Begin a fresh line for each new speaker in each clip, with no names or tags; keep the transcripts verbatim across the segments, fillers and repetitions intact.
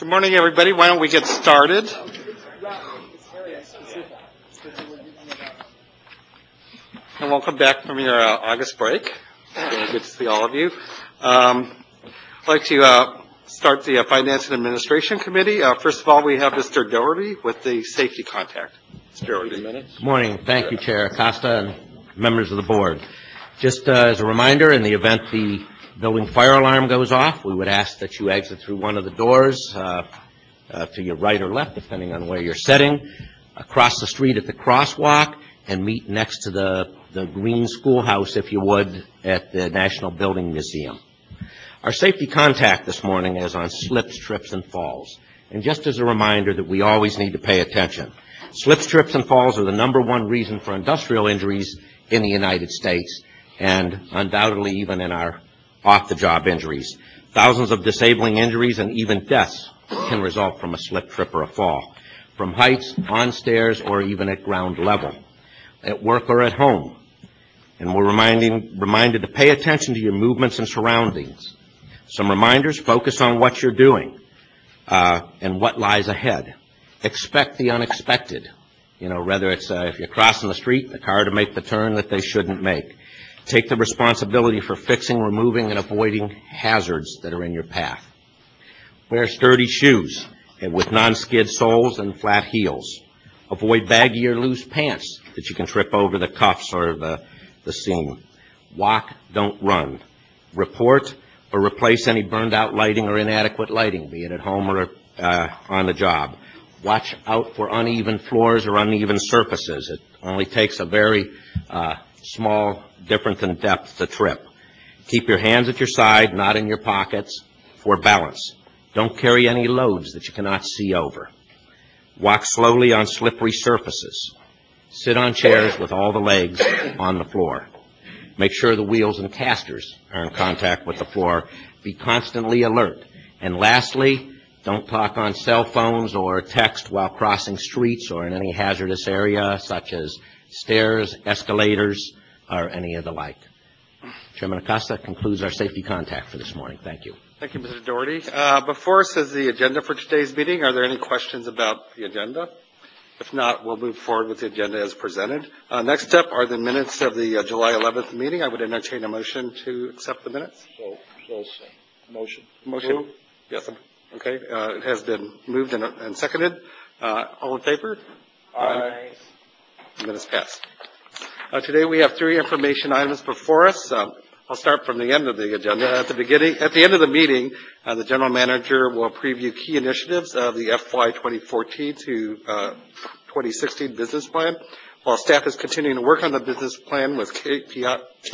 Good morning, everybody. Why don't we get started? And welcome back from your uh, August break. It's good to see all of you. Um, I'd like to uh, start the uh, Finance and Administration Committee. Uh, first of all, we have Mister Doherty with the safety contact. Mister Doherty.
Good morning. Thank you, Chair Acosta and members of the board. Just uh, as a reminder, in the event the building fire alarm goes off, we would ask that you exit through one of the doors uh, uh, to your right or left, depending on where you're sitting, across the street at the crosswalk, and meet next to the, the green schoolhouse, if you would, at the National Building Museum. Our safety contact this morning is on slips, trips, and falls. And just as a reminder that we always need to pay attention. Slips, trips, and falls are the number one reason for industrial injuries in the United States, and undoubtedly even in our off-the-job injuries. Thousands of disabling injuries and even deaths can result from a slip, trip, or a fall, from heights, on stairs, or even at ground level, at work or at home. And we're reminding, reminded to pay attention to your movements and surroundings. Some reminders: focus on what you're doing uh, and what lies ahead. Expect the unexpected. You know, whether it's uh, if you're crossing the street, the car to make the turn that they shouldn't make. Take the responsibility for fixing, removing, and avoiding hazards that are in your path. Wear sturdy shoes with non-skid soles and flat heels. Avoid baggy or loose pants that you can trip over the cuffs or the, the seam. Walk, don't run. Report or replace any burned out lighting or inadequate lighting, be it at home or uh, on the job. Watch out for uneven floors or uneven surfaces. It only takes a very uh, small difference in depth to trip. Keep your hands at your side, not in your pockets, for balance. Don't carry any loads that you cannot see over. Walk slowly on slippery surfaces. Sit on chairs with all the legs on the floor. Make sure the wheels and casters are in contact with the floor. Be constantly alert. And lastly, don't talk on cell phones or text while crossing streets or in any hazardous area such as stairs, escalators, or any of the like. Chairman Acosta concludes our safety contact for this morning. Thank you.
Thank you, Mister Doherty. Uh, before us is the agenda for today's meeting. Are there any questions about the agenda? If not, we'll move forward with the agenda as presented. Uh, next up are the minutes of the uh, July eleventh meeting. I would entertain a motion to accept the minutes.
So, so motion.
Motion.
Move.
Yes. Okay. Uh, it has been moved and, and seconded. Uh, all in favor?
Aye.
The minutes passed. Uh, today we have three information items before us. Um, I'll start from the end of the agenda. At the beginning, at the end of the meeting, uh, the general manager will preview key initiatives of the F Y twenty fourteen to uh, twenty sixteen business plan. While staff is continuing to work on the business plan with K P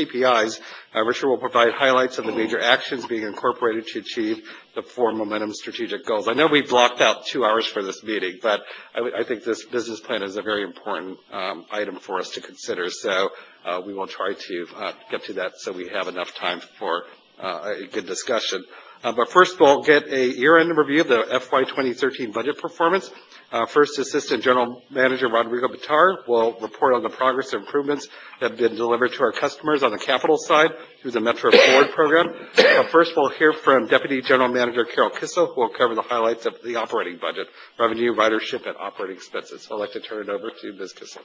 Is, uh, Richard will provide highlights of the major actions being incorporated to achieve the four Momentum strategic goals. I know we blocked out two hours for this meeting, but I, I think this business plan is a very important um, item for us to consider. So uh, we will try to uh, get to that so we have enough time for uh, a good discussion. Uh, but first, we'll get a year-end review of the F Y twenty thirteen budget performance. Uh, first, Assistant General Manager Rodrigo Bitar will report on the progress and improvements that have been delivered to our customers on the capital side through the Metro Forward program. Uh, first, we'll hear from Deputy General Manager Carol Kissel, who will cover the highlights of the operating budget, revenue, ridership, and operating expenses. So I'd like to turn it over to Miz Kissel.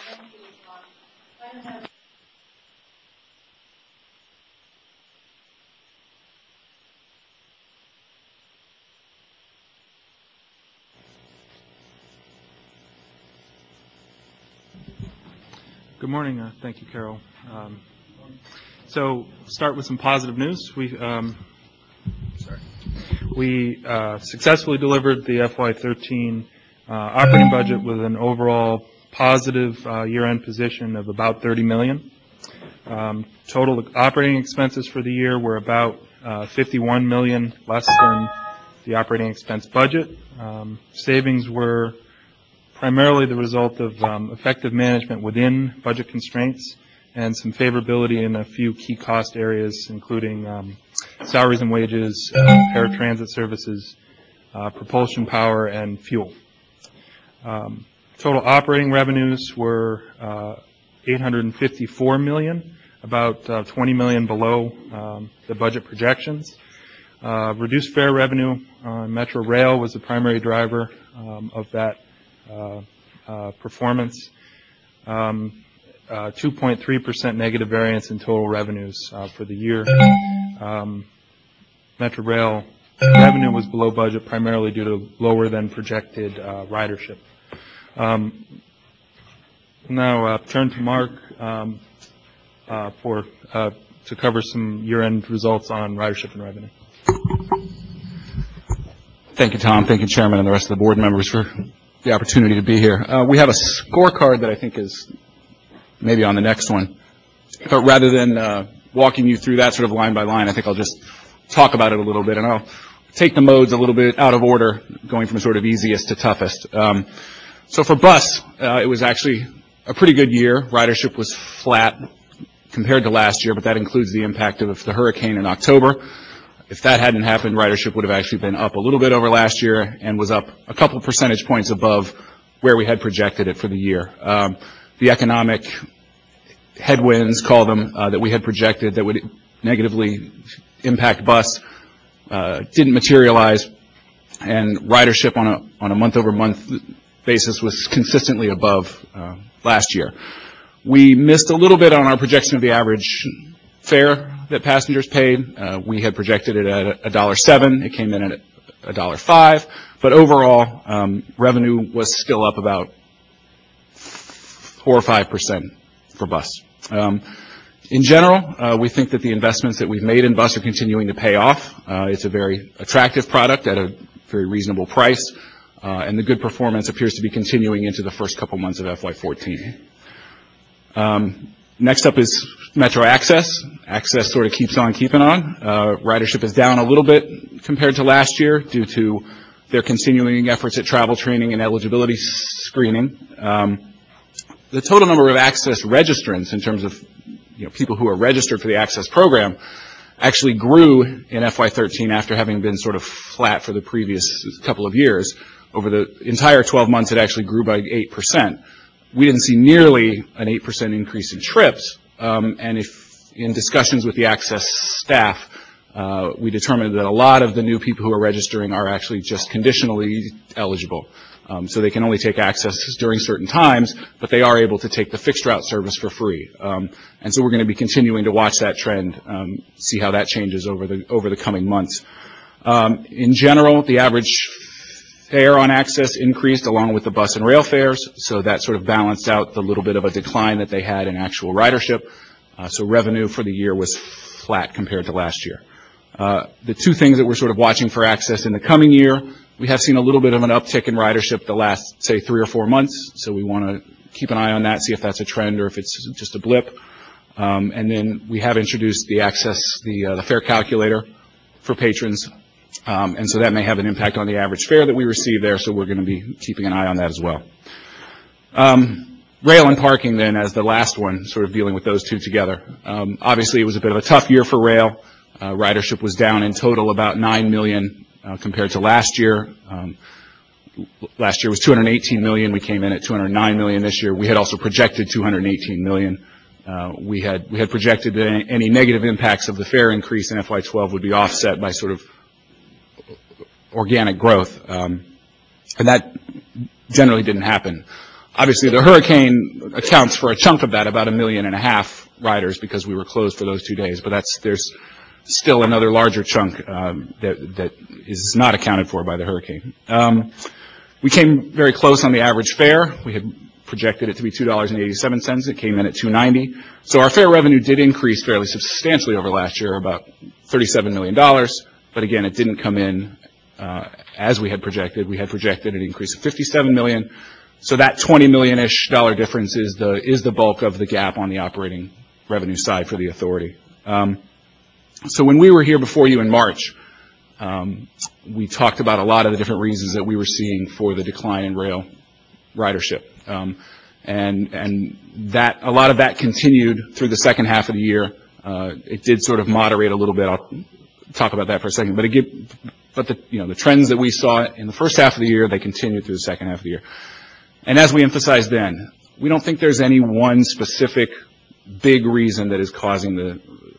Good morning. Uh, thank you, Carol. Um, so, start with some positive news. We um, sorry. we uh, successfully delivered the F Y thirteen uh, operating budget with an overall positive uh, year-end position of about thirty million dollars. Um, total operating expenses for the year were about uh, fifty-one million dollars less than the operating expense budget. Um, savings were primarily the result of um, effective management within budget constraints and some favorability in a few key cost areas, including um, salaries and wages, uh, paratransit services, uh, propulsion power, and fuel. Um, total operating revenues were uh, eight hundred fifty-four million dollars, about uh, twenty million dollars below um, the budget projections. Uh, Reduced fare revenue on Metro Rail was the primary driver um, of that uh, uh, performance. Um, uh, two point three percent negative variance in total revenues uh, for the year. Um, Metro Rail revenue was below budget primarily due to lower than projected uh, ridership. Um, now uh, turn to Mark um, uh, for uh, to cover some year-end results on ridership and revenue.
Thank you, Tom. Thank you, Chairman, and the rest of the board members for the opportunity to be here. Uh, we have a scorecard that I think is maybe on the next one. But rather than uh, walking you through that sort of line by line, I think I'll just talk about it a little bit, and I'll take the modes a little bit out of order, going from sort of easiest to toughest. Um, so for bus, uh, it was actually a pretty good year. Ridership was flat compared to last year, but that includes the impact of the hurricane in October. If that hadn't happened, ridership would have actually been up a little bit over last year and was up a couple percentage points above where we had projected it for the year. Um, the economic headwinds, call them, uh, that we had projected that would negatively impact bus uh, didn't materialize, and ridership on a on a month-over-month basis was consistently above uh, last year. We missed a little bit on our projection of the average fare that passengers paid. Uh, we had projected it at a dollar seven. It came in at a dollar five. But overall, um, revenue was still up about four or five percent for bus. Um, in general, uh, we think that the investments that we've made in bus are continuing to pay off. Uh, it's a very attractive product at a very reasonable price, uh, and the good performance appears to be continuing into the first couple months of F Y fourteen. Um, next up is Metro Access. Access sort of keeps on keeping on. Uh, ridership is down a little bit compared to last year due to their continuing efforts at travel training and eligibility screening. Um, the total number of Access registrants in terms of you know, people who are registered for the Access program actually grew in F Y thirteen after having been sort of flat for the previous couple of years. Over the entire twelve months, it actually grew by eight percent. We didn't see nearly an eight percent increase in trips, um, and if in discussions with the Access staff, uh, we determined that a lot of the new people who are registering are actually just conditionally eligible. Um, so they can only take Access during certain times, but they are able to take the fixed route service for free. Um, and so we're going to be continuing to watch that trend, um, see how that changes over the over the coming months. Um, in general, the average fare on Access increased along with the bus and rail fares, so that sort of balanced out the little bit of a decline that they had in actual ridership. Uh, so revenue for the year was flat compared to last year. Uh, the two things that we're sort of watching for Access in the coming year, we have seen a little bit of an uptick in ridership the last, say, three or four months, so we want to keep an eye on that, see if that's a trend or if it's just a blip. Um, and then we have introduced the Access, the, uh, the fare calculator for patrons. Um, and so that may have an impact on the average fare that we receive there, so we're going to be keeping an eye on that as well. Um, rail and parking then as the last one, sort of dealing with those two together. Um, obviously, it was a bit of a tough year for rail. Uh, ridership was down in total about nine million uh, compared to last year. Um, last year was two hundred eighteen million. We came in at two hundred nine million this year. We had also projected two hundred eighteen million. Uh, we had we had projected that any, any negative impacts of the fare increase in F Y twelve would be offset by sort of organic growth, um, and that generally didn't happen. Obviously, the hurricane accounts for a chunk of that, about a million and a half riders, because we were closed for those two days. But that's there's still another larger chunk um, that that is not accounted for by the hurricane. Um, we came very close on the average fare. We had projected it to be two dollars and eighty-seven cents. It came in at two ninety. So our fare revenue did increase fairly substantially over last year, about thirty-seven million dollars. But again, it didn't come in Uh, as we had projected. We had projected an increase of fifty-seven million dollars. So that twenty million-ish dollar difference is the is the bulk of the gap on the operating revenue side for the authority. Um, so when we were here before you in March, um, we talked about a lot of the different reasons that we were seeing for the decline in rail ridership. Um, and and that a lot of that continued through the second half of the year. Uh, it did sort of moderate a little bit. I'll talk about that for a second. But it But the, you know, the trends that we saw in the first half of the year, they continued through the second half of the year. And as we emphasized then, we don't think there's any one specific big reason that is causing the,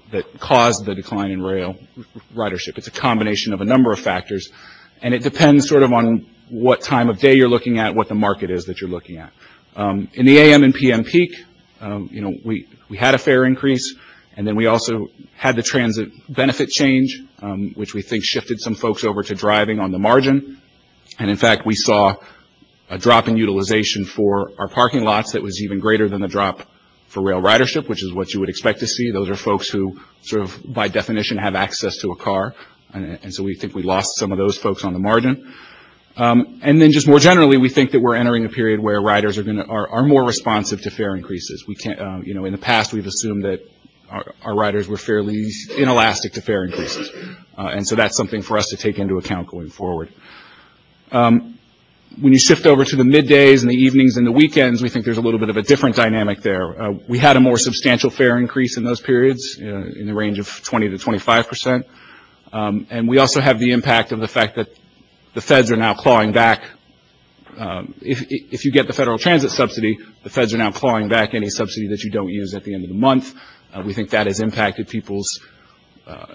that caused the decline in rail ridership. It's a combination of a number of factors, and it depends sort of on what time of day you're looking at, what the market is that you're looking at. Um, in the A M and P M peak, um, you know, we, we had a fare increase, and then we also had the transit benefit change, um, which we think shifted some folks over to driving on the margin. And in fact, we saw a drop in utilization for our parking lots that was even greater than the drop for rail ridership, which is what you would expect to see. Those are folks who sort of by definition have access to a car, and, and so we think we lost some of those folks on the margin. Um, and then just more generally, we think that we're entering a period where riders are going to are, are more responsive to fare increases. We can't, uh, you know, in the past we've assumed that our, our riders were fairly inelastic to fare increases, uh, and so that's something for us to take into account going forward. Um, When you shift over to the middays and the evenings and the weekends, we think there's a little bit of a different dynamic there. Uh, we had a more substantial fare increase in those periods, uh, in the range of twenty to twenty-five percent. Um, and we also have the impact of the fact that the feds are now clawing back. Um, if, if you get the federal transit subsidy, the feds are now clawing back any subsidy that you don't use at the end of the month. Uh, we think that has impacted people's uh,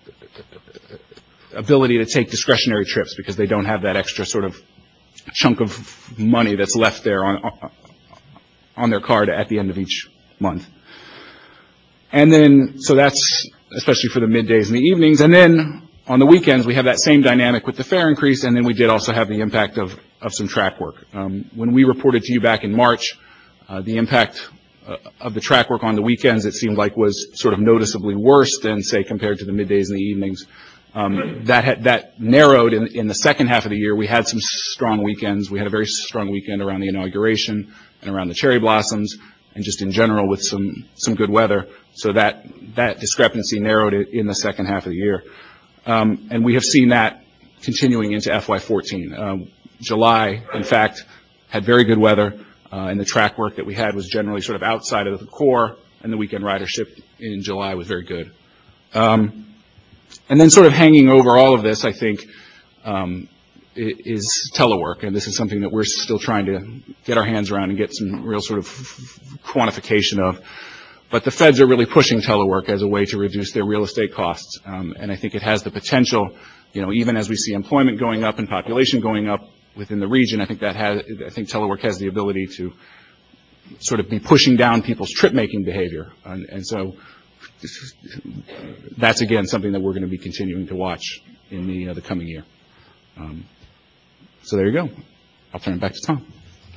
ability to take discretionary trips because they don't have that extra sort of chunk of money that's left there on on their card at the end of each month. And then, so that's especially for the middays and the evenings. And then on the weekends, we have that same dynamic with the fare increase, and then we did also have the impact of, of some track work. Um, when we reported to you back in March, uh, the impact uh, of the track work on the weekends, it seemed like was sort of noticeably worse than, say, compared to the middays and the evenings. Um, that had, that narrowed in, in the second half of the year. We had some strong weekends. We had a very strong weekend around the inauguration and around the cherry blossoms, and just in general with some some good weather. So that that discrepancy narrowed it in the second half of the year, um, and we have seen that continuing into F Y fourteen. Um, July, in fact, had very good weather, uh, and the track work that we had was generally sort of outside of the core, and the weekend ridership in July was very good. Um, And then sort of hanging over all of this, I think, um, is telework. And this is something that we're still trying to get our hands around and get some real sort of quantification of. But the feds are really pushing telework as a way to reduce their real estate costs. Um, and I think it has the potential, you know, even as we see employment going up and population going up within the region, I think that has, I think telework has the ability to sort of be pushing down people's trip-making behavior. And, and so that's, again, something that we're going to be continuing to watch in the, uh, the coming year. Um, so there you go. I'll turn it back to Tom.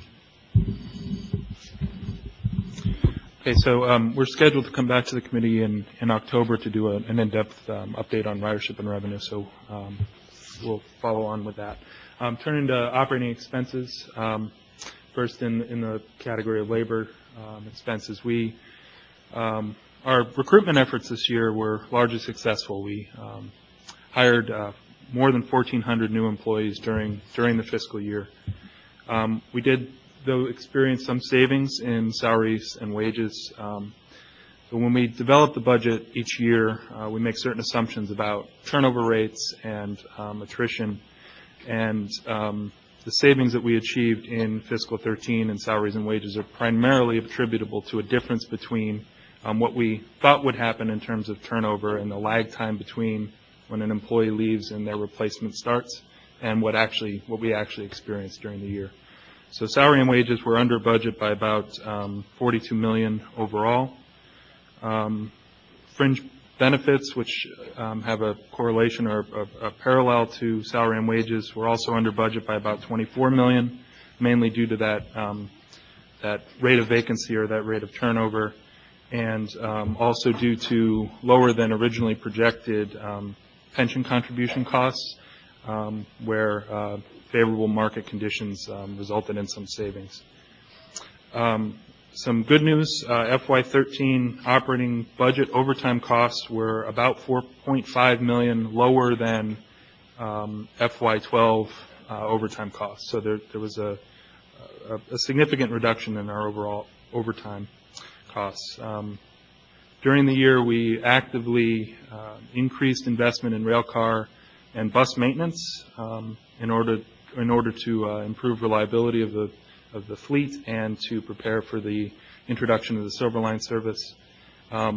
Okay, so um, we're scheduled to come back to the committee in, in October to do a, an in-depth um, update on ridership and revenue, so um, we'll follow on with that. Um, turning to operating expenses, um, first in, in the category of labor um, expenses, we um, our recruitment efforts this year were largely successful. We um, hired uh, more than fourteen hundred new employees during during the fiscal year. Um, we did, though, experience some savings in salaries and wages. Um, so when we develop the budget each year, uh, we make certain assumptions about turnover rates and um, attrition, and um, the savings that we achieved in fiscal thirteen in salaries and wages are primarily attributable to a difference between Um, what we thought would happen in terms of turnover and the lag time between when an employee leaves and their replacement starts, and what actually what we actually experienced during the year. So salary and wages were under budget by about um, forty-two million dollars overall. Um, fringe benefits, which um, have a correlation or a, a parallel to salary and wages, were also under budget by about twenty-four million dollars, mainly due to that um, that rate of vacancy or that rate of turnover, and um, also due to lower than originally projected um, pension contribution costs, um, where uh, favorable market conditions um, resulted in some savings. Um, some good news, uh, F Y thirteen operating budget overtime costs were about four point five million dollars lower than um, F Y twelve uh, overtime costs. So there, there was a, a, a significant reduction in our overall overtime costs. Um, during the year, we actively uh, increased investment in rail car and bus maintenance um, in order in order to uh, improve reliability of the of the fleet and to prepare for the introduction of the Silver Line service. Um,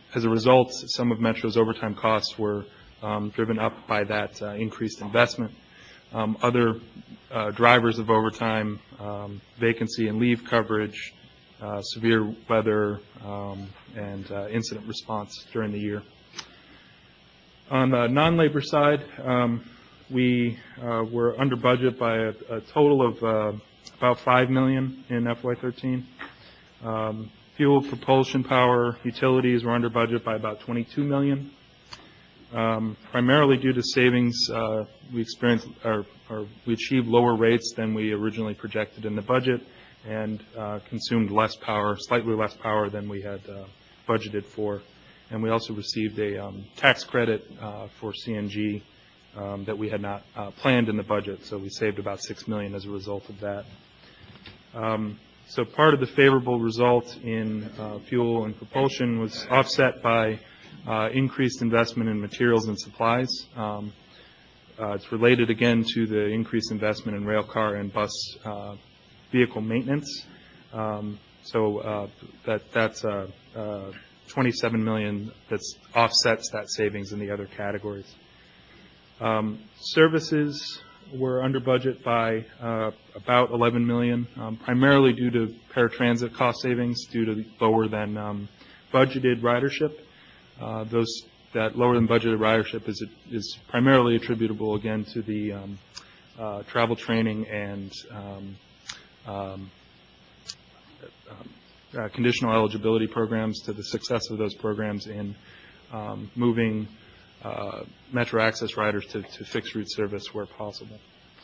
as a result, some of Metro's overtime costs were um, driven up by that uh, increased investment. Um, other uh, drivers of overtime, um, vacancy and leave coverage, uh, severe weather, um, and uh, incident response during the year. On the non-labor side, um, we uh, were under budget by a, a total of uh, about five million dollars in F Y thirteen. Um, fuel, propulsion, power, utilities were under budget by about twenty-two million dollars. Um, primarily due to savings, uh, we experienced or, or we achieved lower rates than we originally projected in the budget, and uh, consumed less power, slightly less power than we had uh, budgeted for. And we also received a um, tax credit uh, for C N G um, that we had not uh, planned in the budget, so we saved about six million dollars as a result of that. Um, so part of the favorable result in uh, fuel and propulsion was offset by Uh, increased investment in materials and supplies. Um, uh, it's related again to the increased investment in rail car and bus uh, vehicle maintenance. Um, so uh, that that's uh, uh, twenty-seven million dollars that offsets that savings in the other categories. Um, services were under budget by uh, about eleven million dollars, um, primarily due to paratransit cost savings due to lower than um, budgeted ridership. Uh, those that lower than budgeted ridership is is primarily attributable again to the um, uh, travel training and um, um, uh, conditional eligibility programs, to the success of those programs in um, moving uh, Metro Access riders to, to fixed route service where possible.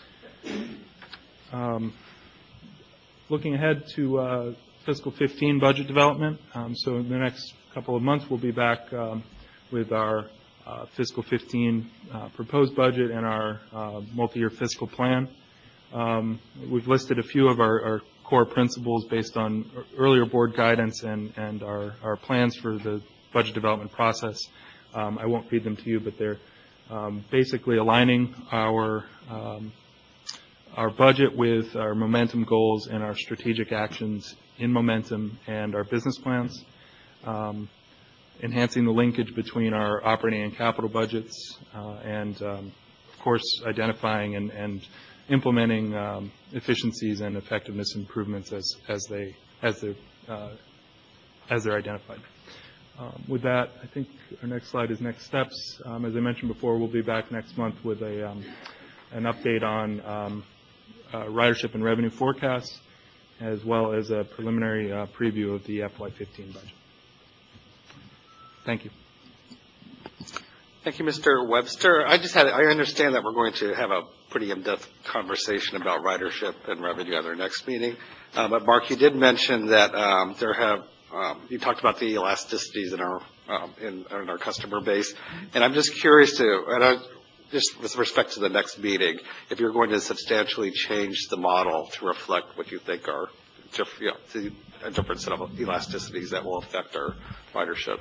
Um, looking ahead to uh, fiscal fifteen budget development, um, so in the next couple of months, we'll be back um, with our uh, fiscal fifteen uh, proposed budget and our uh, multi-year fiscal plan. Um, we've listed a few of our, our core principles based on earlier board guidance and, and our, our plans for the budget development process. Um, I won't read them to you, but they're um, basically aligning our um, our budget with our momentum goals and our strategic actions in momentum and our business plans. Um, enhancing the linkage between our operating and capital budgets, uh, and um, of course identifying and, and implementing um, efficiencies and effectiveness improvements as as they as they uh, as they're identified. Um, with that, I think our next slide is next steps. Um, as I mentioned before, we'll be back next month with a um, an update on um, uh, ridership and revenue forecasts, as well as a preliminary uh, preview of the F Y fifteen budget. Thank you.
Thank you, Mister Webster. I just had, I understand that we're going to have a pretty in-depth conversation about ridership and revenue at our next meeting. Uh, but Mark, you did mention that um, there have, um, you talked about the elasticities in our, um, in, in our customer base. And I'm just curious to, and I, just with respect to the next meeting, if you're going to substantially change the model to reflect what you think are, you know, the, a different set of elasticities that will affect our ridership.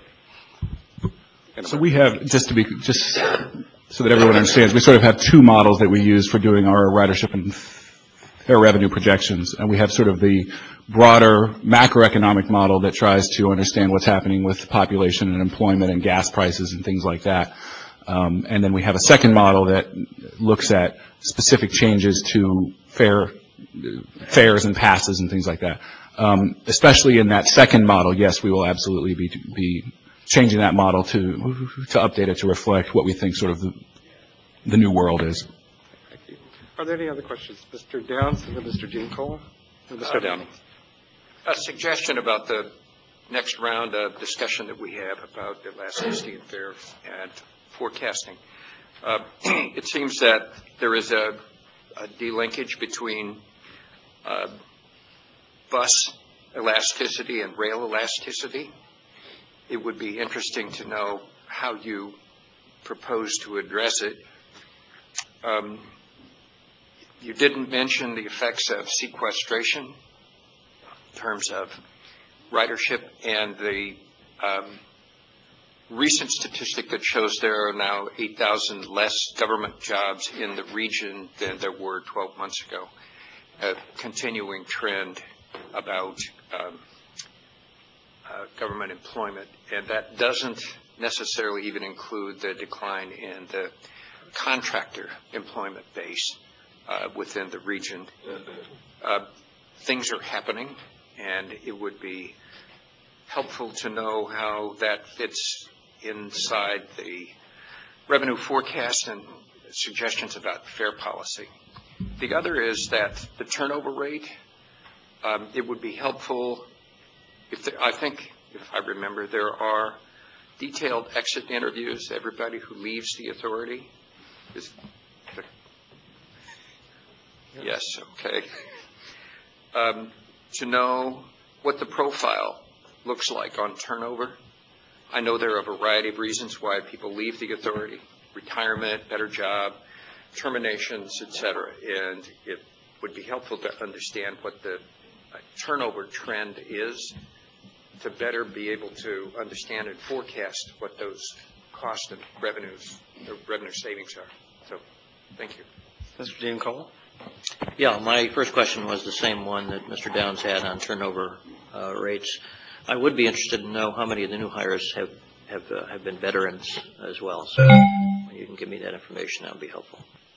So we have, just to be, just so that everyone understands, we sort of have two models that we use for doing our ridership and fare revenue projections. And we have sort of the broader macroeconomic model that tries to understand what's happening with population and employment and gas prices and things like that. Um, and then we have a second model that looks at specific changes to fare, fares and passes and things like that. Um, especially in that second model, yes, we will absolutely be, be changing that model to to update it to reflect what we think sort of the, the new world is.
Thank you. Are there any other questions? Mister Downs and then Mister Giancola? Mister Um, Downs.
A suggestion about the next round of discussion that we have about elasticity and fare and forecasting. Uh, it seems that there is a, a delinkage between uh, bus elasticity and rail elasticity. It would be interesting to know how you propose to address it. Um, you didn't mention the effects of sequestration in terms of ridership and the um, recent statistic that shows there are now eight thousand less government jobs in the region than there were twelve months ago. A continuing trend about um, uh, government employment, and that doesn't necessarily even include the decline in the contractor employment base uh, within the region. Uh, things are happening, and it would be helpful to know how that fits inside the revenue forecast and suggestions about fare policy. The other is that the turnover rate, um, it would be helpful if there, I think, if I remember, there are detailed exit interviews, everybody who leaves the authority. Is the, yes, okay. Um, to know what the profile looks like on turnover. I know there are a variety of reasons why people leave the authority: retirement, better job, terminations, et cetera. And it would be helpful to understand what the uh, turnover trend is to better be able to understand and forecast what those cost and revenues, the revenue savings are. So, thank you.
Mister Dean Cole?
Yeah, my first question was the same one that Mister Downs had on turnover uh, rates. I would be interested to know how many of the new hires have have uh, have been veterans as well. So when you can give me that information, that would be helpful.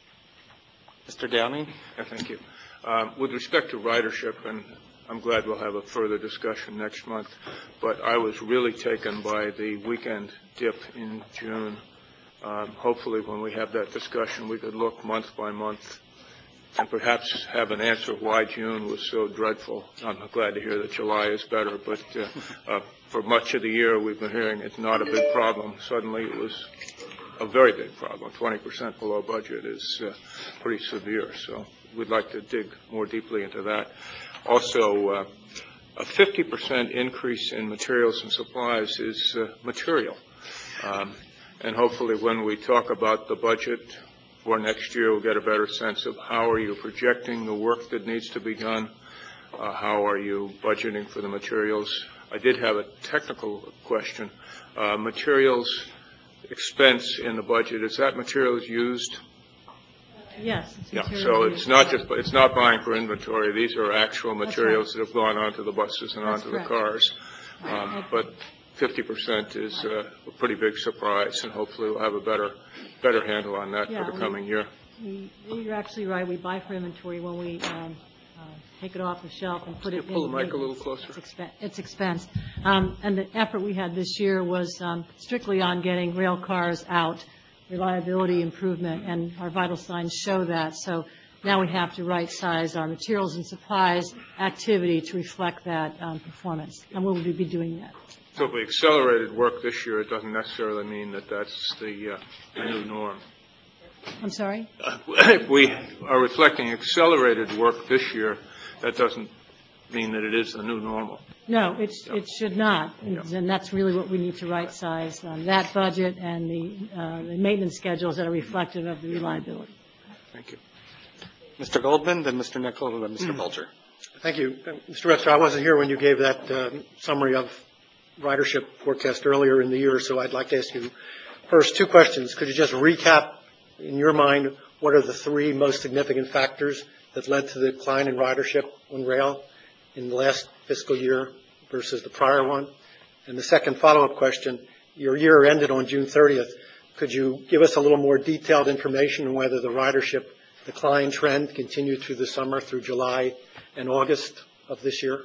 Mister Downing?
Yeah, thank you. Um, with respect to ridership, and I'm glad we'll have a further discussion next month, but I was really taken by the weekend dip in June. Um, hopefully when we have that discussion, we could look month by month and perhaps have an answer why June was so dreadful. I'm glad to hear that July is better, but uh, uh, for much of the year we've been hearing it's not a big problem. Suddenly it was a very big problem. twenty percent below budget is uh, pretty severe, so we'd like to dig more deeply into that. Also, uh, a fifty percent increase in materials and supplies is uh, material. Um, and hopefully when we talk about the budget for next year, we'll get a better sense of how are you projecting the work that needs to be done, uh, how are you budgeting for the materials. I did have a technical question. Uh, materials expense in the budget, is that materials used?
Yes. It's
Yeah,
materials
so
used.
it's not just, it's not buying for inventory. These are actual
That's
materials
right.
that have gone onto the buses and
That's
onto
correct.
the cars.
Right.
Um, but fifty percent is uh, a pretty big surprise, and hopefully we'll have a better, better handle on that
Yeah,
for the
we-
coming year.
We- You're actually right. We buy for inventory when we um, uh, take it off the shelf and put it in.
Pull the mic a little
maintenance.
closer.
It's expen- It's expense. Um, And the effort we had this year was um, strictly on getting rail cars out, reliability improvement, and our vital signs show that. So now we have to right-size our materials and supplies activity to reflect that um, performance, and we'll be doing that.
So if we accelerated work this year, it doesn't necessarily mean that that's the, uh, the new norm.
I'm sorry?
Uh, if we are reflecting accelerated work this year, that doesn't mean that it is the new normal.
No, it's, it should not, and that's really what we need to right-size, um, that budget and the, uh, the maintenance schedules that are reflective of the reliability.
Thank you.
Mister Goldman, then Mister Nichol, then Mister Bulger.
Thank you. Uh, Mister Webster, I wasn't here when you gave that uh, summary of ridership forecast earlier in the year, so I'd like to ask you first two questions. Could you just recap, in your mind, what are the three most significant factors that led to the decline in ridership on rail in the last fiscal year versus the prior one? And the second follow-up question, your year ended on June thirtieth. Could you give us a little more detailed information on whether the ridership decline trend continued through the summer, through July and August of this year?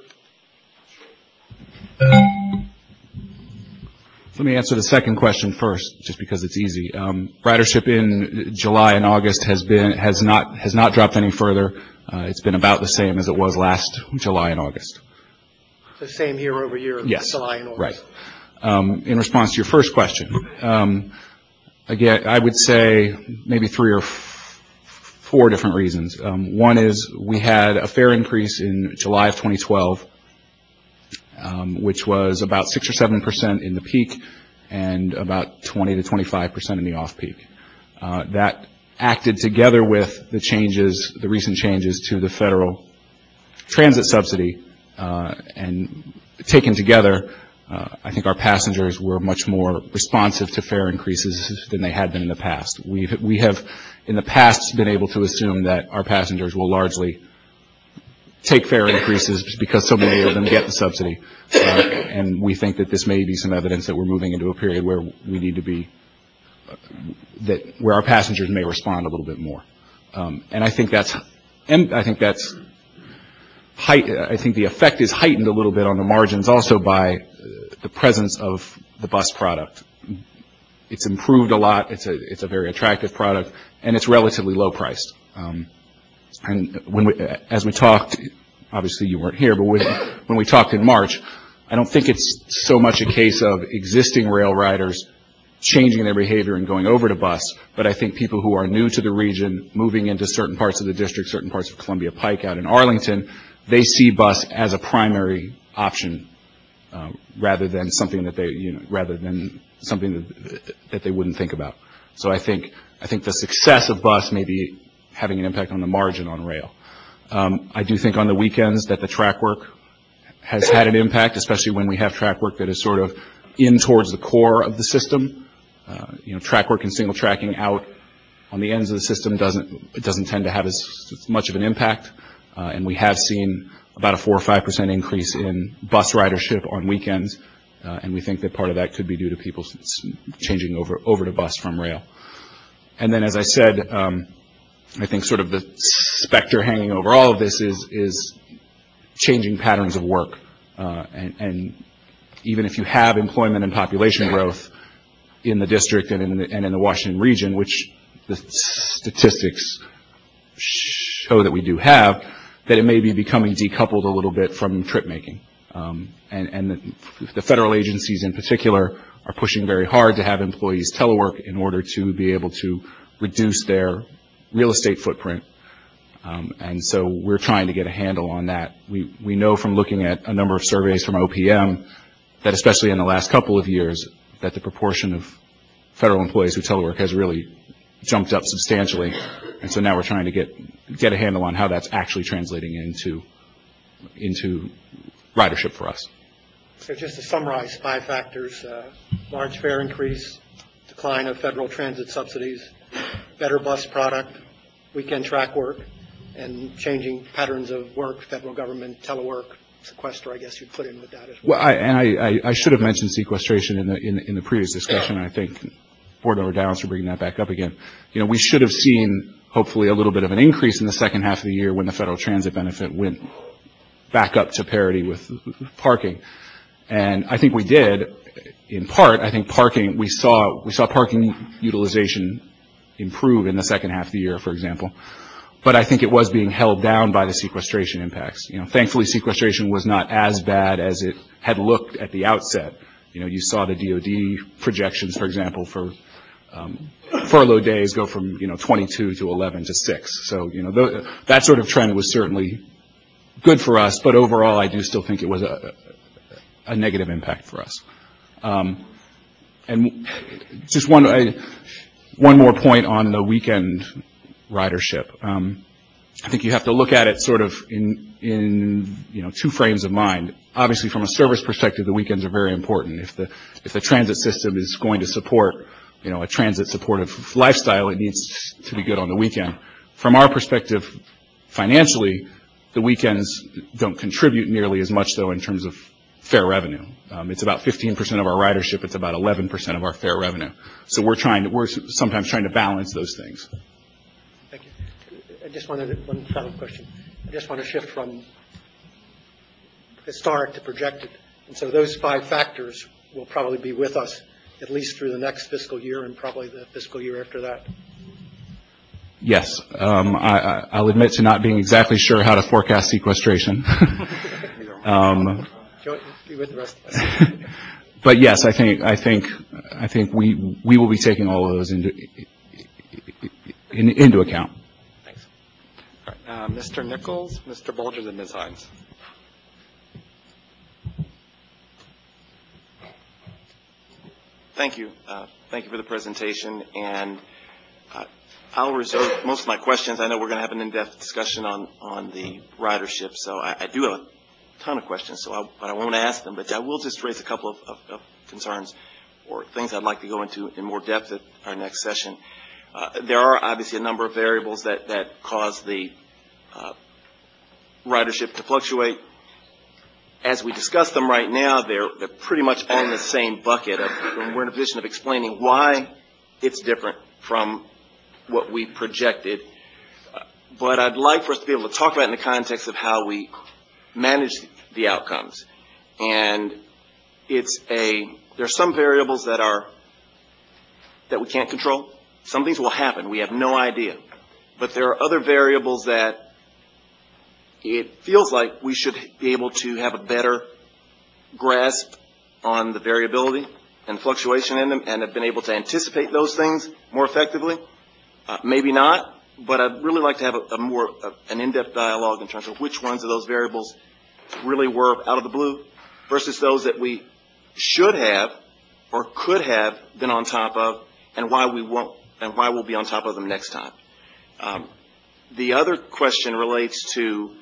Let me answer the second question first, just because it's easy. Um, ridership in July and August has been has not has not dropped any further. Uh, it's been about the same as it was last July and August.
The same year over year,
Yes,
July and August.
right. Um, in response to your first question, um, again, I would say maybe three or f- four different reasons. Um, one is we had a fare increase in July of twenty twelve. Um, which was about six or seven percent in the peak and about twenty to twenty-five percent in the off-peak. Uh, that acted together with the changes, the recent changes to the federal transit subsidy, uh, and taken together, uh, I think our passengers were much more responsive to fare increases than they had been in the past. We've, we have, in the past, been able to assume that our passengers will largely take fare increases because so many of them get the subsidy. Uh, and we think that this may be some evidence that we're moving into a period where we need to be, uh, that where our passengers may respond a little bit more. Um, and I think that's, and I think that's, height, I think the effect is heightened a little bit on the margins also by uh, the presence of the bus product. It's improved a lot. It's a, it's a very attractive product, and it's relatively low priced. Um, and when we, as we talked, obviously you weren't here, but when, when we talked in March, I don't think it's so much a case of existing rail riders changing their behavior and going over to bus, but I think people who are new to the region, moving into certain parts of the district, certain parts of Columbia Pike out in Arlington, they see bus as a primary option uh, rather than something that they, you know, rather than something that, that they wouldn't think about. So I think, I think the success of bus may be having an impact on the margin on rail. Um, I do think on the weekends that the track work has had an impact, especially when we have track work that is sort of in towards the core of the system. Uh, you know, track work and single tracking out on the ends of the system doesn't, it doesn't tend to have as, as much of an impact. Uh, and we have seen about a four or five percent increase in bus ridership on weekends. Uh, and we think that part of that could be due to people changing over, over to bus from rail. And then, as I said, um, I think sort of the specter hanging over all of this is, is changing patterns of work. Uh, and, and even if you have employment and population growth in the district and in the, and in the Washington region, which the statistics show that we do have, that it may be becoming decoupled a little bit from trip making. Um, and and the, the federal agencies in particular are pushing very hard to have employees telework in order to be able to reduce their real estate footprint. Um, and so we're trying to get a handle on that. We, we know from looking at a number of surveys from O P M that especially in the last couple of years, that the proportion of federal employees who telework has really jumped up substantially. And so now we're trying to get, get a handle on how that's actually translating into, into ridership for us.
So just to summarize, five factors: uh, large fare increase, decline of federal transit subsidies, better bus product, weekend track work, and changing patterns of work, federal government, telework, sequester, I guess you'd put in with that as well.
Well, I, and I, I, I should have mentioned sequestration in the, in, in the previous discussion. I think Board Member Downs for bringing that back up again. You know, we should have seen hopefully a little bit of an increase in the second half of the year when the federal transit benefit went back up to parity with parking. And I think we did, in part. I think parking, we saw, we saw parking utilization improve in the second half of the year, for example. But I think it was being held down by the sequestration impacts. You know, thankfully sequestration was not as bad as it had looked at the outset. You know, you saw the D O D projections, for example, for um, furlough days go from, you know, twenty-two to eleven to six. So, you know, th- that sort of trend was certainly good for us, but overall I do still think it was a, a negative impact for us. Um, and just one, I, one more point on the weekend ridership. Um, I think you have to look at it sort of in, in, you know, two frames of mind. Obviously, from a service perspective, the weekends are very important. If the, if the transit system is going to support, you know, a transit supportive lifestyle, it needs to be good on the weekend. From our perspective, financially, the weekends don't contribute nearly as much, though, in terms of fare revenue. Um, it's about fifteen percent of our ridership. It's about eleven percent of our fare revenue. So we're trying to, we're sometimes trying to balance those things.
Thank you. I just wanted one final question. I just want to shift from historic to projected. And so those five factors will probably be with us at least through the next fiscal year and probably the fiscal year after that.
Yes. Um, I, I'll admit to not being exactly sure how to forecast sequestration. um,
with the rest of us.
But yes, I think I think I think we we will be taking all of those into in, into account.
Thanks. All right. Uh, Mister Nichols, Mister Bolger, and Miz Hines.
Thank you. Uh, thank you for the presentation. And uh, I'll reserve most of my questions. I know we're going to have an in-depth discussion on, on the ridership, so I, I do have a ton of questions, so I, but I won't ask them. But I will just raise a couple of, of, of concerns or things I'd like to go into in more depth at our next session. Uh, there are obviously a number of variables that, that cause the uh, ridership to fluctuate. As we discuss them right now, they're, they're pretty much all in the same bucket. Of, we're in a position of explaining why it's different from what we projected. Uh, but I'd like for us to be able to talk about it in the context of how we manage the outcomes. And it's a, there are some variables that are, that we can't control. Some things will happen. We have no idea. But there are other variables that it feels like we should be able to have a better grasp on the variability and fluctuation in them and have been able to anticipate those things more effectively. Uh, maybe not, but I'd really like to have a, a more a, an in-depth dialogue in terms of which ones of those variables really were out of the blue versus those that we should have or could have been on top of, and why we won't, and why we'll be on top of them next time. Um, the other question relates to,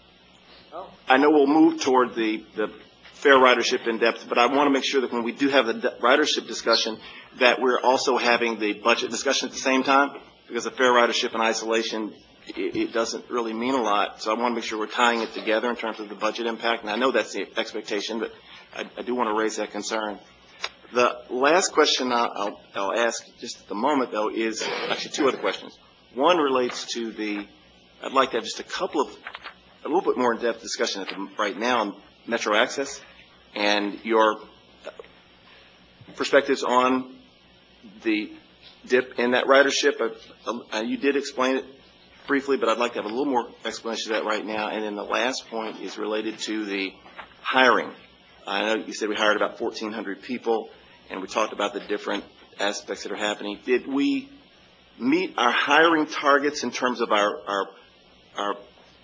I know we'll move toward the, the fair ridership in depth, but I want to make sure that when we do have the ridership discussion, that we're also having the budget discussion at the same time, because the fair ridership in isolation, it, it doesn't really mean a lot. So I want to make sure we're tying it together in terms of the budget impact, and I know that's the expectation, but I, I do want to raise that concern. The last question I'll, I'll, I'll ask just at the moment, though, is actually two other questions. One relates to the, I'd like to have just a couple of, a little bit more in-depth discussion at the, right now on Metro Access and your perspectives on the dip in that ridership. Uh, you did explain it briefly, but I'd like to have a little more explanation of that right now. And then the last point is related to the hiring. I know you said we hired about fourteen hundred people, and we talked about the different aspects that are happening. Did we meet our hiring targets in terms of our our, our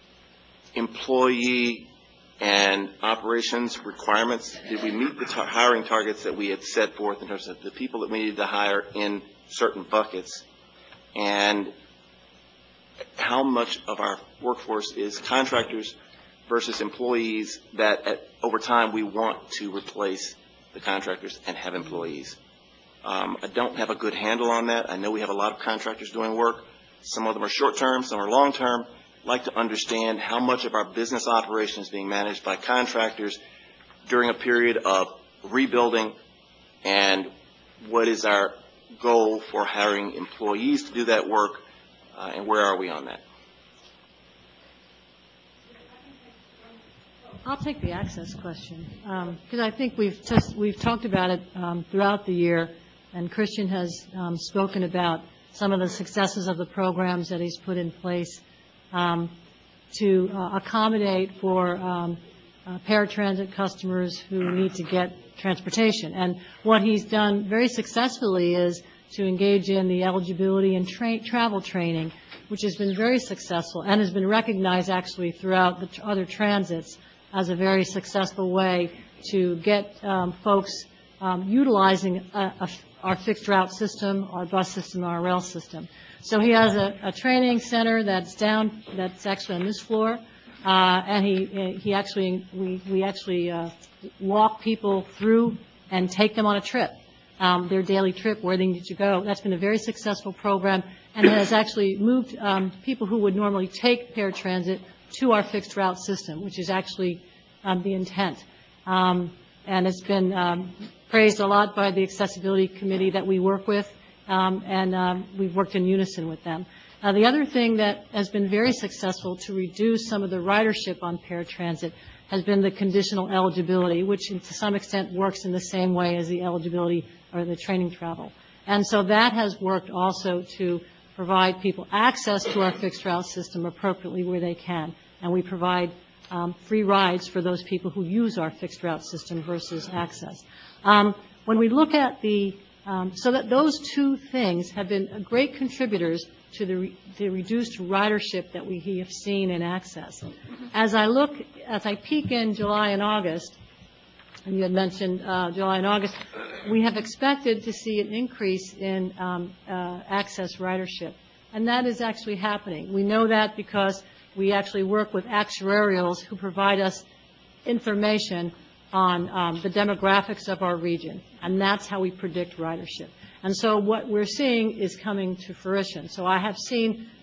employee and operations requirements? Did we meet the tar- hiring targets that we had set forth in terms of the people that we needed to hire in certain buckets? And how much of our workforce is contractors versus employees that at, over time we want to replace the contractors and have employees? Um, I don't have a good handle on that. I know we have a lot of contractors doing work. Some of them are short-term, some are long-term. I'd like to understand how much of our business operation is being managed by contractors during a period of rebuilding, and what is our goal for hiring employees to do that work, uh, and where are we on that?
I'll take the access question, because um, I think we've just we've talked about it um, throughout the year, and Christian has um, spoken about some of the successes of the programs that he's put in place um, to uh, accommodate for um, uh, paratransit customers who need to get transportation. And what he's done very successfully is to engage in the eligibility and tra- travel training, which has been very successful and has been recognized actually throughout the t- other transits as a very successful way to get um, folks um, utilizing a, a, our fixed route system, our bus system, our rail system. So he has a, a training center that's down, that's actually on this floor, uh, and he he actually we we actually uh, walk people through and take them on a trip, um, their daily trip where they need to go. That's been a very successful program, and has actually moved um, people who would normally take paratransit to our fixed route system, which is actually um, the intent. Um, and it's been um, praised a lot by the accessibility committee that we work with, um, and um, we've worked in unison with them. Uh, the other thing that has been very successful to reduce some of the ridership on paratransit has been the conditional eligibility, which to some extent works in the same way as the eligibility or the training travel. And so that has worked also to provide people access to our fixed route system appropriately where they can. And we provide um, free rides for those people who use our fixed route system versus access. Um, when we look at the, um, so that those two things have been great contributors to the, re, the reduced ridership that we have seen in access. As I look, as I peek in July and August, and you had mentioned uh, July and August, we have expected to see an increase in um, uh, access ridership. And that is actually happening. We know that because we actually work with actuarials who provide us information on um, the demographics of our region. And that's how we predict ridership. And so what we're seeing is coming to fruition. So I have seen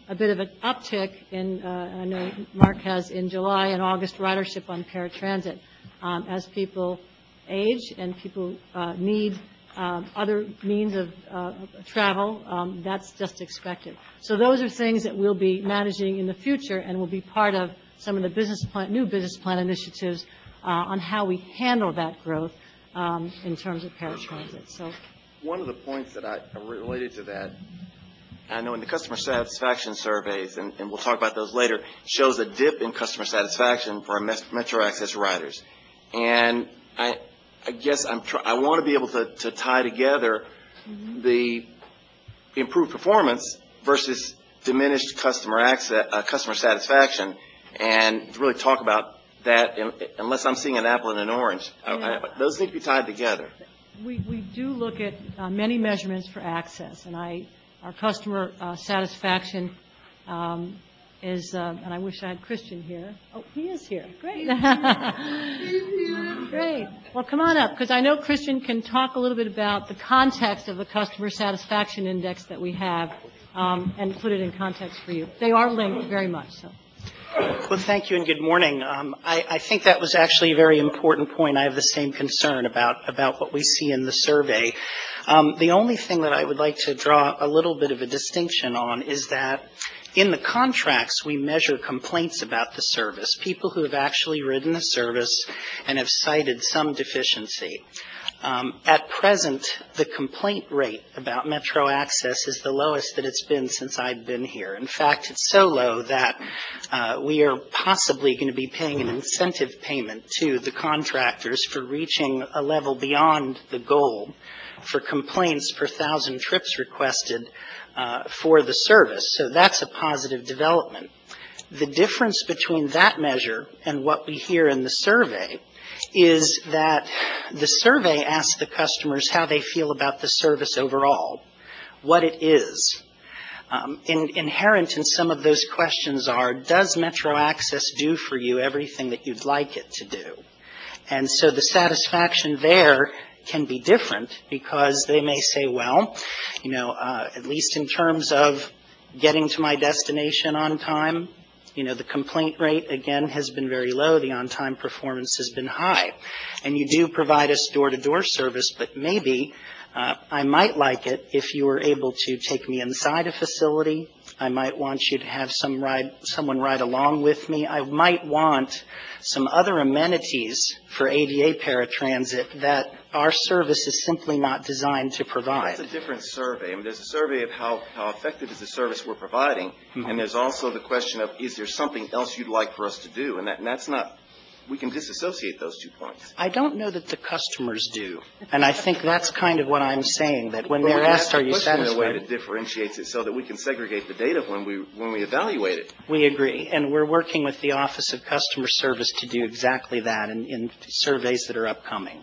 a bit of an uptick in, uh, I know Mark has in July and August ridership on paratransit um, as people age and people uh, need uh, other means of uh, travel. Um, that's just expected. So those are things that we'll be managing in the future and will be part of some of the business plan, new business plan initiatives uh, on how we handle that growth um, in terms of paratransit. So
one of the points that I related to that, I know in the customer satisfaction surveys, and, and we'll talk about those later, shows a dip in customer satisfaction for our Metro Access riders. And I, I guess I'm try, I want to be able to, to tie together mm-hmm. the improved performance versus diminished customer access, uh, customer satisfaction, and to really talk about that. In, unless I'm seeing an apple and an orange, yeah. I, I, those need to be tied together.
We we do look at uh, many measurements for access, and I. Our customer uh, satisfaction um, is, uh, and I wish I had Christian here. Oh, he is here. Great. Great. Well, come on up, because I know Christian can talk a little bit about the context of the customer satisfaction index that we have um, and put it in context for you. They are linked very much so.
Well, thank you and good morning. Um, I, I think that was actually a very important point. I have the same concern about, about what we see in the survey. Um, the only thing that I would like to draw a little bit of a distinction on is that in the contracts, we measure complaints about the service, people who have actually ridden the service and have cited some deficiency. Um, at present, the complaint rate about Metro Access is the lowest that it's been since I've been here. In fact, it's so low that uh, we are possibly going to be paying an incentive payment to the contractors for reaching a level beyond the goal for complaints per thousand trips requested uh, for the service. So that's a positive development. The difference between that measure and what we hear in the survey is that the survey asks the customers how they feel about the service overall, what it is. Um, in, inherent in some of those questions are, does Metro Access do for you everything that you'd like it to do? And so the satisfaction there can be different because they may say, well, you know, uh, at least in terms of getting to my destination on time, you know, the complaint rate, again, has been very low. The on-time performance has been high. And you do provide us door-to-door service, but maybe uh, I might like it if you were able to take me inside a facility. I might want you to have some ride, someone ride along with me. I might want some other amenities for A D A paratransit that our service is simply not designed to provide.
That's a different survey. I mean, there's a survey of how, how effective is the service we're providing, mm-hmm. and there's also the question of, is there something else you'd like for us to do? And, that, and that's not, we can disassociate those two points.
I don't know that the customers do. And I think that's kind of what I'm saying, that when they're asked, are you satisfied?
In a way that differentiates it so that we can segregate the data when we, when we evaluate it.
We agree. And we're working with the Office of Customer Service to do exactly that in, in surveys that are upcoming.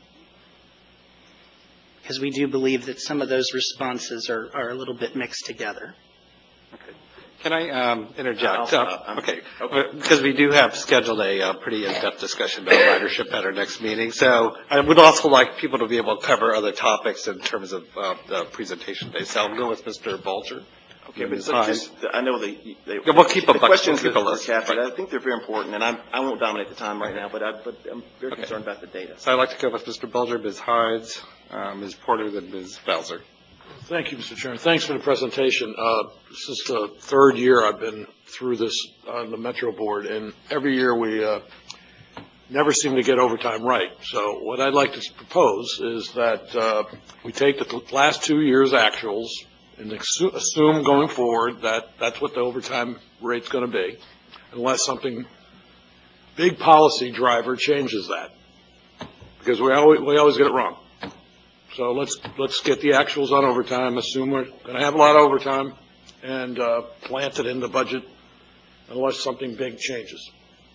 Because we do believe that some of those responses are, are a little bit mixed together.
Okay. Can I um, interject?
Uh,
okay. okay. Because we do have scheduled a uh, pretty in-depth discussion about ridership at our next meeting. So I would also like people to be able to cover other topics in terms of uh, the presentation today. So I'll go with Mister Bulger.
Okay, but so just, I know the, the,
yeah, we'll keep
the
a
questions
we'll
that were captured, I think they're very important, and I'm, I won't dominate the time right now, but, I, but I'm very okay. concerned about the data.
So I'd like to go with Mister Bulger, Miz Hides, uh, Miz Porter, then Miz Bowser.
Thank you, Mister Chairman. Thanks for the presentation. Uh, this is the third year I've been through this on the Metro Board, and every year we uh, never seem to get overtime right. So what I'd like to propose is that uh, we take the last two years' actuals and assume going forward that that's what the overtime rate's going to be, unless something big policy driver changes that, because we always, we always get it wrong. So let's let's get the actuals on overtime, assume we're going to have a lot of overtime, and uh, plant it in the budget unless something big changes.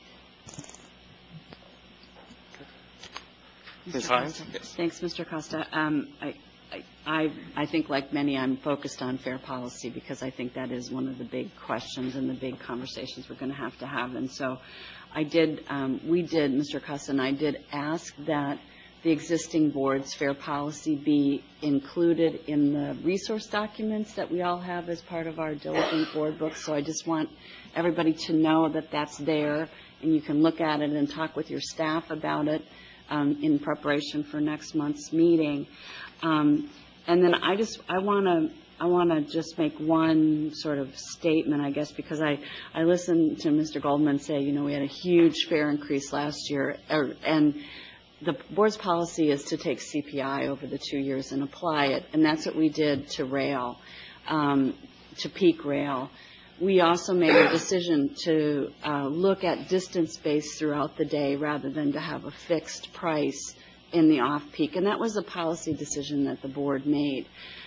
Miz Hines?
Yes. Thanks, Mister Costa. Um, I, I, I think, like many, I'm focused on fair policy because I think that is one of the big questions and the big conversations we're going to have to have. And so I did, um, we did, Mister Costa and I did ask that the existing board's fare policy be included in the resource documents that we all have as part of our diligent board book. So I just want everybody to know that that's there, and you can look at it and talk with your staff about it um, in preparation for next month's meeting. Um, and then I just, I want to I want to just make one sort of statement, I guess, because I, I listened to Mister Goldman say, you know, we had a huge fare increase last year, er, and the board's policy is to take C P I over the two years and apply it, and that's what we did to rail, um, to peak rail. We also made a decision to uh, look at distance base throughout the day rather than to have a fixed price in the off-peak, and that was a policy decision that the board made.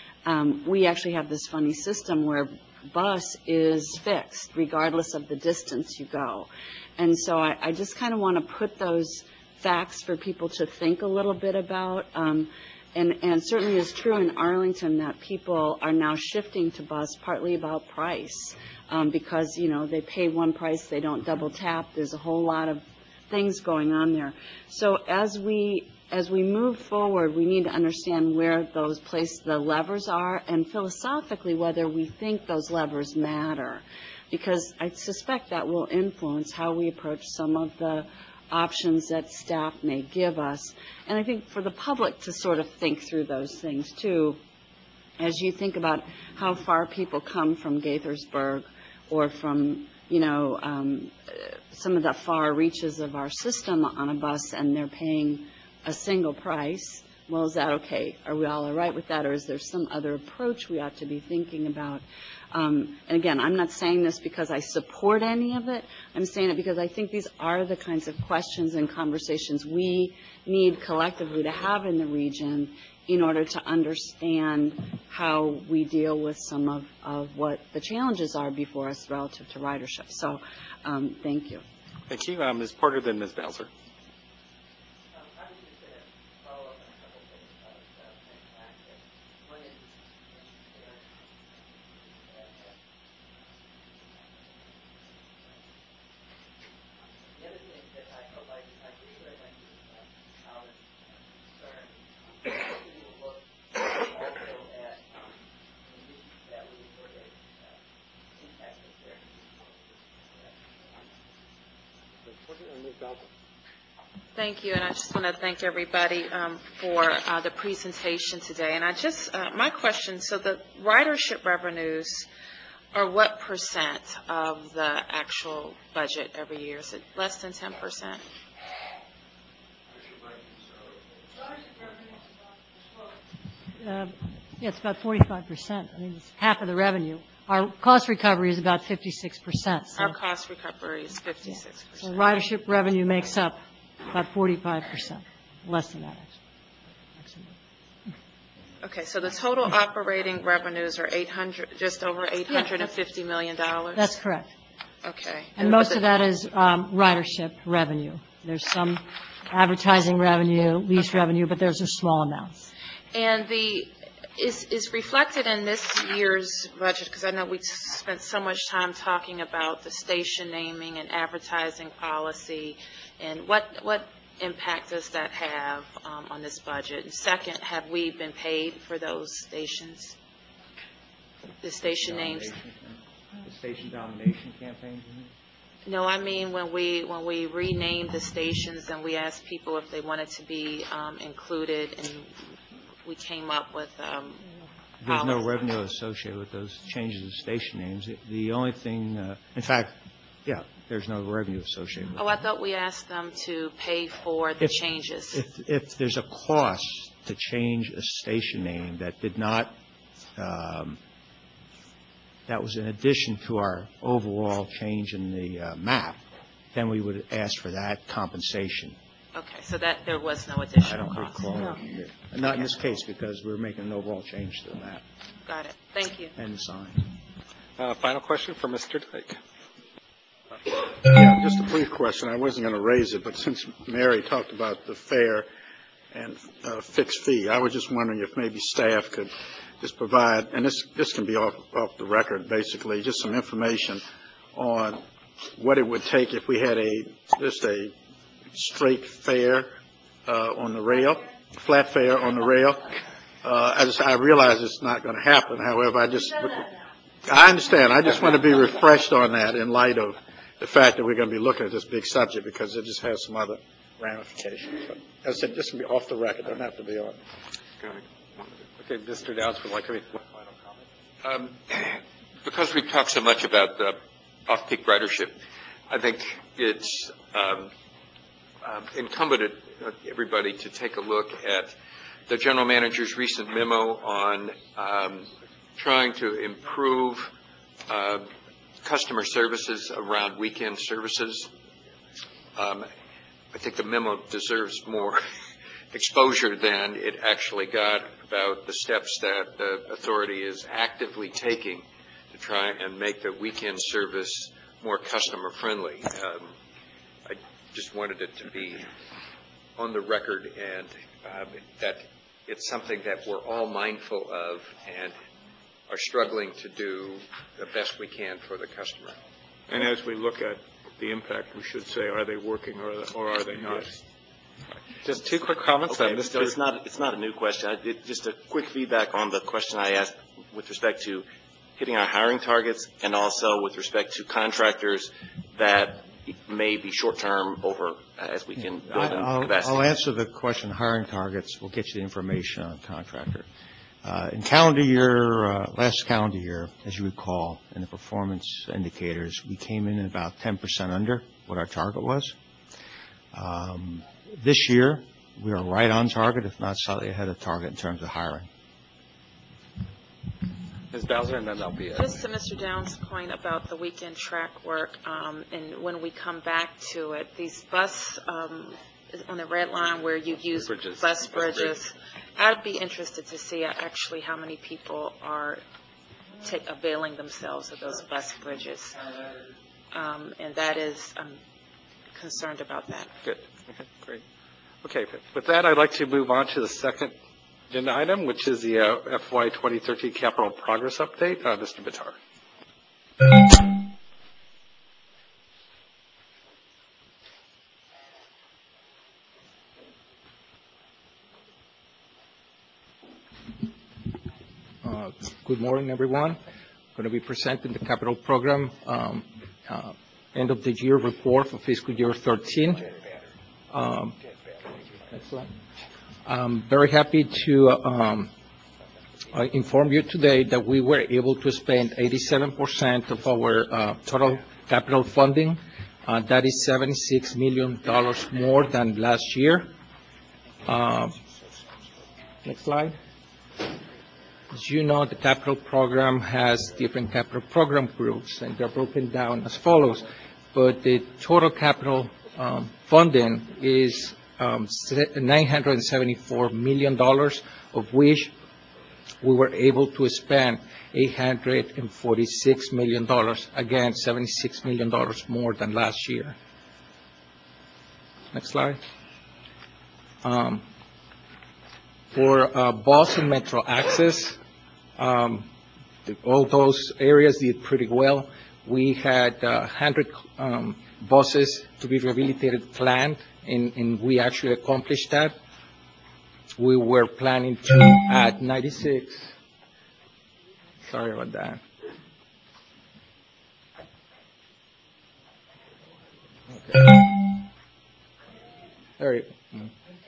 Um, we actually have this funny system where bus is fixed regardless of the distance you go. And so I, I just kind of want to put those facts for people to think a little bit about. Um, and, and certainly is true in Arlington that people are now shifting to bus partly about price um, because, you know, they pay one price, they don't double tap. There's a whole lot of things going on there. So as we As we move forward, we need to understand where those place the levers are, and philosophically whether we think those levers matter, because I suspect that will influence how we approach some of the options that staff may give us. And I think for the public to sort of think through those things too, as you think about how far people come from Gaithersburg or from, you know, um, some of the far reaches of our system on a bus, and they're paying a single price. Well, is that okay? Are we all all right with that, or is there some other approach we ought to be thinking about? Um, and again, I'm not saying this because I support any of it. I'm saying it because I think these are the kinds of questions and conversations we need collectively to have in the region in order to understand how we deal with some of, of what the challenges are before us relative to ridership. So um, thank you.
Thank you. Uh, Miz Porter, then Miz Bowser.
Thank you, and I just want to thank everybody um, for uh, the presentation today. And I just, uh, my question, so the ridership revenues are what percent of the actual budget every year? Is it less than ten percent?
Uh, yeah, it's about forty-five percent. I mean, it's half of the revenue. Our cost recovery is about fifty-six percent. So,
Our cost recovery is fifty-six percent.
so ridership revenue makes up about forty-five percent, less than that, actually.
Okay, so the total operating revenues are eight hundred, just over eight hundred fifty million dollars?
That's correct.
Okay.
And most of that is um, ridership revenue. There's some advertising revenue, lease revenue, but those are small amounts.
And the, is, is reflected in this year's budget, because I know we spent so much time talking about the station naming and advertising policy, and what, what impact does that have um, on this budget? And second, have we been paid for those stations? The station names?
The station domination campaign?
No, I mean when we when we renamed the stations and we asked people if they wanted to be um, included, and we came up with um,
There's no
policy.
revenue associated with those changes of station names. The only thing, uh, in fact, yeah, there's no revenue associated with
Oh, I thought we asked them to pay for the
If-
changes.
If, if there's a cost to change a station name that did not, um, that was in addition to our overall change in the uh, map, then we would ask for that compensation.
Okay, so that there was no
I
additional
don't
cost.
recall.
No.
it. Not in this case, because we're making an overall change to the map
Got it. Thank you.
and the sign.
Uh, final question for Mister Dyke.
Yeah, just a brief question. I wasn't going to raise it, but since Mary talked about the fare and uh, fixed fee, I was just wondering if maybe staff could just provide, and this this can be off off the record, basically, just some information on what it would take if we had a just a straight fare uh, on the rail, flat fare on the rail. Uh, I just, I realize it's not going to happen. However, I just, I understand. I just want to be refreshed on that in light of the fact that we're going to be looking at this big subject, because it just has some other ramifications. But as I said, this can be off the record. Don't have to be on.
Okay, Mister Downs would like to make one final comment.
Um, because we've talked so much about the off-peak ridership, I think it's um, um, incumbent on everybody to take a look at the general manager's recent memo on um, trying to improve uh, customer services around weekend services. Um, I think the memo deserves more exposure than it actually got about the steps that the authority is actively taking to try and make the weekend service more customer friendly. Um, I just wanted it to be on the record, and uh, that it's something that we're all mindful of and are struggling to do the best we can for the customer.
And as we look at the impact, we should say, are they working or, or are they not?
Yes. Just two quick comments.
Okay,
on Mister
so it's not it's not a new question. I did just a quick feedback on the question I asked with respect to hitting our hiring targets, and also with respect to contractors that may be short-term over as we can build in
I'll,
capacity.
I'll answer the question, hiring targets. We'll get you the information on contractor. Uh, in calendar year, uh, last calendar year, as you recall, in the performance indicators, we came in about ten percent under what our target was. Um, this year, we are right on target, if not slightly ahead of target in terms of hiring.
Miz Bowser, and then I'll be it.
Just to Mister Downs' point about the weekend track work, um, and when we come back to it, these bus, um, on the red line where you use
Bridges.
bus
Bus
bridges, I'd be interested to see actually how many people are ta- availing themselves of those bus bridges. Um, and that is, I'm concerned about that.
Good. Okay, great. Okay, with that, I'd like to move on to the second agenda item, which is the uh, F Y twenty thirteen Capital Progress Update. Uh, Mister Bitar.
Uh, Good morning, everyone. I'm going to be presenting the capital program um, uh, end of the year report for fiscal year thirteen. Um, next slide. I'm very happy to um, uh, inform you today that we were able to spend eighty-seven percent of our uh, total capital funding. Uh, that is seventy-six million dollars more than last year. Uh, next slide. As you know, the capital program has different capital program groups, and they're broken down as follows. But the total capital um, funding is um, nine hundred seventy-four million dollars, of which we were able to spend eight hundred forty-six million dollars. Again, seventy-six million dollars more than last year. Next slide. Um, for uh, bus and metro access, Um, all those areas did pretty well. We had uh, one hundred um, buses to be rehabilitated planned, and, and we actually accomplished that. We were planning to add ninety-six. Sorry about that. Okay. There you go.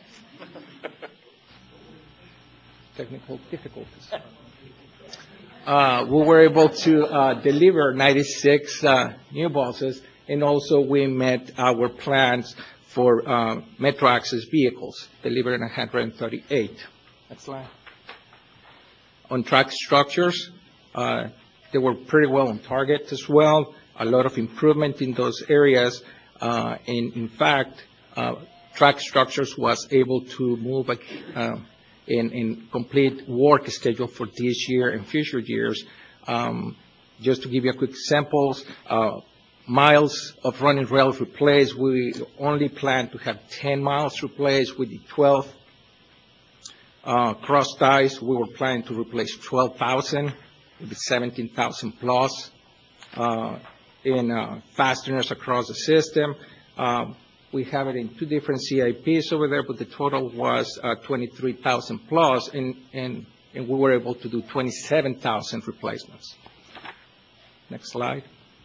Technical difficulties. Uh, we were able to uh, deliver ninety-six uh, new buses, and also we met our plans for uh, metro access vehicles, delivering one hundred thirty-eight. Next slide. On track structures, uh, they were pretty well on target as well. A lot of improvement in those areas. Uh, and in fact, uh, track structures was able to move uh, in, in complete work schedule for this year and future years. Um, just to give you a quick samples, uh, miles of running rails replaced. We only plan to have ten miles replaced with the twelve. Uh, cross ties, we were planning to replace twelve thousand with the seventeen thousand plus. Uh, in uh, fasteners across the system, um, We have it in two different C I Ps over there, but the total was uh, twenty-three thousand plus, and, and, and we were able to do twenty-seven thousand replacements. Next slide.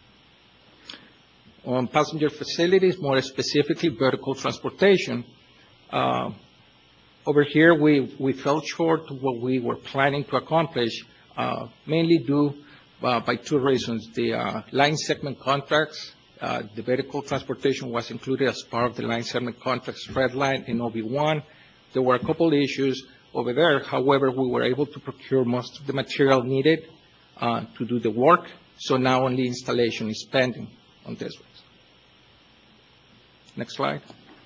On passenger facilities, more specifically vertical transportation, uh, over here we, we fell short of what we were planning to accomplish, uh, mainly due uh, by two reasons. The uh, line segment contracts, uh, the vertical transportation was included as part of the line segment contracts, Red Line and O B one. There were a couple issues over there. However, we were able to procure most of the material needed uh, to do the work, so now only installation is pending on this one. Next slide.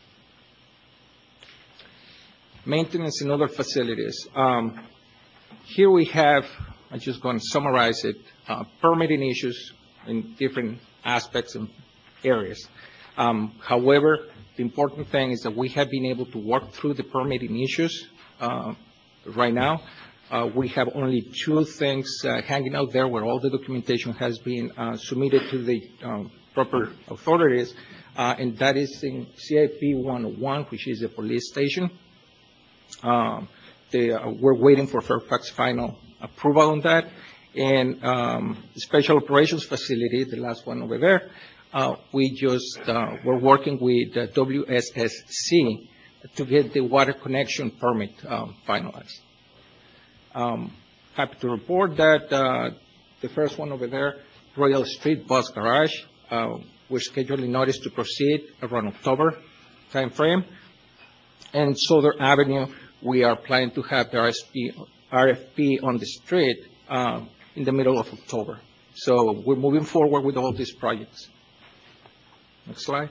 Maintenance in other facilities. Um, here we have, I'm just going to summarize it, uh, permitting issues in different aspects and areas. Um, however, the important thing is that we have been able to work through the permitting issues uh, right now. Uh, we have only two things uh, hanging out there where all the documentation has been uh, submitted to the um, proper authorities. Uh, and that is in C I P one oh one, which is the police station. Um, they, uh, we're waiting for Fairfax final approval on that. And um, the special operations facility, the last one over there, uh, we just, uh, we're working with uh, W S S C to get the water connection permit um, finalized. Um, happy to report that uh, the first one over there, Royal Street Bus Garage, uh, we're scheduling notice to proceed around October timeframe. And Southern Avenue, we are planning to have the R F P on the street uh, in the middle of October. So we're moving forward with all these projects. Next slide.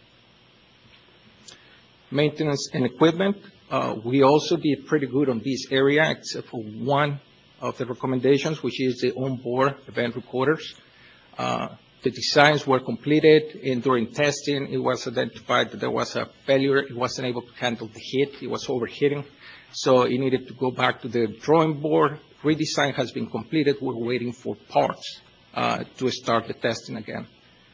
Maintenance and equipment. Uh, we also did pretty good on this area, except for one of the recommendations, which is the onboard event recorders. Uh, The designs were completed, and during testing, it was identified that there was a failure. It wasn't able to handle the heat. It was overheating. So it needed to go back to the drawing board. Redesign has been completed. We're waiting for parts uh, to start the testing again.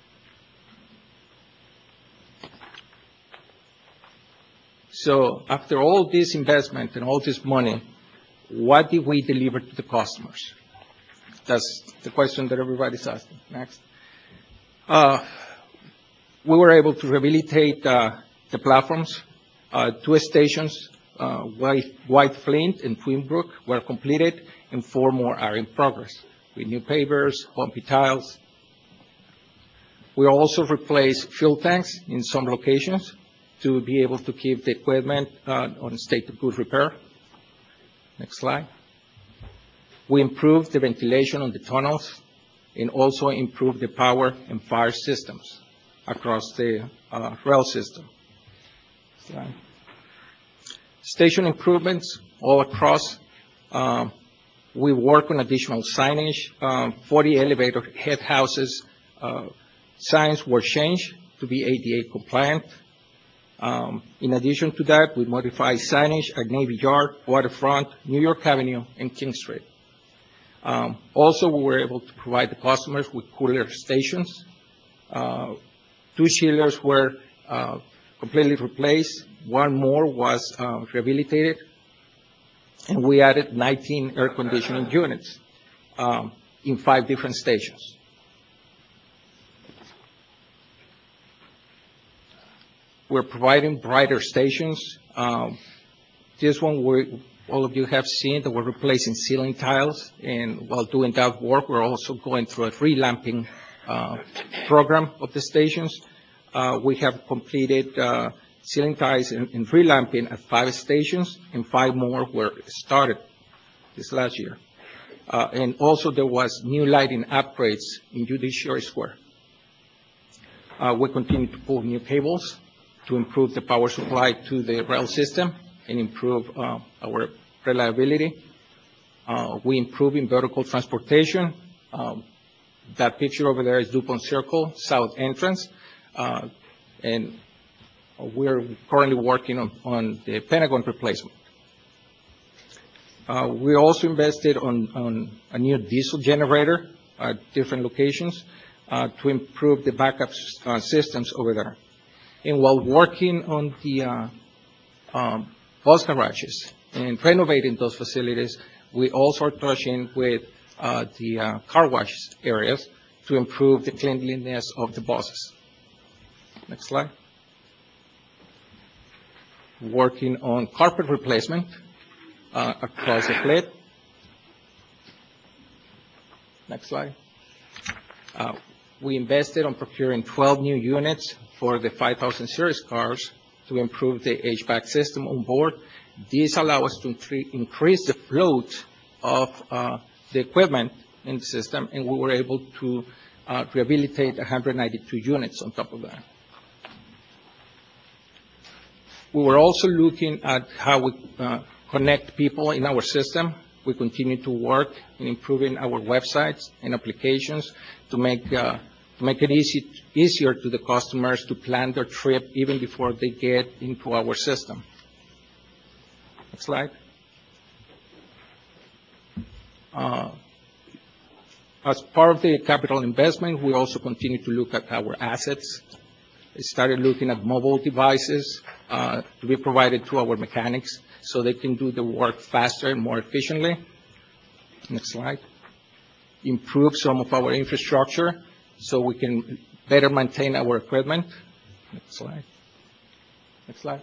So after all this investment and all this money, what did we deliver to the customers? That's the question that everybody's asking. Next. Uh, we were able to rehabilitate uh, the platforms. Uh, two stations, uh, White, White Flint and Twinbrook, were completed, and four more are in progress with new pavers, bumpy tiles. We also replaced fuel tanks in some locations to be able to keep the equipment uh, on state of good repair. Next slide. We improved the ventilation on the tunnels and also improved the power and fire systems across the uh, rail system. Slide. Station improvements all across. Um, we work on additional signage. Um, forty elevator head houses uh, signs were changed to be A D A compliant. Um, in addition to that, we modified signage at Navy Yard, Waterfront, New York Avenue, and King Street. Um, also, we were able to provide the customers with cooler stations. Uh, two chillers were uh, completely replaced. One more was uh, rehabilitated. And we added nineteen air conditioning units um, in five different stations. We're providing brighter stations. Um, this one, we're, all of you have seen that we're replacing ceiling tiles. And while doing that work, we're also going through a relamping uh, program of the stations. Uh, we have completed uh, ceiling tiles and, and relamping at five stations, and five more were started this last year. Uh, and also there was new lighting upgrades in Judiciary Square. Uh, we continue to pull new cables to improve the power supply to the rail system and improve uh, our reliability. Uh, we improve in vertical transportation. Um, that picture over there is DuPont Circle, south entrance. Uh, and we're currently working on, on the Pentagon replacement. Uh, we also invested on, on a new diesel generator at different locations uh, to improve the backup uh, systems over there. And while working on the uh, um, bus garages and renovating those facilities, we also are touching with uh, the uh, car wash areas to improve the cleanliness of the buses. Next slide. Working on carpet replacement uh, across the fleet. Next slide. Uh, we invested on procuring twelve new units for the five thousand series cars to improve the H V A C system on board. This allows us to increase the float of uh, the equipment in the system, and we were able to uh, rehabilitate one hundred ninety-two units on top of that. We were also looking at how we uh, connect people in our system. We continue to work in improving our websites and applications to make uh, to make it easy, easier to the customers to plan their trip even before they get into our system. Next slide. Uh, as part of the capital investment, we also continue to look at our assets. We started looking at mobile devices uh, to be provided to our mechanics so they can do the work faster and more efficiently. Next slide. Improve some of our infrastructure so we can better maintain our equipment. Next slide. Next slide.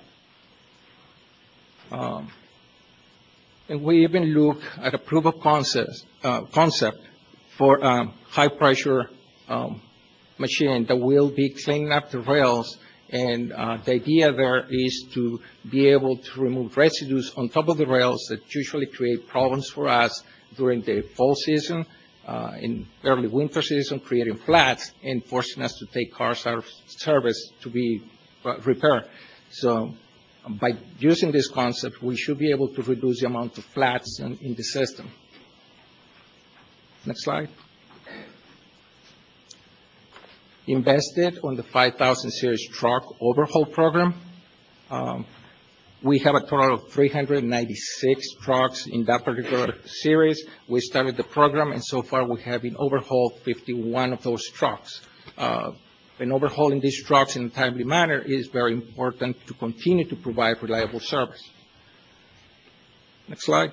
Um, and we even look at a proof of concept, uh, concept for um, high pressure um, machine that will be cleaning up the rails. And uh, the idea there is to be able to remove residues on top of the rails that usually create problems for us during the fall season, uh, in early winter season, creating flats and forcing us to take cars out of service to be uh, repaired. So um, by using this concept, we should be able to reduce the amount of flats in, in the system. Next slide. Invested on the five thousand series truck overhaul program. Um, we have a total of three hundred ninety-six trucks in that particular series. We started the program, and so far we have been overhauled fifty-one of those trucks. Uh, and overhauling these trucks in a timely manner is very important to continue to provide reliable service. Next slide.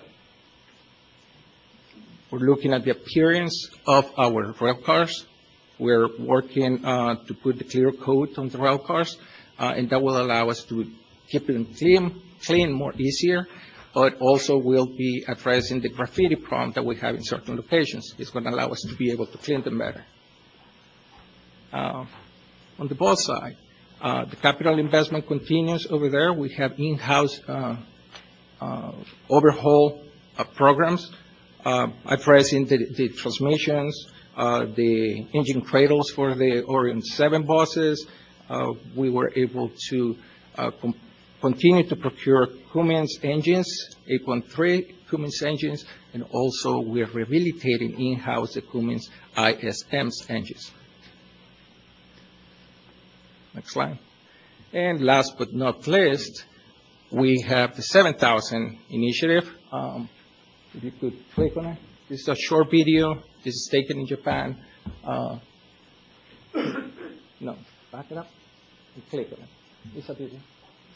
We're looking at the appearance of our rail cars. We're working uh, to put the clear coat on the rail cars, uh, and that will allow us to keep them clean, clean more easier, but also will be addressing the graffiti problem that we have in certain locations. It's going to allow us to be able to clean them better. Uh, on the bus side, uh, the capital investment continues over there. We have in-house uh, uh, overhaul uh, programs uh, addressing the, the transmissions, Uh, the engine cradles for the Orion seven buses. Uh, we were able to uh, com- continue to procure Cummins engines, eight point three Cummins engines, and also we're rehabilitating in-house the Cummins I S Ms engines. Next slide. And last but not least, we have the seven thousand initiative. Um, if you could click on it. This is a short video. This is taken in Japan. Uh, no, back it up and click on it. It's a video.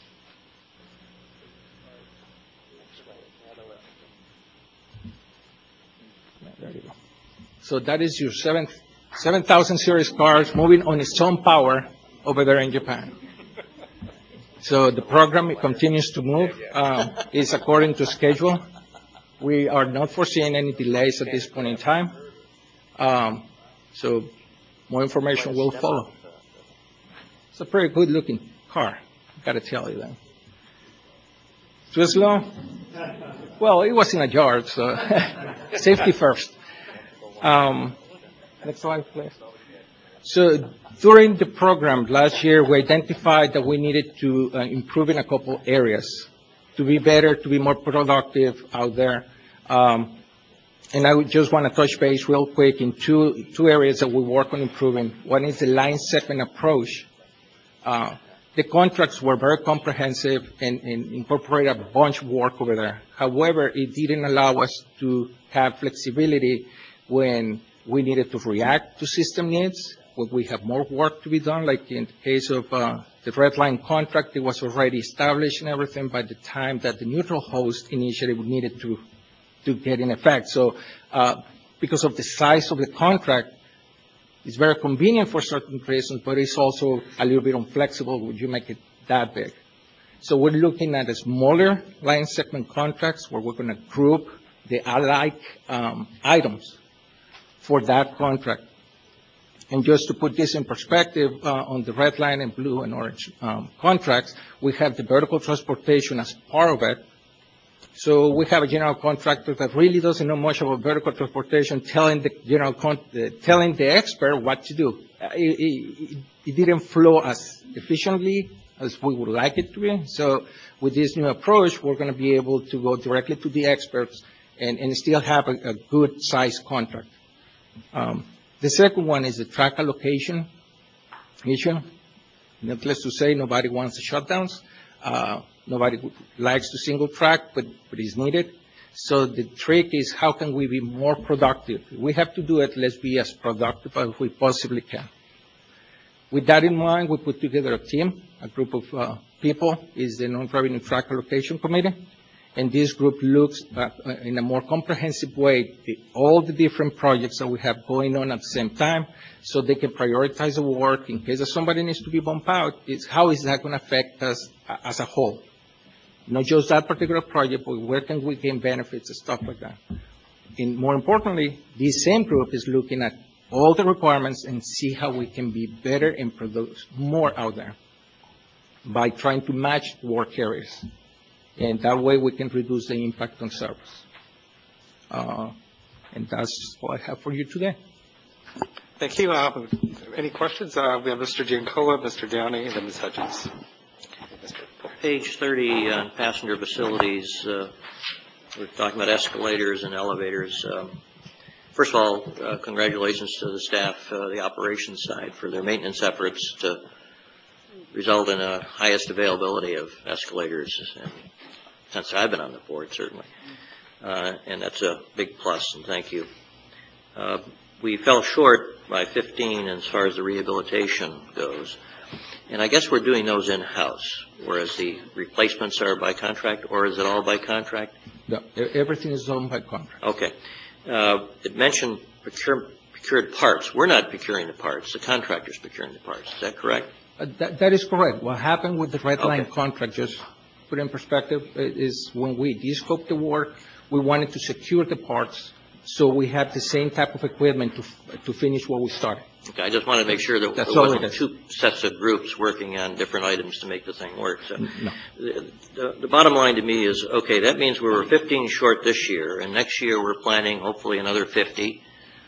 There you go. So that is your seven seven thousand series cars moving on its own power over there in Japan. So the program continues to move. Uh, it's according to schedule. We are not foreseeing any delays at this point in time. Um, so more information will follow. It's a pretty good looking car, I've got to tell you that. Too slow? Well, it was in a yard, so safety first. Um, next slide, please. So during the program last year, we identified that we needed to uh, improve in a couple areas to be better, to be more productive out there. Um, and I would just want to touch base real quick in two, two areas that we work on improving. One is the line segment approach. Uh, the contracts were very comprehensive and, and incorporated a bunch of work over there. However, it didn't allow us to have flexibility when we needed to react to system needs, where we have more work to be done, like in the case of uh, the red line contract, it was already established and everything by the time that the neutral host initiative needed to, to get in effect. So uh, because of the size of the contract, it's very convenient for certain reasons, but it's also a little bit inflexible when you make it that big. So we're looking at a smaller line segment contracts where we're going to group the alike um, items for that contract. And just to put this in perspective, uh, on the red line and blue and orange um, contracts, we have the vertical transportation as part of it. So we have a general contractor that really doesn't know much about vertical transportation, telling the general con- uh, telling the expert what to do. Uh, it, it, it didn't flow as efficiently as we would like it to be. So with this new approach, we're going to be able to go directly to the experts and, and still have a, a good size contract. Um, the second one is the track allocation issue. Needless to say, nobody wants the shutdowns. Uh, nobody likes to single track, but, but it's needed. So the trick is how can we be more productive? We have to do it, let's be as productive as we possibly can. With that in mind, we put together a team, a group of uh, people, is the Non-Revenue Track Allocation Committee. And this group looks at, uh, in a more comprehensive way at all the different projects that we have going on at the same time, so they can prioritize the work in case that somebody needs to be bumped out. It's how is that going to affect us uh, as a whole? Not just that particular project, but where can we gain benefits and stuff like that. And more importantly, this same group is looking at all the requirements and see how we can be better and produce more out there by trying to match work areas. And that way we can reduce the impact on service. Uh, and that's all I have for you today.
Thank you. Uh, any questions? Uh, we have Mister Giancola, Mister Downey, and then Miz Hutchins.
Page thirty on passenger facilities, uh, we're talking about escalators and elevators. Um, first of all, uh, congratulations to the staff, uh, the operations side, for their maintenance efforts to result in a highest availability of escalators, and since I've been on the board, certainly. Uh, and that's a big plus, and thank you. Uh, we fell short by fifteen as far as the rehabilitation goes. And I guess we're doing those in-house, whereas the replacements are by contract, or is it all by contract?
No, everything is done by contract.
Okay. Uh, it mentioned procure, procured parts. We're not procuring the parts. The contractor's procuring the parts. Is that correct?
Uh, that, that is correct. What happened with the red line
Okay.
contract, just put in perspective, is when we de-scoped the work, we wanted to secure the parts, so we had the same type of equipment to to finish what we started.
Okay, I just wanted to make sure that
That's
there
all it
wasn't
is.
two sets of groups working on different items to make the thing work. So
No.
the, the, the bottom line to me is, okay, that means we were fifteen short this year, and next year we're planning hopefully another fifty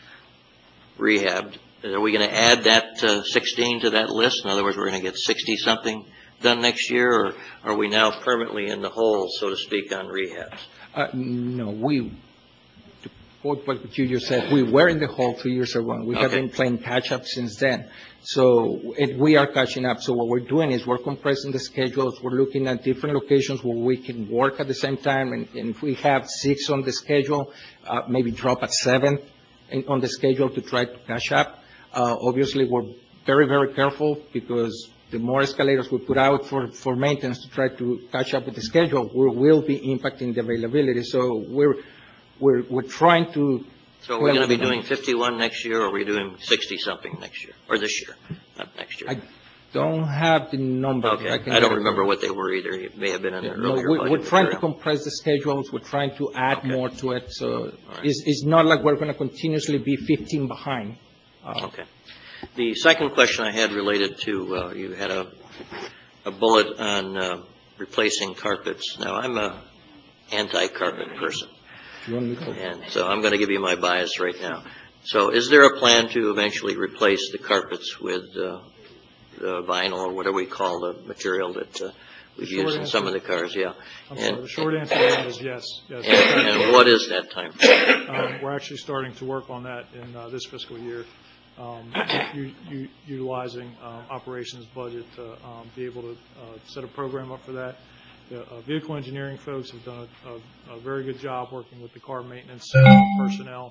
rehabbed. Are we going to add that uh, sixteen to that list? In other words, we're going to get sixty-something done next year, or are we now permanently in the hole, so to speak, on rehabs?
Uh, no, we, to quote what you just said, we were in the hole two years ago, and we have
Okay.
been playing catch-up since then. So it, we are catching up. So what we're doing is we're compressing the schedules. We're looking at different locations where we can work at the same time. And, and if we have six on the schedule, uh, maybe drop at seven in, on the schedule to try to catch up. Uh, obviously, we're very, very careful because the more escalators we put out for, for maintenance to try to catch up with the schedule, we will be impacting the availability. So we're, we're, we're trying to.
So are we going to be doing fifty-one next year, or are we doing sixty-something next year, or this year, not next year?
I don't have the number.
Okay,
I, can
I don't
get it.
remember what they were either. It may have been in the
No,
earlier
we-
budget
we're trying to
material.
compress the schedules. We're trying to add more to it. So it's, it's not like we're going to continuously be fifteen behind. Uh,
Okay. The second question I had related to, uh, you had a, a bullet on uh, replacing carpets. Now, I'm a anti-carpet person,
you want me to go?
and so I'm going to give you my bias right now. So is there a plan to eventually replace the carpets with uh, the vinyl, or whatever we call the material that uh, we've
The short
used in some of
answer-
the cars? Yeah.
I'm
And-
sorry, the short answer to that is yes. yes.
And, and what is that time frame?
Um, We're actually starting to work on that in uh, this fiscal year, um, u- u- utilizing um, operations budget to um, be able to uh, set a program up for that. The uh, vehicle engineering folks have done a, a, a very good job working with the car maintenance uh, personnel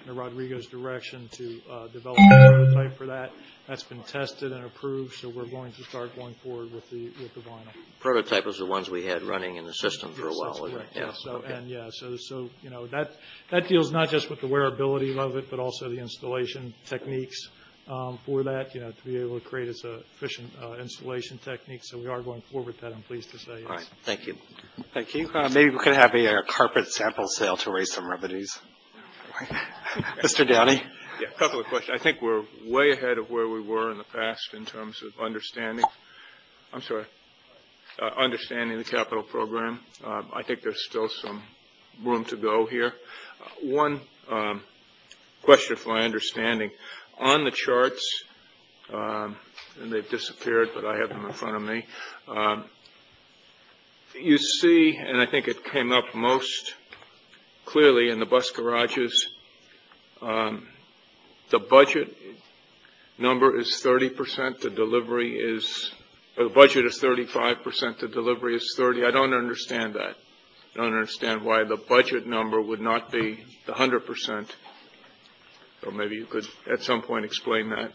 under Rodrigo's direction to uh, develop a prototype for that. That's been tested and approved, so we're going to start going forward with the with the vinyl.
Prototype was the ones we had running in the system for
Yes,
a while,
that's
wasn't
correct,
it? Yeah.
yes. So,
Okay.
and yeah, so, so, you know, that, that deals not just with the wearability of it, but also the installation techniques um, for that, you know, to be able to create as a efficient uh, installation technique. So we are going forward with that, I'm pleased to say. Yes.
All right, thank you.
Thank you. Uh, Maybe we could have a uh, carpet sample sale to raise some revenues. Mister Downey?
Yeah, a couple of questions. I think we're way ahead of where we were in the past in terms of understanding. I'm sorry. Uh, understanding the capital program. Uh, I think there's still some room to go here. Uh, one um, question for my understanding. On the charts, um, and they've disappeared, but I have them in front of me, um, you see, and I think it came up most clearly in the bus garages, um, the budget number is thirty percent. The delivery is, or the budget is thirty-five percent. The delivery is thirty. I don't understand that. I don't understand why the budget number would not be the one hundred percent. So maybe you could at some point explain that.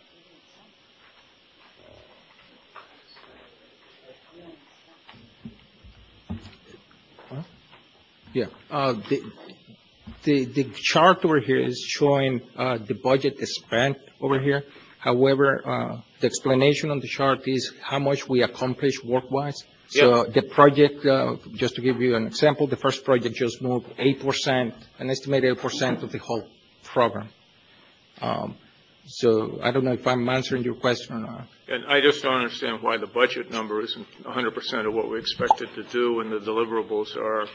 Yeah. Uh, the, the, the chart over here is showing uh, the budget spent over here. However, uh, the explanation on the chart is how much we accomplished work-wise. So the project, uh, just to give you an example, the first project just moved eight percent, an estimated eight percent of the whole program. Um, so I don't know if I'm answering your question or not.
And I just don't understand why the budget number isn't one hundred percent of what we expected to do, and the deliverables are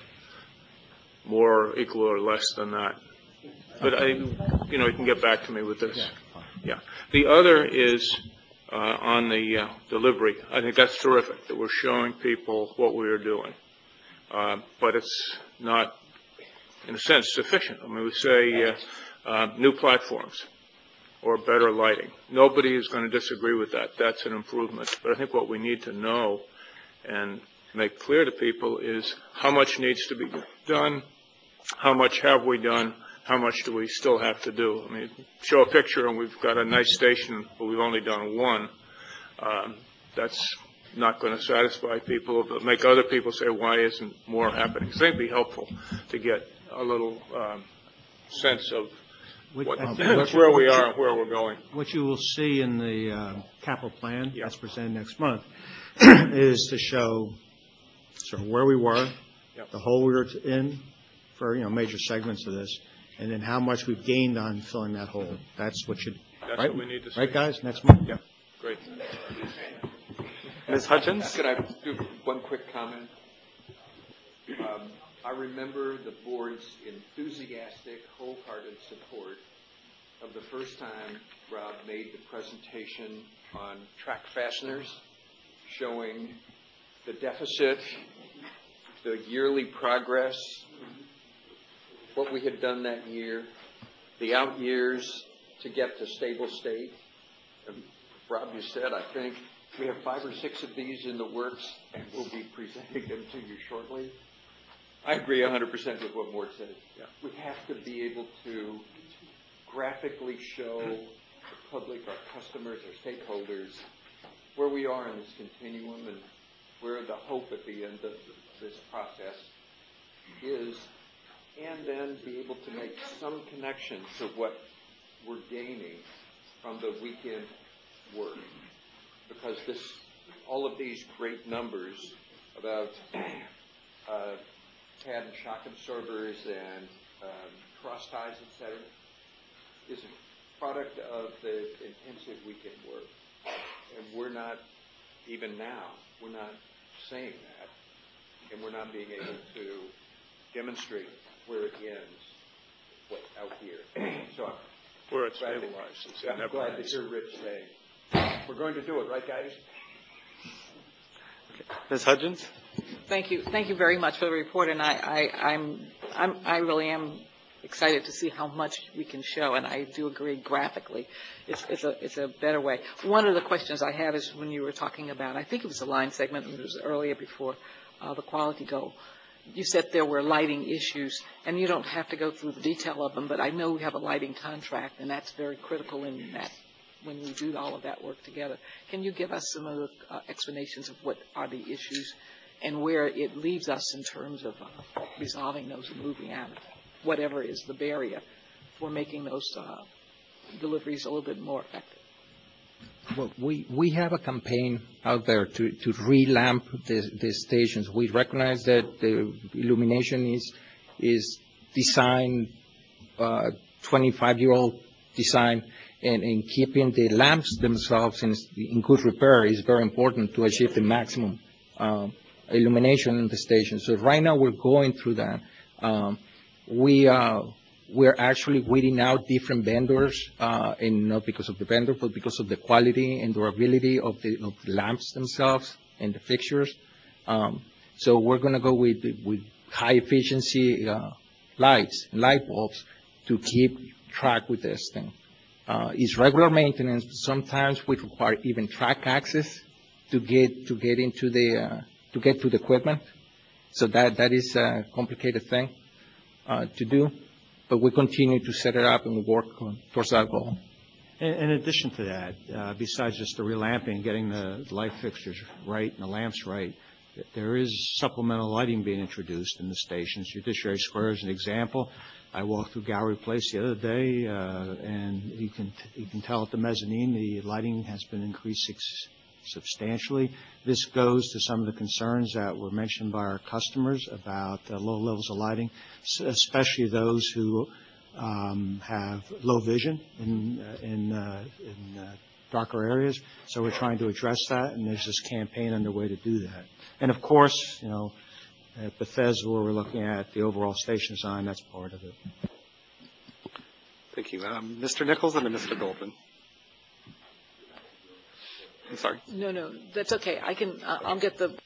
more, equal, or less than that. But I, you know, you can get back to me with this. Yeah. The other is uh, on the uh, delivery. I think that's terrific that we're showing people what we are doing. Uh, but it's not, in a sense, sufficient. I mean, we say uh, uh, new platforms or better lighting. Nobody is going to disagree with that. That's an improvement. But I think what we need to know and make clear to people is how much needs to be done, how much have we done, how much do we still have to do. I mean, show a picture and we've got a nice station, but we've only done one. Um, that's not going to satisfy people, but make other people say, why isn't more happening? So I think it'd be helpful to get a little um, sense of what,
I think what
where
you-
we are and where we're going.
What you will see in the uh, capital plan that's presented next month is to show sort of where we were,
Yep.
the hole we were in for, you know, major segments of this, and then how much we've gained on filling that hole. That's what you,
That's
right?
what we need to see.
Right, guys? Next month?
Yeah. Great.
Miz Hutchins?
Could I do one quick comment? Um, I remember the board's enthusiastic, wholehearted support of the first time Rob made the presentation on track fasteners, showing the deficit, the yearly progress, what we had done that year, the out years to get to stable state. And Rob, you said, I think, we have five or six of these in the works, and we'll be presenting them to you shortly. I agree one hundred percent with what Mort said. Yeah. We have to be able to graphically show the public, our customers, our stakeholders, where we are in this continuum and where the hope at the end of this process is, and then be able to make some connection to what we're gaining from the weekend work. Because this, all of these great numbers about uh, pad and shock absorbers and um, cross ties, et cetera, is a product of the intensive weekend work. And we're not, even now, we're not saying that, and we're not being able to demonstrate where it ends, what out here. So
Where it stabilizes.
yeah, I'm glad to hear Rich say, we're going to do it, right, guys?
Miz Hudgens?
Thank you. Thank you very much for the report, and I, I, I'm, I'm, I really am excited to see how much we can show, and I do agree graphically. It's, it's a, it's a better way. One of the questions I have is when you were talking about, I think it was the line segment, it was earlier before uh, the quality goal. you said there were lighting issues, and you don't have to go through the detail of them, but I know we have a lighting contract, and that's very critical in that when we do all of that work together. Can you give us some of the uh, explanations of what are the issues and where it leaves us in terms of uh, resolving those and moving out of whatever is the barrier for making those uh, deliveries a little bit more effective?
Well, we, we have a campaign out there to, to relamp the, the stations. We recognize that the illumination is, is designed, uh, twenty-five-year-old design, and, and keeping the lamps themselves in, in good repair is very important to achieve the maximum um, illumination in the station. So right now we're going through that. Um, we uh, we're actually weeding out different vendors, uh, and not because of the vendor, but because of the quality and durability of the, of the lamps themselves and the fixtures. Um, so we're going to go with with high efficiency uh, lights, light bulbs, to keep track with this thing. Uh, it's regular maintenance. Sometimes we require even track access to get to get into the uh, to get to the equipment. So that that is a complicated thing uh, to do. But we continue to set it up and work on, towards that goal.
In, in addition to that, uh, besides just the relamping, getting the light fixtures right and the lamps right, there is supplemental lighting being introduced in the stations. Judiciary Square is an example. I walked through Gallery Place the other day, uh, and you can you can tell at the mezzanine the lighting has been increased six, substantially. This goes to some of the concerns that were mentioned by our customers about uh, low levels of lighting, especially those who um, have low vision in uh, in, uh, in uh, darker areas. So we're trying to address that, and there's this campaign underway to do that. And of course, you know, at Bethesda, where we're looking at the overall station design, that's part of it.
Thank you. Um, Mister Nichols and then Mister Goldman. I'm sorry.
No, no, that's okay. I can, uh, I'll get the, that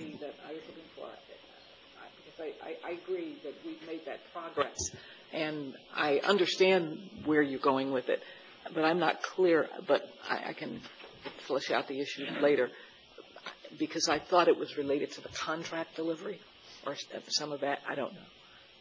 I was looking for. Because I, I, I agree that we've made that progress, and I understand where you're going with it, but I'm not clear, but I, I can flesh out the issue later, because I thought it was related to the contract delivery, or some of that, I don't know.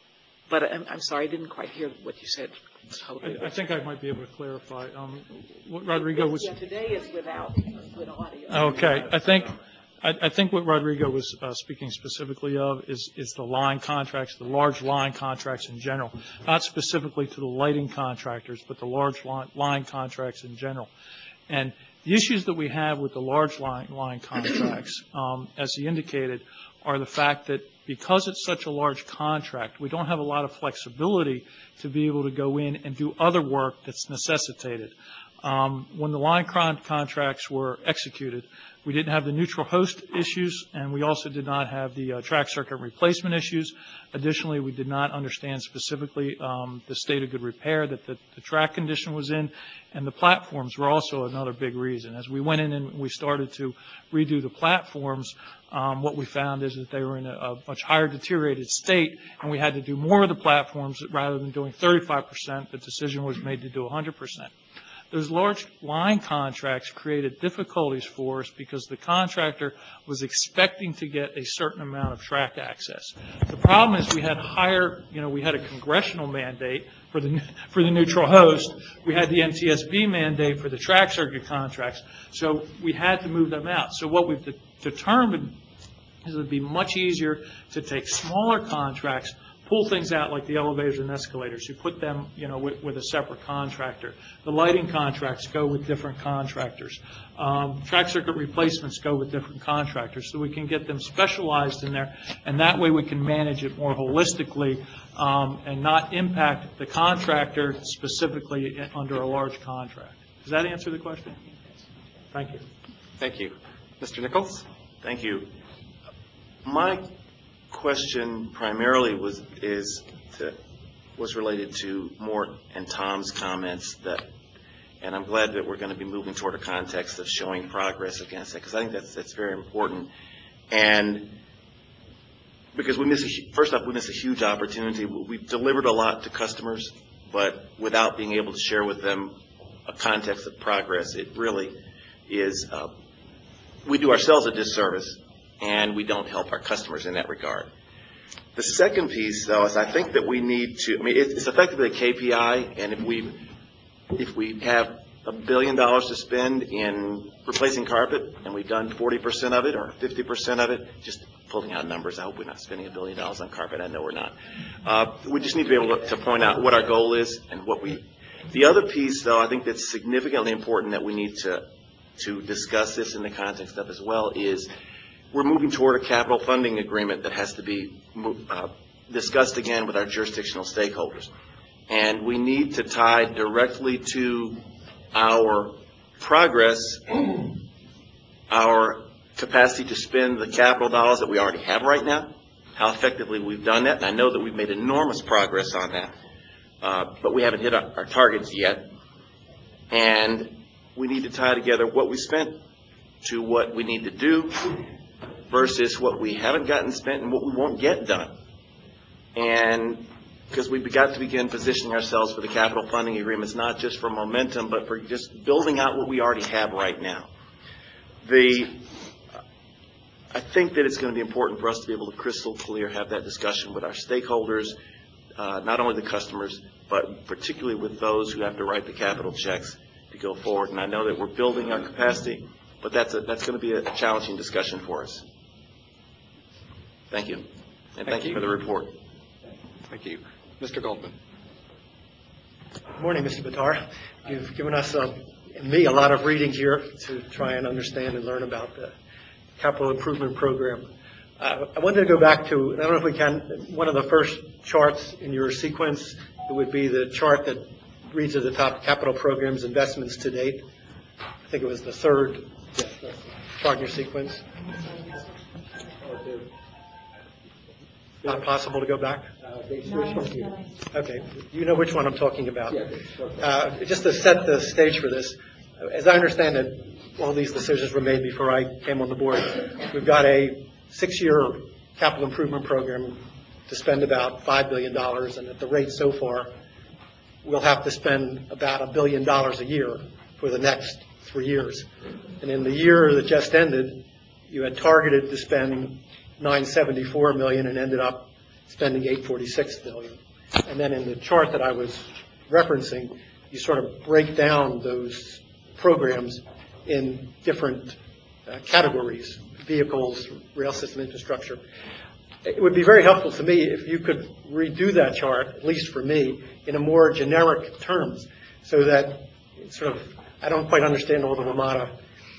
But I'm, I'm sorry, I didn't quite hear what you said. Totally.
I, I think I might be able to clarify. Um, what Rodrigo was.
Yeah, today is without, with audio.
Okay, I think, I, I think what Rodrigo was uh, speaking specifically of is, is the line contracts, the large line contracts in general, not specifically to the lighting contractors, but the large line, line contracts in general. And the issues that we have with the large line, line contracts, um, as he indicated, are the fact that because it's such a large contract, we don't have a lot of flexibility to be able to go in and do other work that's necessitated. Um, when the line con- contracts were executed, we didn't have the neutral host issues, and we also did not have the uh, track circuit replacement issues. Additionally, we did not understand specifically um, the state of good repair that the, the track condition was in, and the platforms were also another big reason. As we went in and we started to redo the platforms, um, what we found is that they were in a, a much higher deteriorated state, and we had to do more of the platforms rather than doing thirty-five percent. The decision was made to do one hundred percent. Those large line contracts created difficulties for us because the contractor was expecting to get a certain amount of track access. The problem is we had higher, you know, we had a congressional mandate for the for the neutral host. We had the N T S B mandate for the track circuit contracts. So we had to move them out. So what we've de- determined is it would be much easier to take smaller contracts, pull things out like the elevators and escalators. You put them, you know, with, with a separate contractor. The lighting contracts go with different contractors. Um, track circuit replacements go with different contractors, so we can get them specialized in there, and that way we can manage it more holistically um, and not impact the contractor specifically under a large contract. Does that answer the question? Thank you.
Thank you. Mister Nichols?
Thank you. My question primarily was is to, was related to Mort and Tom's comments that, and I'm glad that we're going to be moving toward a context of showing progress against it, because I think that's that's very important. And because we miss a, first off, we miss a huge opportunity. We've delivered a lot to customers, but without being able to share with them a context of progress, it really is. Uh, we do ourselves a disservice, and we don't help our customers in that regard. The second piece, though, is I think that we need to, I mean, it- it's effectively a K P I, and if we, if we have a billion dollars to spend in replacing carpet, and we've done forty percent of it or fifty percent of it, just pulling out numbers, I hope we're not spending a billion dollars on carpet, I know we're not. Uh, we just need to be able to, to point out what our goal is and what we, the other piece, though, I think that's significantly important that we need to, to discuss this in the context of as well is we're moving toward a capital funding agreement that has to be uh, discussed again with our jurisdictional stakeholders. And we need to tie directly to our progress, our capacity to spend the capital dollars that we already have right now, how effectively we've done that. And I know that we've made enormous progress on that, uh, but we haven't hit our, our targets yet. And we need to tie together what we spent to what we need to do versus what we haven't gotten spent and what we won't get done. And because we've got to begin positioning ourselves for the capital funding agreements, not just for momentum, but for just building out what we already have right now. The, I think that it's going to be important for us to be able to crystal clear have that discussion with our stakeholders, uh, not only the customers, but particularly with those who have to write the capital checks to go forward. And I know that we're building our capacity, but that's a, that's going to be a challenging discussion for us. Thank you. And thank, thank you for the report.
Thank you. Mister Goldman.
Good morning, Mister Bitar. You've given us uh, and me a lot of reading here to try and understand and learn about the capital improvement program. Uh, I wanted to go back to, I don't know if we can, one of the first charts in your sequence. It would be the chart that reads at the top, capital programs investments to date. I think it was the third yeah, chart in your sequence. Not possible to go back? Okay. You know which one I'm talking about. Uh, just to set the stage for this, as I understand it, all these decisions were made before I came on the board. We've got a six-year capital improvement program to spend about five billion dollars, and at the rate so far, we'll have to spend about a billion dollars a year for the next three years. And in the year that just ended, you had targeted to spend nine seventy-four million and ended up spending eight forty-six million. And then in the chart that I was referencing, you sort of break down those programs in different uh, categories, vehicles, rail system infrastructure. It would be very helpful to me if you could redo that chart, at least for me, in a more generic terms, so that sort of, I don't quite understand all the WMATA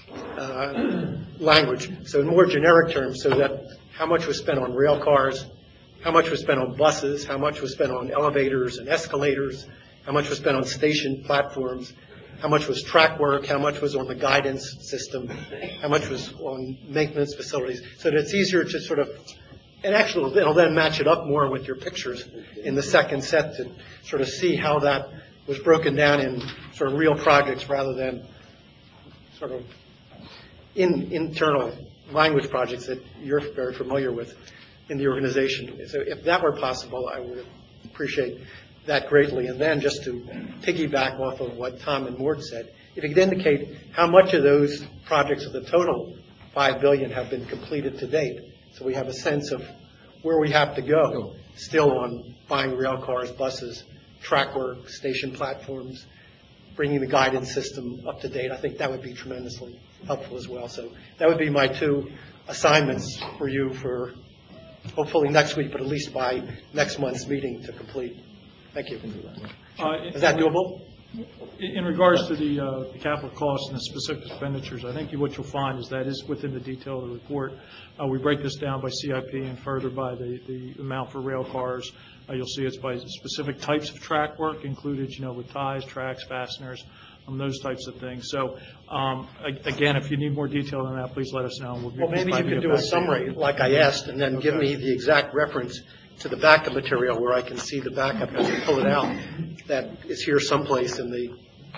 uh, language. So in more generic terms, so that how much was spent on rail cars, how much was spent on buses, how much was spent on elevators and escalators, how much was spent on station platforms, how much was track work, how much was on the guidance system, how much was on maintenance facilities, so that it's easier to sort of, and actually it'll then match it up more with your pictures in the second set to sort of see how that was broken down in sort of real projects rather than sort of in internal language projects that you're very familiar with in the organization. So if that were possible, I would appreciate that greatly. And then just to piggyback off of what Tom and Mort said, if you could indicate how much of those projects of the total five billion dollars have been completed to date, so we have a sense of where we have to go still on buying rail cars, buses, track work, station platforms, bringing the guidance system up to date. I think that would be tremendously helpful as well. So that would be my two assignments for you for hopefully next week, but at least by next month's meeting to complete. Thank you.
Uh,
Is that doable?
In in regards to the, uh, the capital costs and the specific expenditures, I think what you'll find is that is within the detail of the report. Uh, we break this down by C I P and further by the, the amount for rail cars. Uh, you'll see it's by specific types of track work included, you know, with ties, tracks, fasteners, um, those types of things. So, um, again, if you need more detail than that, please let us know. We'll,
well, maybe you could do a summary like I asked and then okay. give me the exact reference to the backup material where I can see the backup as we pull it out that is here someplace in the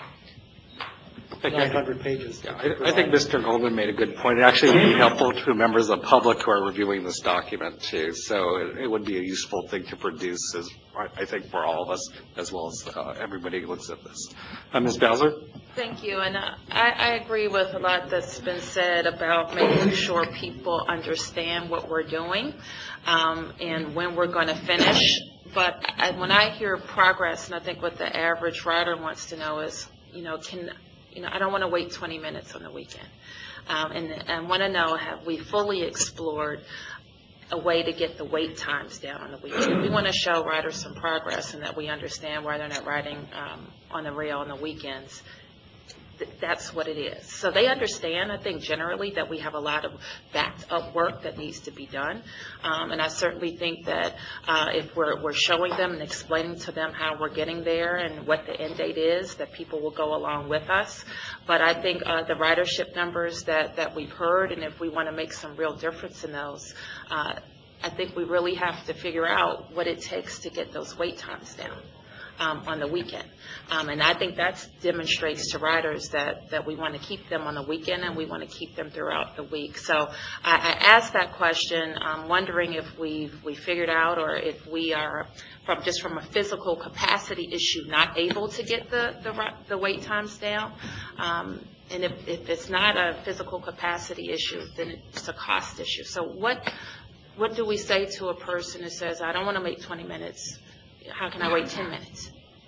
nine hundred pages.
Yeah, I, I think Mister Goldman made a good point. It actually would be helpful to members of the public who are reviewing this document, too. So it, it would be a useful thing to produce, as I think, for all of us, as well as uh, everybody who looks at this. Uh, Miz Bowser?
Thank you, and uh, I, I agree with a lot that's been said about making sure people understand what we're doing um, and when we're going to finish. But I, when I hear progress, and I think what the average rider wants to know is, you know, can, you know, I don't want to wait twenty minutes on the weekend, um, and I want to know, have we fully explored a way to get the wait times down on the weekend? We want to show riders some progress and that we understand why they're not riding um, on the rail on the weekends. That's what it is. So they understand, I think, generally that we have a lot of backed up work that needs to be done. Um, and I certainly think that uh, if we're, we're showing them and explaining to them how we're getting there and what the end date is, that people will go along with us. But I think uh, the ridership numbers that, that we've heard, and if we want to make some real difference in those, uh, I think we really have to figure out what it takes to get those wait times down. Um, on the weekend. Um, and I think that demonstrates to riders that, that we want to keep them on the weekend and we want to keep them throughout the week. So I, I asked that question, um, wondering if we've we figured out or if we are, from just from a physical capacity issue, not able to get the, the, the wait times down. Um, and if, if it's not a physical capacity issue, then it's a cost issue. So what what do we say to a person who says, I don't want to wait twenty minutes, how can I wait ten minutes?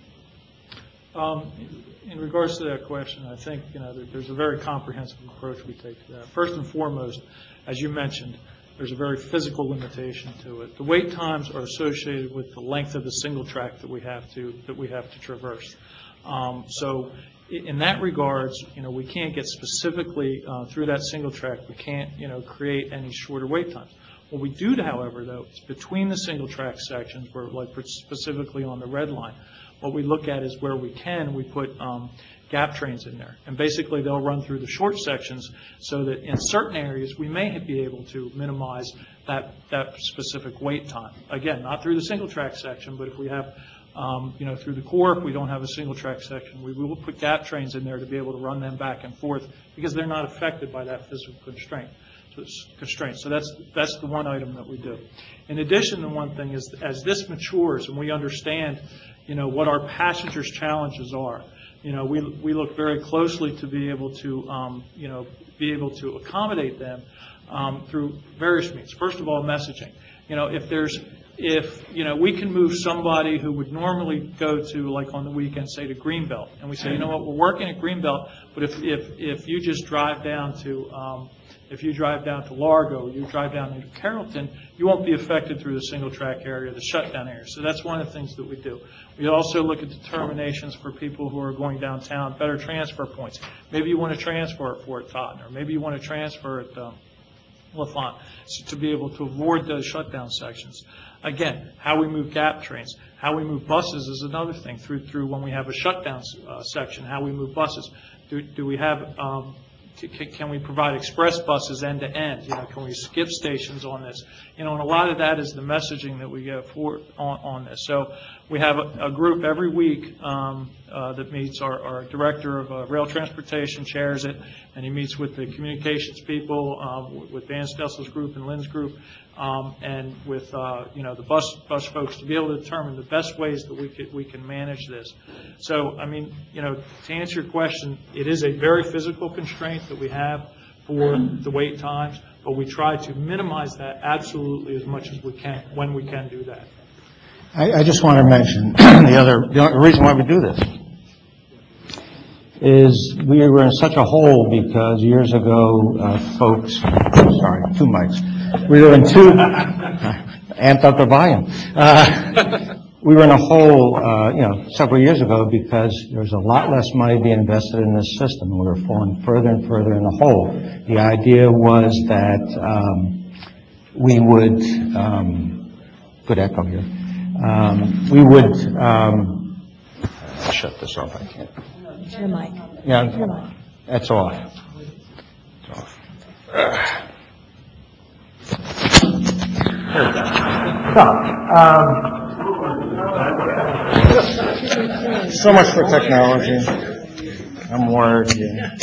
Um, in regards to that question, I think, you know, that there's a very comprehensive approach we take to that. First and foremost, as you mentioned, there's a very physical limitation to it. The wait times are associated with the length of the single track that we have to that we have to traverse. Um, so in that regards, you know, we can't get specifically uh, through that single track. We can't, you know, create any shorter wait times. What we do, however, though, is between the single track sections, where, like specifically on the red line, what we look at is where we can, we put um, gap trains in there. And basically, they'll run through the short sections so that in certain areas, we may be able to minimize that, that specific wait time. Again, not through the single track section, but if we have, um, you know, through the core, if we don't have a single track section, we will put gap trains in there to be able to run them back and forth because they're not affected by that physical constraint. Constraints. So that's that's the one item that we do. In addition, the one thing is, as this matures and we understand, you know, what our passengers' challenges are, you know, we we look very closely to be able to, um, you know, be able to accommodate them um, through various means. First of all, messaging. You know, if there's if, you know, we can move somebody who would normally go to, like on the weekend, say to Greenbelt, and we say, you know what, we're working at Greenbelt, but if if if you just drive down to um, If you drive down to Largo, you drive down to Carrollton, you won't be affected through the single track area, the shutdown area. So that's one of the things that we do. We also look at determinations for people who are going downtown, better transfer points. Maybe you want to transfer at Fort Totten, or maybe you want to transfer at um, L'Enfant, so to be able to avoid those shutdown sections. Again, how we move gap trains, how we move buses is another thing. Through through when we have a shutdown uh, section, how we move buses. Do, do we have um, Can we provide express buses end to end? You know, can we skip stations on this? You know, and a lot of that is the messaging that we get for on, on this. So we have a, a group every week um, uh, that meets. Our, our director of uh, rail transportation chairs it, and he meets with the communications people, um, with Dan Stessel's group and Lynn's group, um, and with uh, you know the bus bus folks to be able to determine the best ways that we could we can manage this. So I mean, you know, to answer your question, it is a very physical constraint that we have for the wait times, but we try to minimize that absolutely as much as we can when we can do that.
I, I just want to mention the other the reason why we do this is we were in such a hole because years ago, uh, folks, sorry, two mics, we were in two, amped up the volume. Uh, we were in a hole, uh, you know, several years ago because there was a lot less money being invested in this system, and we were falling further and further in the hole. The idea was that um, we would, um, good echo here, um, we would, um, I'll shut this off, I can't.
It's your mic.
Yeah,
Your mic.
that's off. It's off. Uh. There we go. So, um, so much for technology. I'm wired, yeah.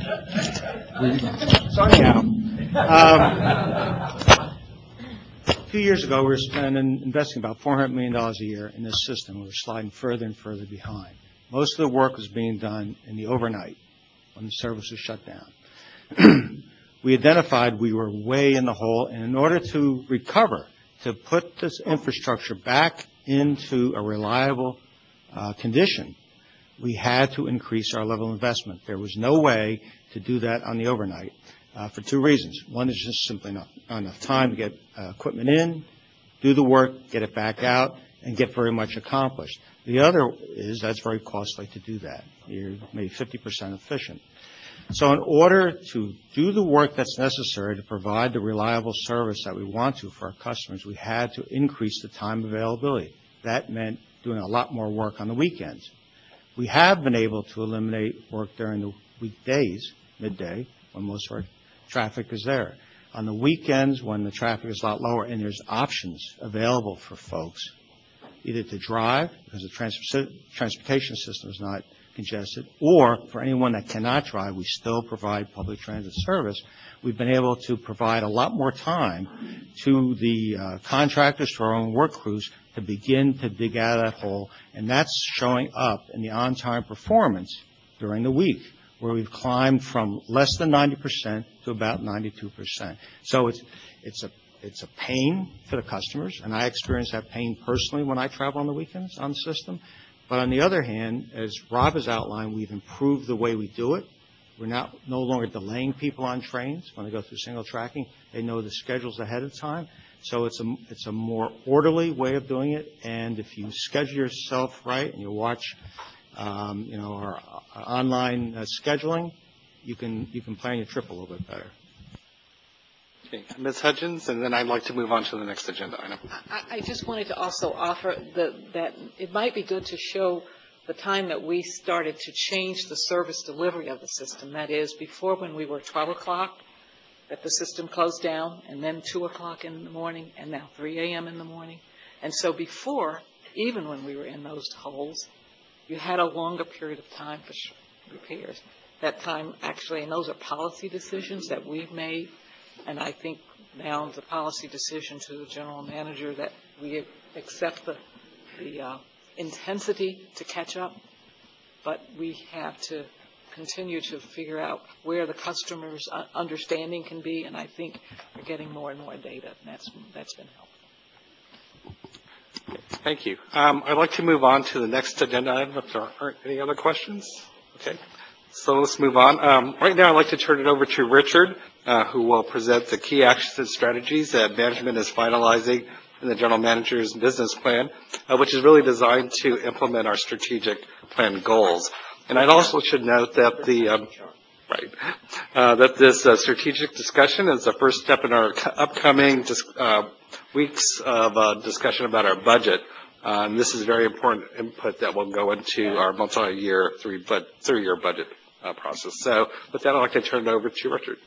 yeah. So anyhow, um, few years ago, we were spending, investing about four hundred million dollars a year in this system. We were sliding further and further behind. Most of the work was being done in the overnight when the service was shut down. We identified we were way in the hole, and in order to recover, to put this infrastructure back into a reliable uh, condition, we had to increase our level of investment. There was no way to do that on the overnight uh, for two reasons. One is just simply not, not enough time to get uh, equipment in, do the work, get it back out, and get very much accomplished. The other is that's very costly to do that. You're maybe fifty percent efficient. So in order to do the work that's necessary to provide the reliable service that we want to for our customers, we had to increase the time availability. That meant doing a lot more work on the weekends. We have been able to eliminate work during the weekdays, midday, when most of our traffic is there. On the weekends, when the traffic is a lot lower and there's options available for folks, either to drive, because the trans- transportation system is not congested, or for anyone that cannot drive, we still provide public transit service. We've been able to provide a lot more time to the uh, contractors, to our own work crews, to begin to dig out of that hole, and that's showing up in the on-time performance during the week, where we've climbed from less than ninety percent to about ninety-two percent. So it's it's a it's a pain for the customers, and I experience that pain personally when I travel on the weekends on the system. But on the other hand, as Rob has outlined, we've improved the way we do it. We're not no longer delaying people on trains when they go through single tracking. They know the schedules ahead of time. So it's a, it's a more orderly way of doing it. And if you schedule yourself right and you watch, um, you know, our, our online uh, scheduling, you can, you can plan your trip a little bit better.
Okay. Miz Hudgens, and then I'd like to move on to the next agenda item.
I, I just wanted to also offer the, that it might be good to show the time that we started to change the service delivery of the system. That is, before when we were twelve o'clock, that the system closed down, and then two o'clock in the morning, and now three a.m. in the morning. And so before, even when we were in those holes, you had a longer period of time for repairs. That time actually, and those are policy decisions that we've made. And I think now the policy decision to the general manager that we accept the, the uh, intensity to catch up, but we have to continue to figure out where the customer's understanding can be, and I think we're getting more and more data, and that's, that's been helpful.
Thank you. Um, I'd like to move on to the next agenda item if there aren't any other questions. Okay. So let's move on. Um, right now, I'd like to turn it over to Richard, uh, who will present the key actions and strategies that management is finalizing in the general manager's business plan, uh, which is really designed to implement our strategic plan goals. And I'd also should note that the um, right uh, that this uh, strategic discussion is the first step in our upcoming dis- uh, weeks of uh, discussion about our budget. Uh, and this is very important input that will go into our multi-year, three, but three-year budget uh, process. So with that, I'd like to turn it over to Richard.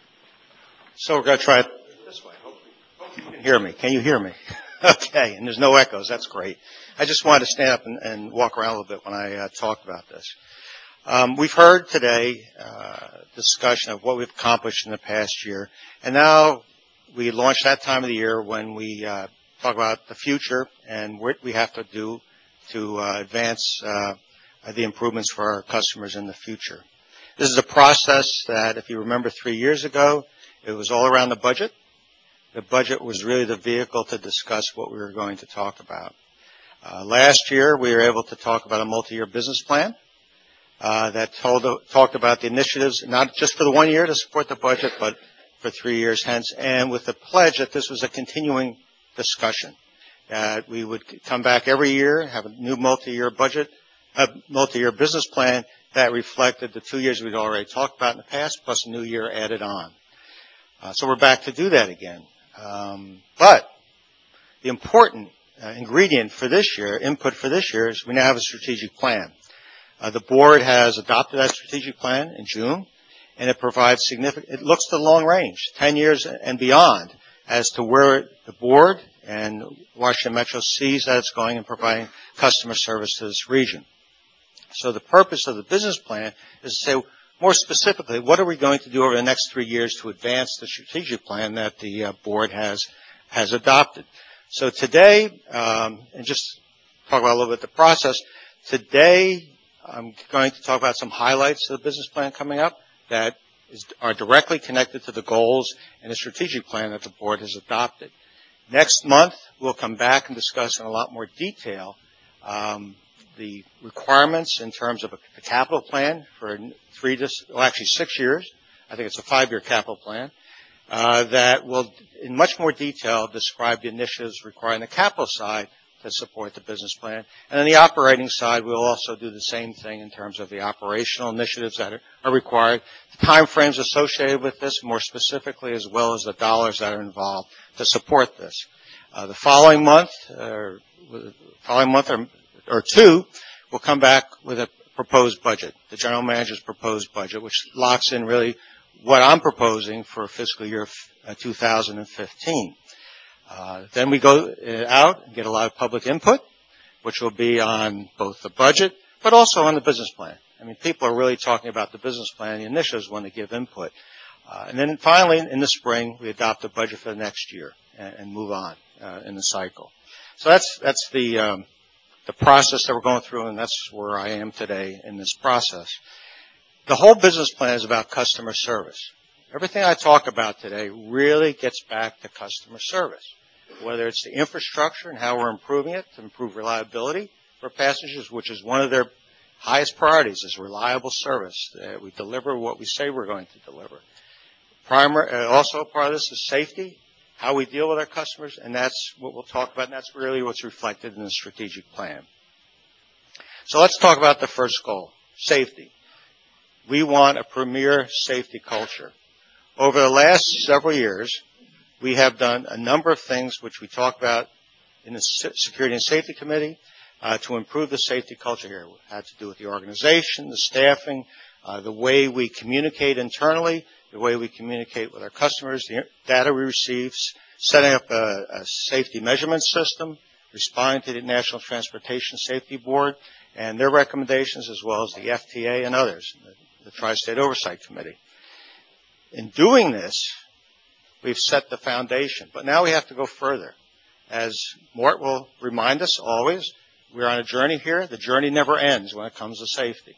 So we're going to try it this way. Hope, hope you can hear me. Can you hear me? Okay, and there's no echoes. That's great. I just wanted to stand up and, and walk around a little bit when I uh, talked about this. Um, we've heard today uh, discussion of what we've accomplished in the past year, and now we launch that time of the year when we uh, talk about the future and what we have to do to uh, advance uh, the improvements for our customers in the future. This is a process that, if you remember three years ago, it was all around the budget. The budget was really the vehicle to discuss what we were going to talk about. Uh, last year, we were able to talk about a multi-year business plan uh, that told, talked about the initiatives, not just for the one year to support the budget, but for three years hence, and with the pledge that this was a continuing discussion, that we would come back every year, have a new multi-year budget, a multi-year business plan that reflected the two years we'd already talked about in the past, plus a new year added on. Uh, so we're back to do that again. Um, but the important uh, ingredient for this year, input for this year, is we now have a strategic plan. Uh, the board has adopted that strategic plan in June, and it provides significant, it looks to long range, ten years and beyond, as to where the board and Washington Metro sees that it's going and providing customer service to this region. So the purpose of the business plan is to say, more specifically, what are we going to do over the next three years to advance the strategic plan that the uh, board has has adopted. So today, um, and just talk about a little bit the process, today I'm going to talk about some highlights of the business plan coming up that is, are directly connected to the goals and the strategic plan that the board has adopted. Next month, we'll come back and discuss in a lot more detail um, the requirements in terms of a, a capital plan for three to, well, actually six years. I think it's a five-year capital plan uh, that will, in much more detail, describe the initiatives requiring the capital side to support the business plan. And on the operating side, we'll also do the same thing in terms of the operational initiatives that are, are required, the time frames associated with this, more specifically, as well as the dollars that are involved to support this. Uh, the following month, or uh, following month or, or two, we'll come back with a proposed budget, the general manager's proposed budget, which locks in really what I'm proposing for fiscal year uh, two thousand fifteen. Uh, then we go out and get a lot of public input, which will be on both the budget, but also on the business plan. I mean, people are really talking about the business plan, the initiatives when they give input. Uh, and then finally, in the spring, we adopt a budget for the next year and, and move on uh, in the cycle. So that's that's the um, the process that we're going through, and that's where I am today in this process. The whole business plan is about customer service. Everything I talk about today really gets back to customer service, whether it's the infrastructure and how we're improving it to improve reliability for passengers, which is one of their highest priorities, is reliable service, that we deliver what we say we're going to deliver. Primary, uh, also a part of this is safety, how we deal with our customers, and that's what we'll talk about, and that's really what's reflected in the strategic plan. So let's talk about the first goal, safety. We want a premier safety culture. Over the last several years, we have done a number of things which we talk about in the Security and Safety Committee uh, to improve the safety culture here. It had to do with the organization, the staffing, uh, the way we communicate internally, the way we communicate with our customers, the data we receive, setting up a, a safety measurement system, responding to the National Transportation Safety Board and their recommendations, as well as the F T A and others, the, the Tri-State Oversight Committee. In doing this, we've set the foundation, but now we have to go further. As Mort will remind us always, we're on a journey here. The journey never ends when it comes to safety.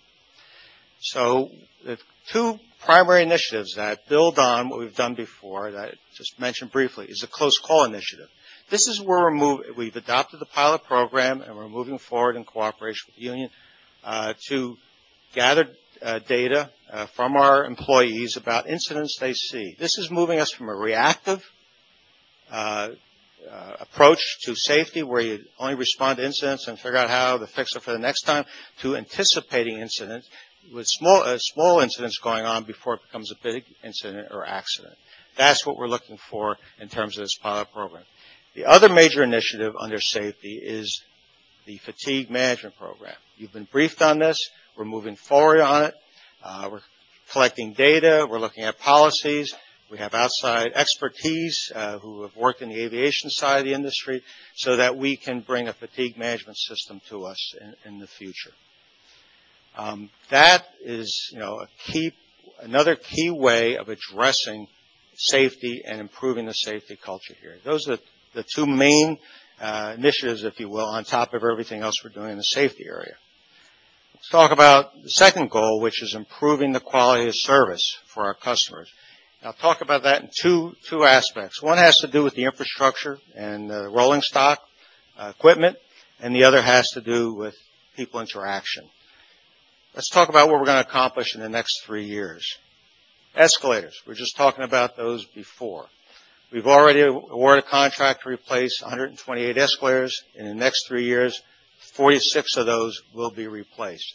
So the two primary initiatives that build on what we've done before, that I just mentioned briefly, is the Close Call Initiative. This is where we're move, we've adopted the pilot program, and we're moving forward in cooperation with the union uh, to gather uh, data uh, from our employees about incidents they see. This is moving us from a reactive uh, uh, approach to safety, where you only respond to incidents and figure out how to fix it for the next time, to anticipating incidents with small uh, small incidents going on before it becomes a big incident or accident. That's what we're looking for in terms of this pilot program. The other major initiative under safety is the fatigue management program. You've been briefed on this. We're moving forward on it. Uh, we're collecting data. We're looking at policies. We have outside expertise uh, who have worked in the aviation side of the industry so that we can bring a fatigue management system to us in, in the future. Um, that is, you know, a key, another key way of addressing safety and improving the safety culture here. Those are the two main uh, initiatives, if you will, on top of everything else we're doing in the safety area. Let's talk about the second goal, which is improving the quality of service for our customers. And I'll talk about that in two two aspects. One has to do with the infrastructure and uh, rolling stock uh, equipment, and the other has to do with people interaction. Let's talk about what we're going to accomplish in the next three years. Escalators. We were just talking about those before. We've already awarded a contract to replace one hundred twenty-eight escalators. In the next three years, forty-six of those will be replaced.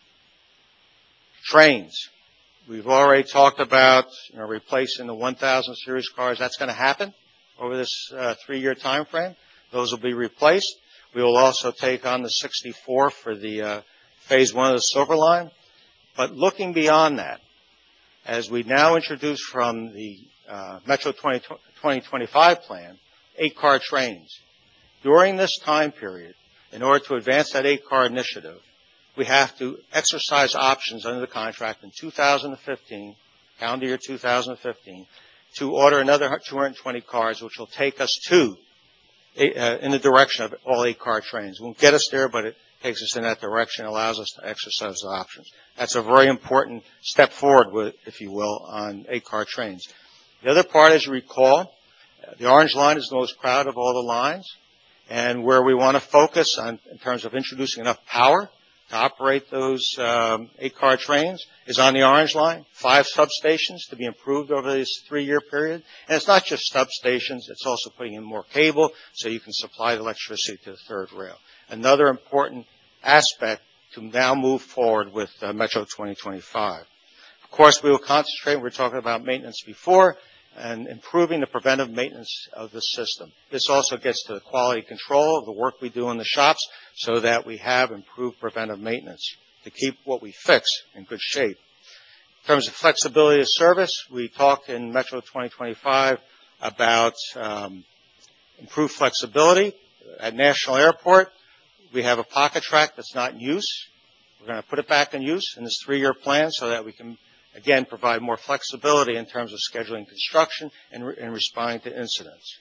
Trains. We've already talked about, you know, replacing the one thousand series cars. That's going to happen over this uh, three-year time frame. Those will be replaced. We will also take on the sixty-four for the uh, phase one of the Silver Line. But looking beyond that, as we now introduce from the uh, Metro twenty twenty-five plan, eight-car trains. During this time period, in order to advance that eight-car initiative, we have to exercise options under the contract in two thousand fifteen, calendar year two thousand fifteen, to order another two hundred twenty cars, which will take us to, uh, in the direction of all eight-car trains. It won't get us there, but it takes us in that direction, allows us to exercise the options. That's a very important step forward, with, if you will, on eight-car trains. The other part, as you recall, the Orange Line is the most crowded of all the lines, and where we want to focus on in terms of introducing enough power to operate those um, eight-car trains is on the Orange Line, five substations to be improved over this three-year period. And it's not just substations, it's also putting in more cable so you can supply the electricity to the third rail. Another important aspect to now move forward with uh, Metro twenty twenty-five. Of course, we will concentrate, we were talking about maintenance before, and improving the preventive maintenance of the system. This also gets to the quality control of the work we do in the shops so that we have improved preventive maintenance to keep what we fix in good shape. In terms of flexibility of service, we talk in Metro twenty twenty-five about um, improved flexibility. At National Airport, we have a pocket track that's not in use. We're going to put it back in use in this three-year plan so that we can, again, provide more flexibility in terms of scheduling construction and, re- and responding to incidents.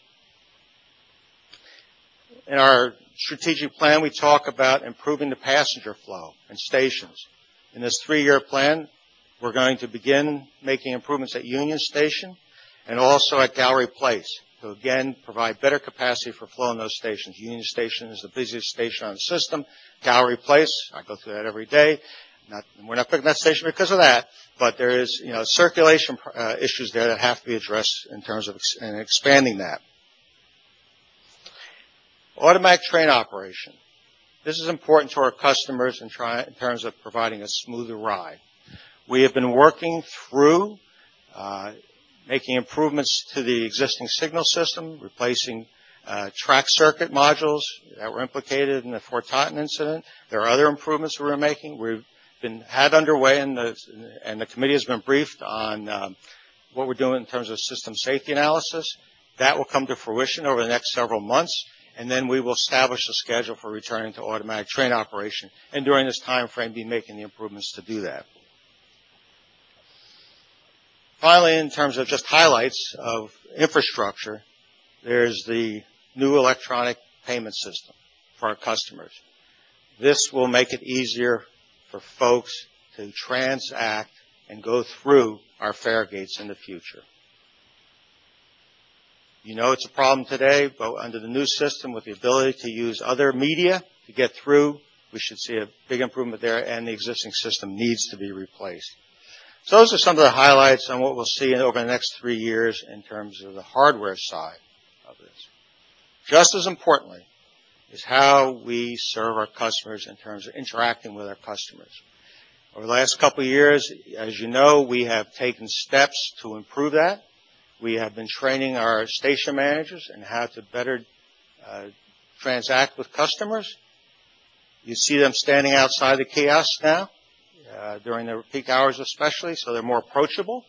In our strategic plan, we talk about improving the passenger flow and stations. In this three-year plan, we're going to begin making improvements at Union Station and also at Gallery Place to, again, provide better capacity for flow in those stations. Union Station is the busiest station on the system. Gallery Place, I go through that every day. Not, we're not picking that station because of that, but there is, you know, circulation uh, issues there that have to be addressed in terms of ex- and expanding that. Automatic train operation. This is important to our customers in, try, in terms of providing a smoother ride. We have been working through uh, making improvements to the existing signal system, replacing uh, track circuit modules that were implicated in the Fort Totten incident. There are other improvements we're making. We've been had underway, in the, and the committee has been briefed on um, what we're doing in terms of system safety analysis. That will come to fruition over the next several months, and then we will establish a schedule for returning to automatic train operation, and during this time frame be making the improvements to do that. Finally, in terms of just highlights of infrastructure, there's the new electronic payment system for our customers. This will make it easier for folks to transact and go through our fare gates in the future. You know it's a problem today, but under the new system with the ability to use other media to get through, we should see a big improvement there, and the existing system needs to be replaced. So those are some of the highlights on what we'll see over the next three years in terms of the hardware side of this. Just as importantly is how we serve our customers in terms of interacting with our customers. Over the last couple of years, as you know, we have taken steps to improve that. We have been training our station managers in how to better uh, transact with customers. You see them standing outside the kiosks now, uh, during the peak hours especially, so they're more approachable.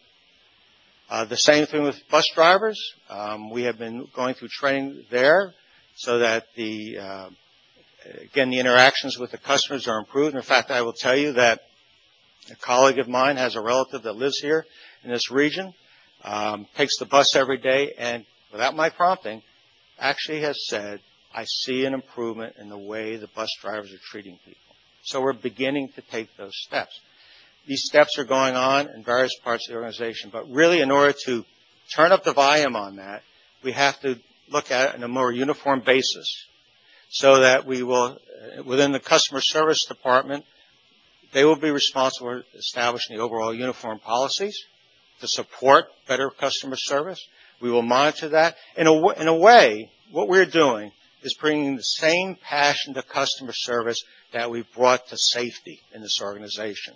Uh, the same thing with bus drivers. Um, we have been going through training there so that the, uh, again, the interactions with the customers are improved. In fact, I will tell you that a colleague of mine has a relative that lives here in this region, um, takes the bus every day, and without my prompting, actually has said, I see an improvement in the way the bus drivers are treating people. So we're beginning to take those steps. These steps are going on in various parts of the organization, but really in order to turn up the volume on that, we have to look at it on a more uniform basis so that we will, within the customer service department, they will be responsible for establishing the overall uniform policies to support better customer service. We will monitor that. In a, in a way, what we're doing is bringing the same passion to customer service that we've brought to safety in this organization,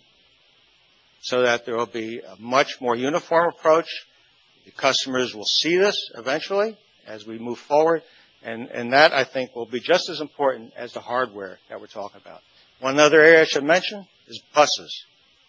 so that there will be a much more uniform approach. The customers will see this eventually as we move forward, and, and that, I think, will be just as important as the hardware that we're talking about. One other area I should mention is buses.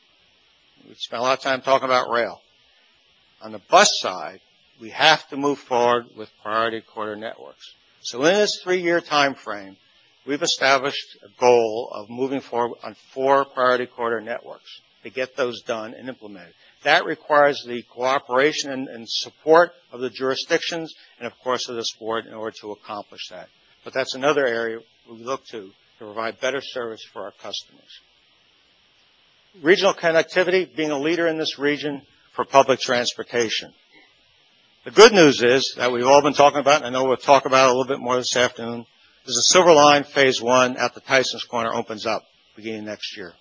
We spent a lot of time talking about rail. On the bus side, we have to move forward with priority corridor networks. So in this three-year time frame, we've established a goal of moving forward on four priority corridor networks. to get those done and implemented. That requires the cooperation and, and support of the jurisdictions and, of course, of this board in order to accomplish that. But that's another area we look to to provide better service for our customers. Regional connectivity, being a leader in this region for public transportation. The good news is that we've all been talking about, and I know we'll talk about it a little bit more this afternoon, is the Silver Line Phase One at the Tyson's Corner opens up beginning next year.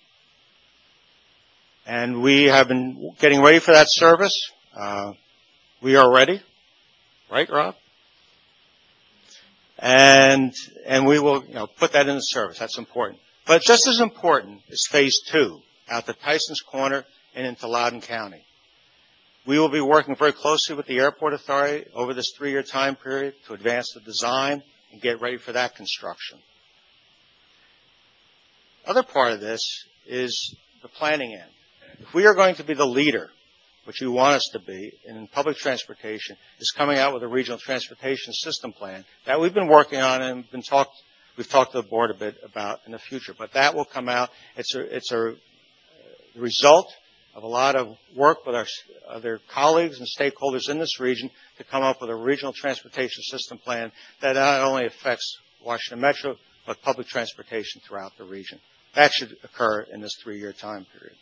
And we have been getting ready for that service. Uh, we are ready. Right, Rob? And, and we will, you know, put that into service. That's important. But just as important is Phase Two out to Tyson's Corner and into Loudoun County. We will be working very closely with the Airport Authority over this three-year time period to advance the design and get ready for that construction. Other part of this is the planning end. If we are going to be the leader, which you want us to be, in public transportation, is coming out with a regional transportation system plan that we've been working on and been talked, we've talked to the board a bit about in the future. But that will come out. It's a, it's a result of a lot of work with our other colleagues and stakeholders in this region to come up with a regional transportation system plan that not only affects Washington Metro, but public transportation throughout the region. That should occur in this three-year time period.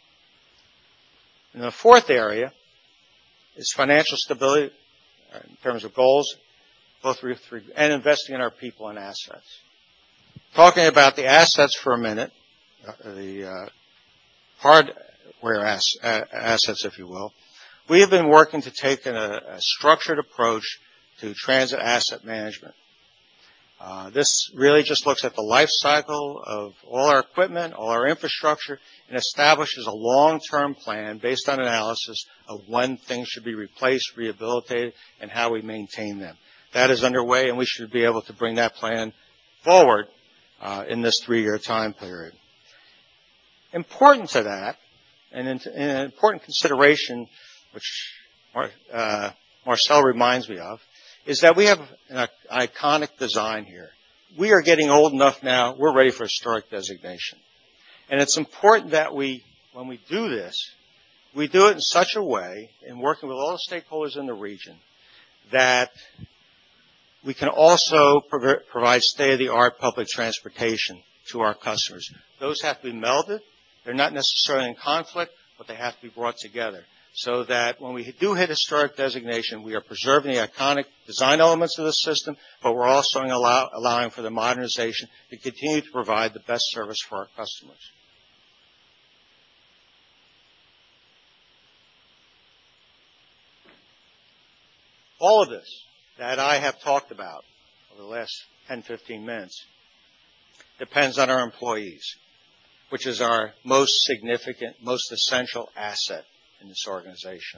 And the fourth area is financial stability in terms of goals, both and investing in our people and assets. Talking about the assets for a minute, uh, the uh, hardware ass, uh, assets, if you will, we have been working to take an, a, a structured approach to transit asset management. Uh, this really just looks at the life cycle of all our equipment, all our infrastructure, and establishes a long-term plan based on analysis of when things should be replaced, rehabilitated, and how we maintain them. That is underway, and we should be able to bring that plan forward uh, in this three-year time period. Important to that, and in, in an important consideration, which Mar, uh, Marcel reminds me of, is that we have an iconic design here. We are getting old enough now, we're ready for historic designation. And it's important that we, when we do this, we do it in such a way, in working with all the stakeholders in the region, that we can also prov- provide state-of-the-art public transportation to our customers. Those have to be melded. They're not necessarily in conflict, but they have to be brought together, so that when we do hit historic designation, we are preserving the iconic design elements of the system, but we're also allow, allowing for the modernization to continue to provide the best service for our customers. All of this that I have talked about over the last ten, fifteen minutes depends on our employees, which is our most significant, most essential asset in this organization.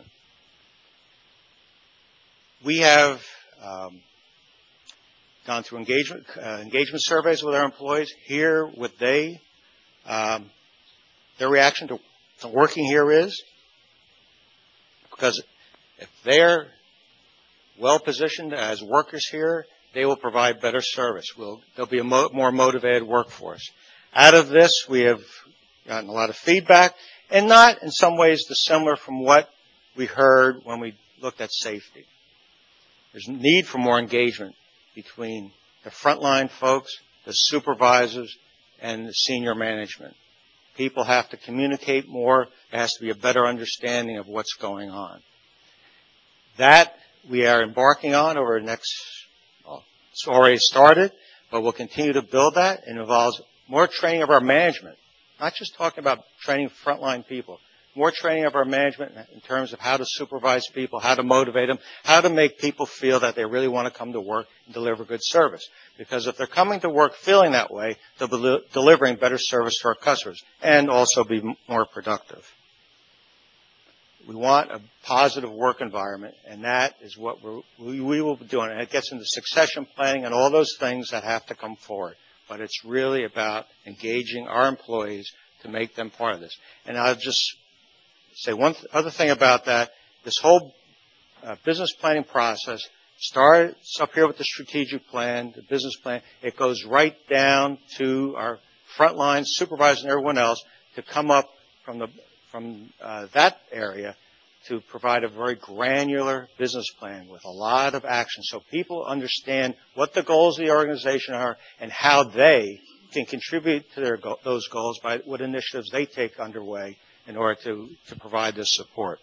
We have um, gone through engagement uh, engagement surveys with our employees. Here, what they, um, their reaction to, to working here is, because if they're well positioned as workers here, they will provide better service. We'll, there'll be a mo- more motivated workforce. Out of this, we have gotten a lot of feedback, and not in some ways dissimilar from what we heard when we looked at safety. There's a need for more engagement between the frontline folks, the supervisors, and the senior management. People have to communicate more. There has to be a better understanding of what's going on. That we are embarking on over the next, well, it's already started, but we'll continue to build that. It involves more training of our management, not just talking about training frontline people, more training of our management in terms of how to supervise people, how to motivate them, how to make people feel that they really want to come to work and deliver good service. Because if they're coming to work feeling that way, they'll be delivering better service to our customers and also be more productive. We want a positive work environment, and that is what we're, we, we will be doing. And it gets into succession planning and all those things that have to come forward. But it's really about engaging our employees to make them part of this. And I'll just say one th- other thing about that. This whole uh, business planning process starts up here with the strategic plan, the business plan. It goes right down to our frontline supervisors and everyone else to come up from the from uh, that area to provide a very granular business plan with a lot of action so people understand what the goals of the organization are and how they can contribute to their go- those goals by what initiatives they take underway in order to, to provide this support.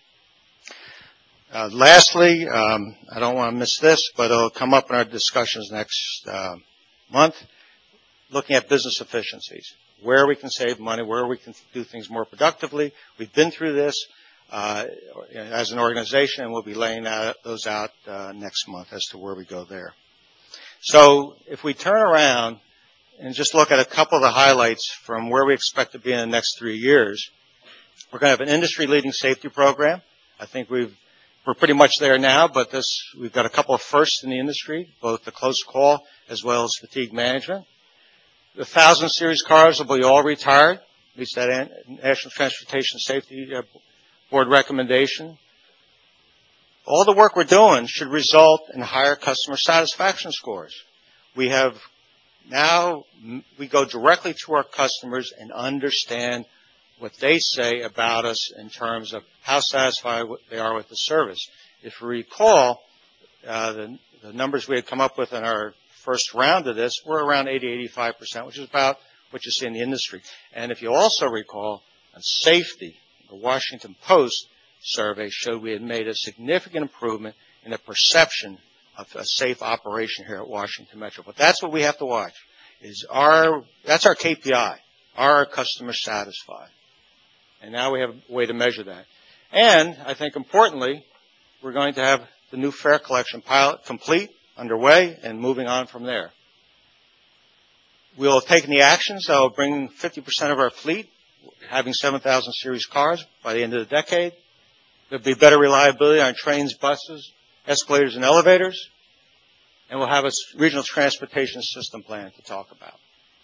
Uh, lastly, um, I don't want to miss this, but it'll come up in our discussions next uh, month, looking at business efficiencies, where we can save money, where we can do things more productively. We've been through this uh, as an organization, and we'll be laying out, those out uh, next month as to where we go there. So if we turn around and just look at a couple of the highlights from where we expect to be in the next three years, we're going to have an industry-leading safety program. I think we've We're pretty much there now, but this, we've got a couple of firsts in the industry, both the close call as well as fatigue management. The one thousand series cars will be all retired, at least that National Transportation Safety Board recommendation. All the work we're doing should result in higher customer satisfaction scores. We have now, we go directly to our customers and understand what they say about us in terms of how satisfied they are with the service. If you recall, uh, the, the numbers we had come up with in our first round of this were around eighty, eighty-five percent, which is about what you see in the industry. And if you also recall, on safety, the Washington Post survey showed we had made a significant improvement in the perception of a safe operation here at Washington Metro. But that's what we have to watch, is our, that's our K P I. Are our customers satisfied? And now we have a way to measure that. And I think importantly, we're going to have the new fare collection pilot complete, underway, and moving on from there. We'll have taken the actions that will bring fifty percent of our fleet having seven thousand series cars by the end of the decade. There'll be better reliability on trains, buses, escalators, and elevators. And we'll have a regional transportation system plan to talk about.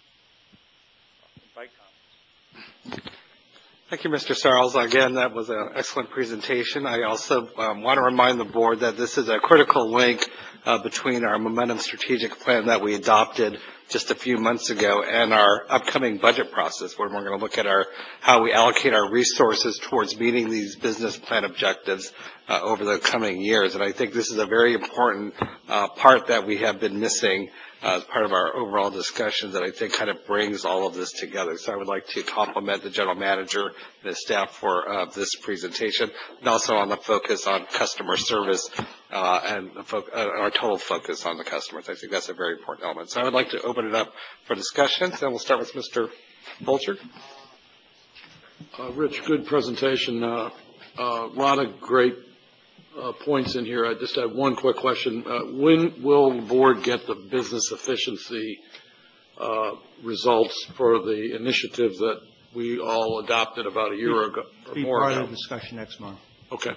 Thank you, Mister Sarles. Again, that was an excellent presentation. I also um, want to remind the board that this is a critical link uh, between our Momentum Strategic Plan that we adopted just a few months ago and our upcoming budget process, where we're going to look at our how we allocate our resources towards meeting these business plan objectives uh, over the coming years. And I think this is a very important uh, part that we have been missing Uh, as part of our overall discussions that I think kind of brings all of this together. So I would like to compliment the general manager and his staff for uh, this presentation, and also on the focus on customer service uh, and the fo- uh, our total focus on the customers. I think that's a very important element. So I would like to open it up for discussions, and we'll start with Mister Bolcher.
Uh, Rich, good presentation. A uh, uh, lot of great Uh, points in here. I just have one quick question. Uh, when will the board get the business efficiency uh, results for the initiative that we all adopted about a year ago or
Be
more
part
ago?
of the discussion next month.
Okay.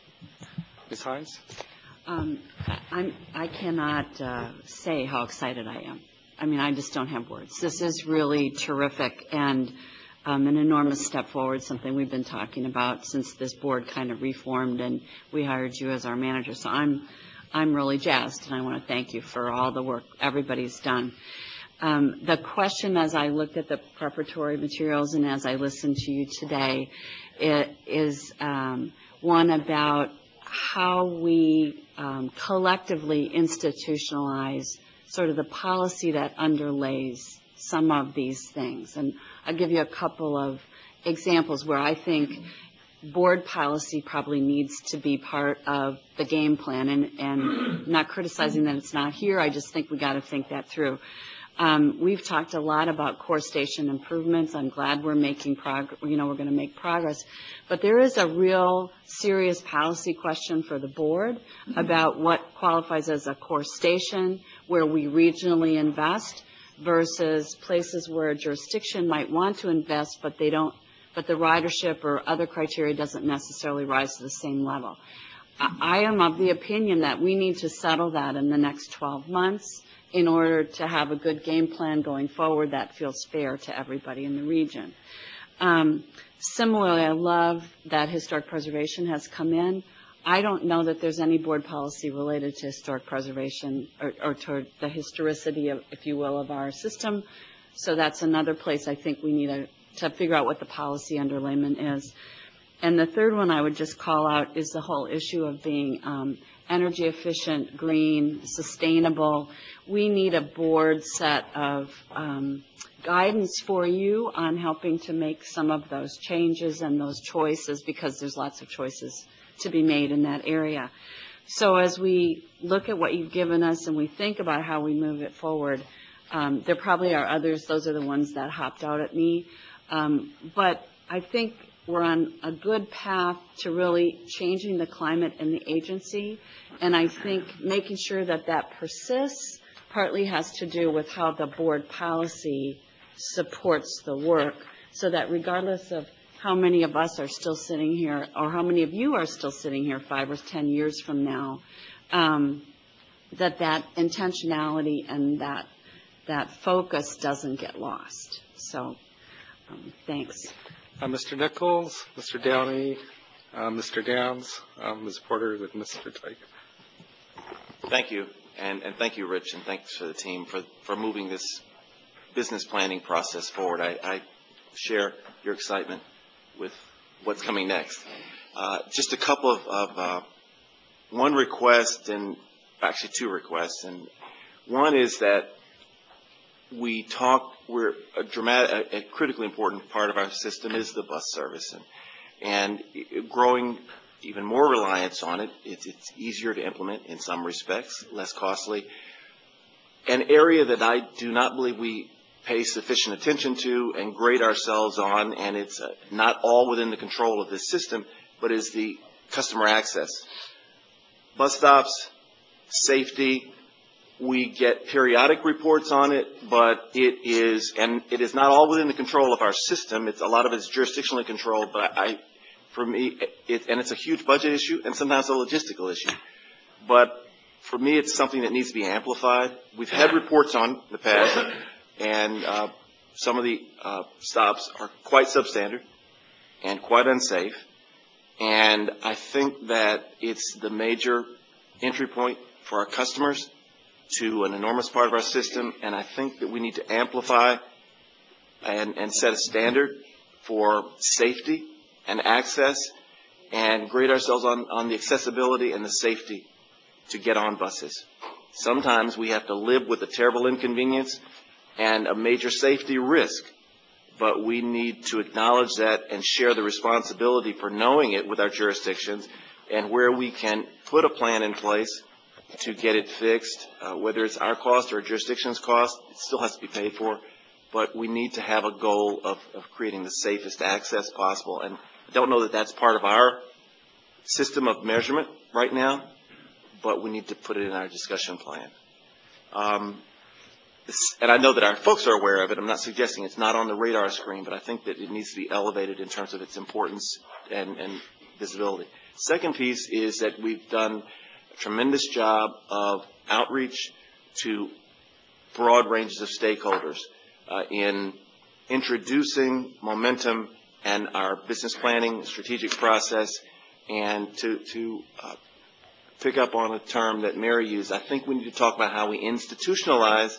Miz Hines?
Um, I'm, I cannot uh, say how excited I am. I mean, I just don't have words. This is really terrific and um, an enormous step forward, something we've been talking about since this board kind of reformed and we hired you as our manager. So I'm, I'm really jazzed, and I want to thank you for all the work everybody's done. Um, the question, as I looked at the preparatory materials and as I listened to you today, it is um, one about how we um, collectively institutionalize sort of the policy that underlays some of these things. And I'll give you a couple of examples where I think board policy probably needs to be part of the game plan, and, and not criticizing that it's not here. I just think we got to think that through. Um, we've talked a lot about core station improvements. I'm glad we're making progress. You know, we're going to make progress. But there is a real serious policy question for the board about what qualifies as a core station, where we regionally invest, versus places where a jurisdiction might want to invest, but they don't, but the ridership or other criteria doesn't necessarily rise to the same level. I am of the opinion that we need to settle that in the next twelve months in order to have a good game plan going forward that feels fair to everybody in the region. Um, similarly, I love that historic preservation has come in. I don't know that there's any board policy related to historic preservation or, or toward the historicity, of, if you will, of our system. So that's another place I think we need a to figure out what the policy underlayment is. And the third one I would just call out is the whole issue of being um, energy efficient, green, sustainable. We need a board set of um, guidance for you on helping to make some of those changes and those choices, because there's lots of choices to be made in that area. So as we look at what you've given us and we think about how we move it forward, um, there probably are others. Those are the ones that hopped out at me. Um, but I think we're on a good path to really changing the climate in the agency. And I think making sure that that persists partly has to do with how the board policy supports the work, so that regardless of how many of us are still sitting here or how many of you are still sitting here five or ten years from now, um, that that intentionality and that that focus doesn't get lost. So um, thanks.
Uh, Mister Nichols, Mister Downey, uh, Mister Downs, um, Miz Porter, and Mister Tyke.
Thank you, and, and thank you, Rich, and thanks for the team for, for moving this business planning process forward. I, I share your excitement with what's coming next. Uh, just a couple of, of uh, one request, and actually two requests, and one is that we talk, we're a dramatic, a, a critically important part of our system is the bus service, and, and growing even more reliance on it. It's, it's easier to implement in some respects, less costly. An area that I do not believe we pay sufficient attention to and grade ourselves on, and it's uh, not all within the control of this system, but is the customer access. Bus stops, safety. We get periodic reports on it, but it is, and it is not all within the control of our system. It's a lot of it is jurisdictionally controlled, but I, for me, it, and it's a huge budget issue and sometimes a logistical issue. But for me, it's something that needs to be amplified. We've had reports on the past, and uh, some of the uh, stops are quite substandard and quite unsafe. And I think that it's the major entry point for our customers to an enormous part of our system, and I think that we need to amplify and, and set a standard for safety and access and grade ourselves on, on the accessibility and the safety to get on buses. Sometimes we have to live with a terrible inconvenience and a major safety risk, but we need to acknowledge that and share the responsibility for knowing it with our jurisdictions, and where we can put a plan in place to get it fixed, uh, whether it's our cost or a jurisdiction's cost, it still has to be paid for. But we need to have a goal of, of creating the safest access possible. And I don't know that that's part of our system of measurement right now, but we need to put it in our discussion plan. Um, this, and I know that our folks are aware of it. I'm not suggesting it's not on the radar screen, but I think that it needs to be elevated in terms of its importance and, and visibility. Second piece is that we've done a tremendous job of outreach to broad ranges of stakeholders uh, in introducing momentum and our business planning strategic process. And to, to uh, pick up on a term that Mary used, I think we need to talk about how we institutionalize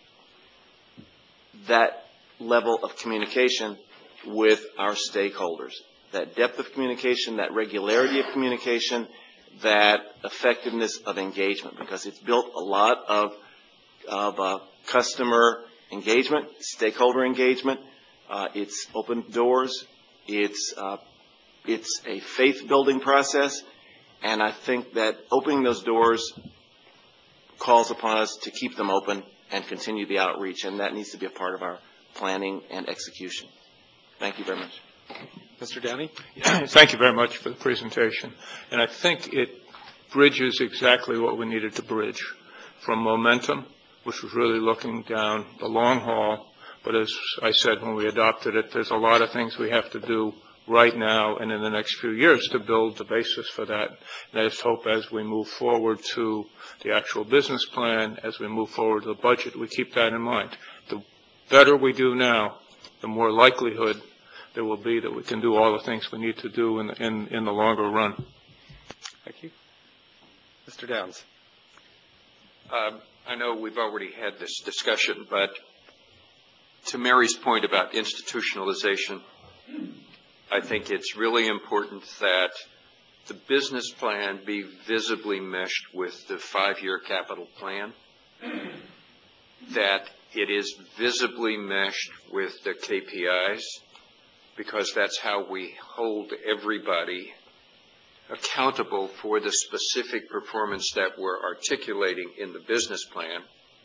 that level of communication with our stakeholders, that depth of communication, that regularity of communication, that effectiveness of engagement, because it's built a lot of, of uh, customer engagement, stakeholder engagement. Uh, it's opened doors. It's, uh, it's a faith-building process, and I think that opening those doors calls upon us to keep them open and continue the outreach, and that needs to be a part of our planning and execution. Thank you very much.
Mister Downey?
Thank you very much for the presentation. And I think it bridges exactly what we needed to bridge, from momentum, which was really looking down the long haul. But as I said when we adopted it, there's a lot of things we have to do right now and in the next few years to build the basis for that. And I just hope as we move forward to the actual business plan, as we move forward to the budget, we keep that in mind. The better we do now, the more likelihood there will be that we can do all the things we need to do in, in, in the longer run.
Thank you. Mister Downs.
Um, I know we've already had this discussion, but to Mary's point about institutionalization, I think it's really important that the business plan be visibly meshed with the five-year capital plan, that it is visibly meshed with the K P Is, because that's how we hold everybody accountable for the specific performance that we're articulating in the business plan,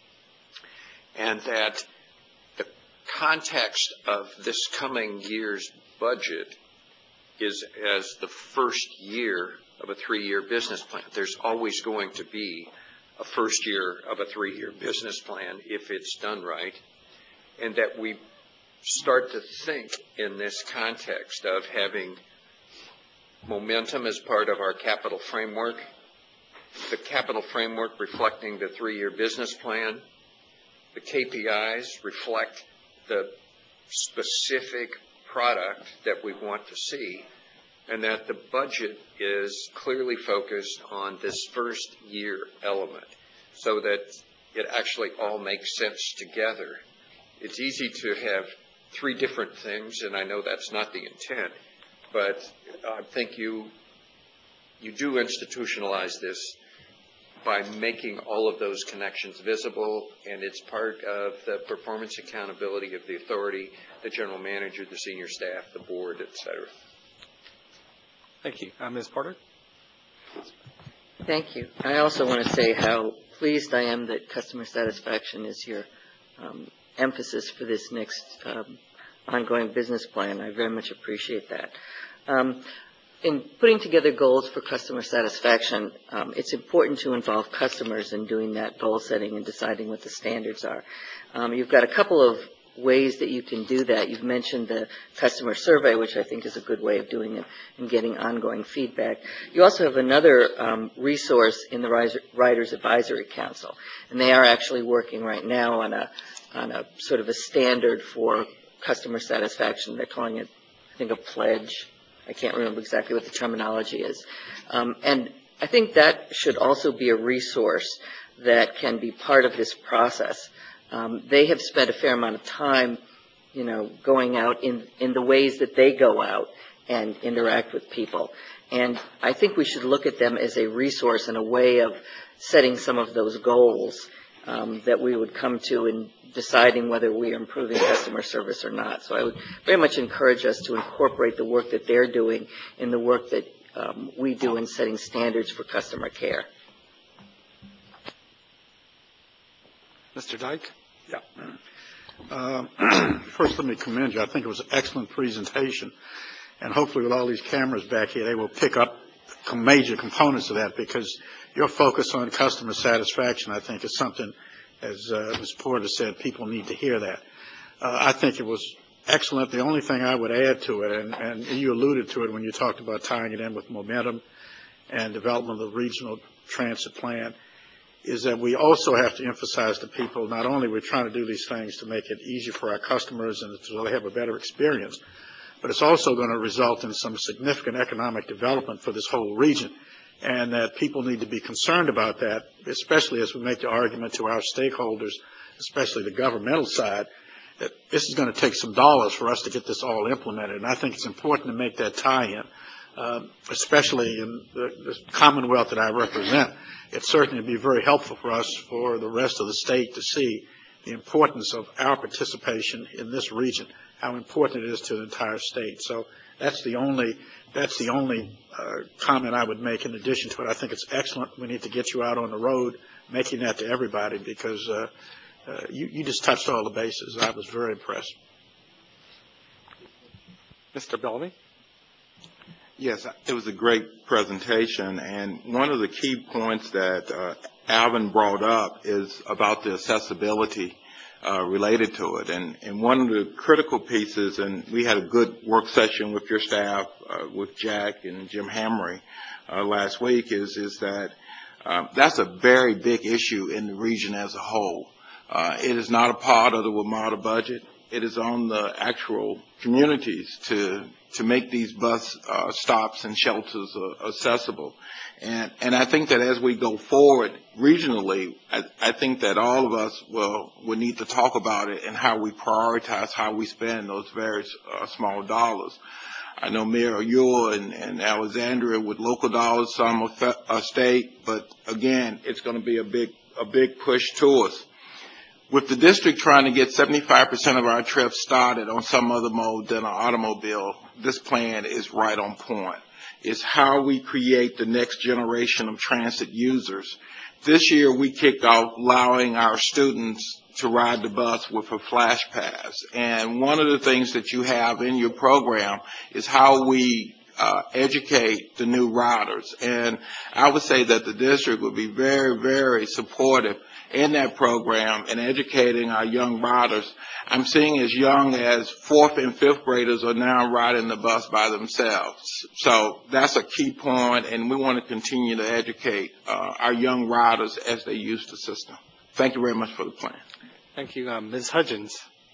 and that the context of this coming year's budget is as the first year of a three-year business plan. There's always going to be a first year of a three-year business plan if it's done right, and that we start to think in this context of having momentum as part of our capital framework, the capital framework reflecting the three-year business plan, the K P Is reflect the specific product that we want to see, and that the budget is clearly focused on this first year element so that it actually all makes sense together. It's easy to have three different things, and I know that's not the intent, but I think you, you do institutionalize this by making all of those connections visible, and it's part of the performance accountability of the authority, the general manager, the senior staff, the board, et cetera.
Thank you. Uh, Miz Porter?
Thank you. I also want to say how pleased I am that customer satisfaction is your um, emphasis for this next um, ongoing business plan. I very much appreciate that. Um, in putting together goals for customer satisfaction, um, it's important to involve customers in doing that goal setting and deciding what the standards are. Um, you've got a couple of ways that you can do that. You've mentioned the customer survey, which I think is a good way of doing it and getting ongoing feedback. You also have another um, resource in the Riders Advisory Council, and they are actually working right now on a on a sort of a standard for customer satisfaction. They're calling it, I think, a pledge. I can't remember exactly what the terminology is. Um, and I think that should also be a resource that can be part of this process. Um, they have spent a fair amount of time, you know, going out in, in the ways that they go out and interact with people. And I think we should look at them as a resource and a way of setting some of those goals um, that we would come to in deciding whether we are improving customer service or not. So I would very much encourage us to incorporate the work that they're doing in the work that um, we do in setting standards for customer care.
Mister Dyke? Yeah. Uh, first, let me commend you. I think it was an excellent presentation. And hopefully with all these cameras back here, they will pick up major components of that, because your focus on customer satisfaction, I think, is something, as uh, Miz Porter said, people need to hear that. Uh, I think it was excellent. The only thing I would add to it, and, and you alluded to it when you talked about tying it in with momentum and development of the regional transit plan, is that we also have to emphasize to people, not only we're trying to do these things to make it easier for our customers and so they have a better experience, but it's also going to result in some significant economic development for this whole region, and that people need to be concerned about that, especially as we make the argument to our stakeholders, especially the governmental side, that this is going to take some dollars for us to get this all implemented. And I think it's important to make that tie-in, um, especially in the, the Commonwealth that I represent. It certainly would be very helpful for us, for the rest of the state, to see the importance of our participation in this region, how important it is to the entire state. So that's the only that's the only uh, comment I would make in addition to it. I think it's excellent. We need to get you out on the road, making that to everybody, because uh, uh, you, you just touched all the bases. I was very impressed.
Mister Bellamy?
Yes, it was a great presentation, and one of the key points that uh, Alvin brought up is about the accessibility uh, related to it. And, and one of the critical pieces, and we had a good work session with your staff, uh, with Jack and Jim Hamry uh, last week, is, is that uh, that's a very big issue in the region as a whole. Uh, it is not a part of the WMATA budget. it is on the actual communities to to make these bus uh, stops and shelters uh, accessible. And and I think that as we go forward regionally, I, I think that all of us will will need to talk about it and how we prioritize how we spend those very uh, small dollars. I know Mayor Ewell and, and Alexandria with local dollars, some are, fe- are state, but again, it's going to be a big a big push to us. With the district trying to get seventy-five percent of our trips started on some other mode than an automobile, this plan is right on point. It's how we create the next generation of transit users. This year, we kicked off allowing our students to ride the bus with a flash pass. And one of the things that you have in your program is how we uh, educate the new riders. And I would say that the district would be very, very supportive in that program and educating our young riders. I'm seeing as young as fourth and fifth graders are now riding the bus by themselves. So that's a key point, and we want to continue to educate uh, our young riders as they use the system. Thank you very much for the plan.
Thank you. Um, Miz Hudgens.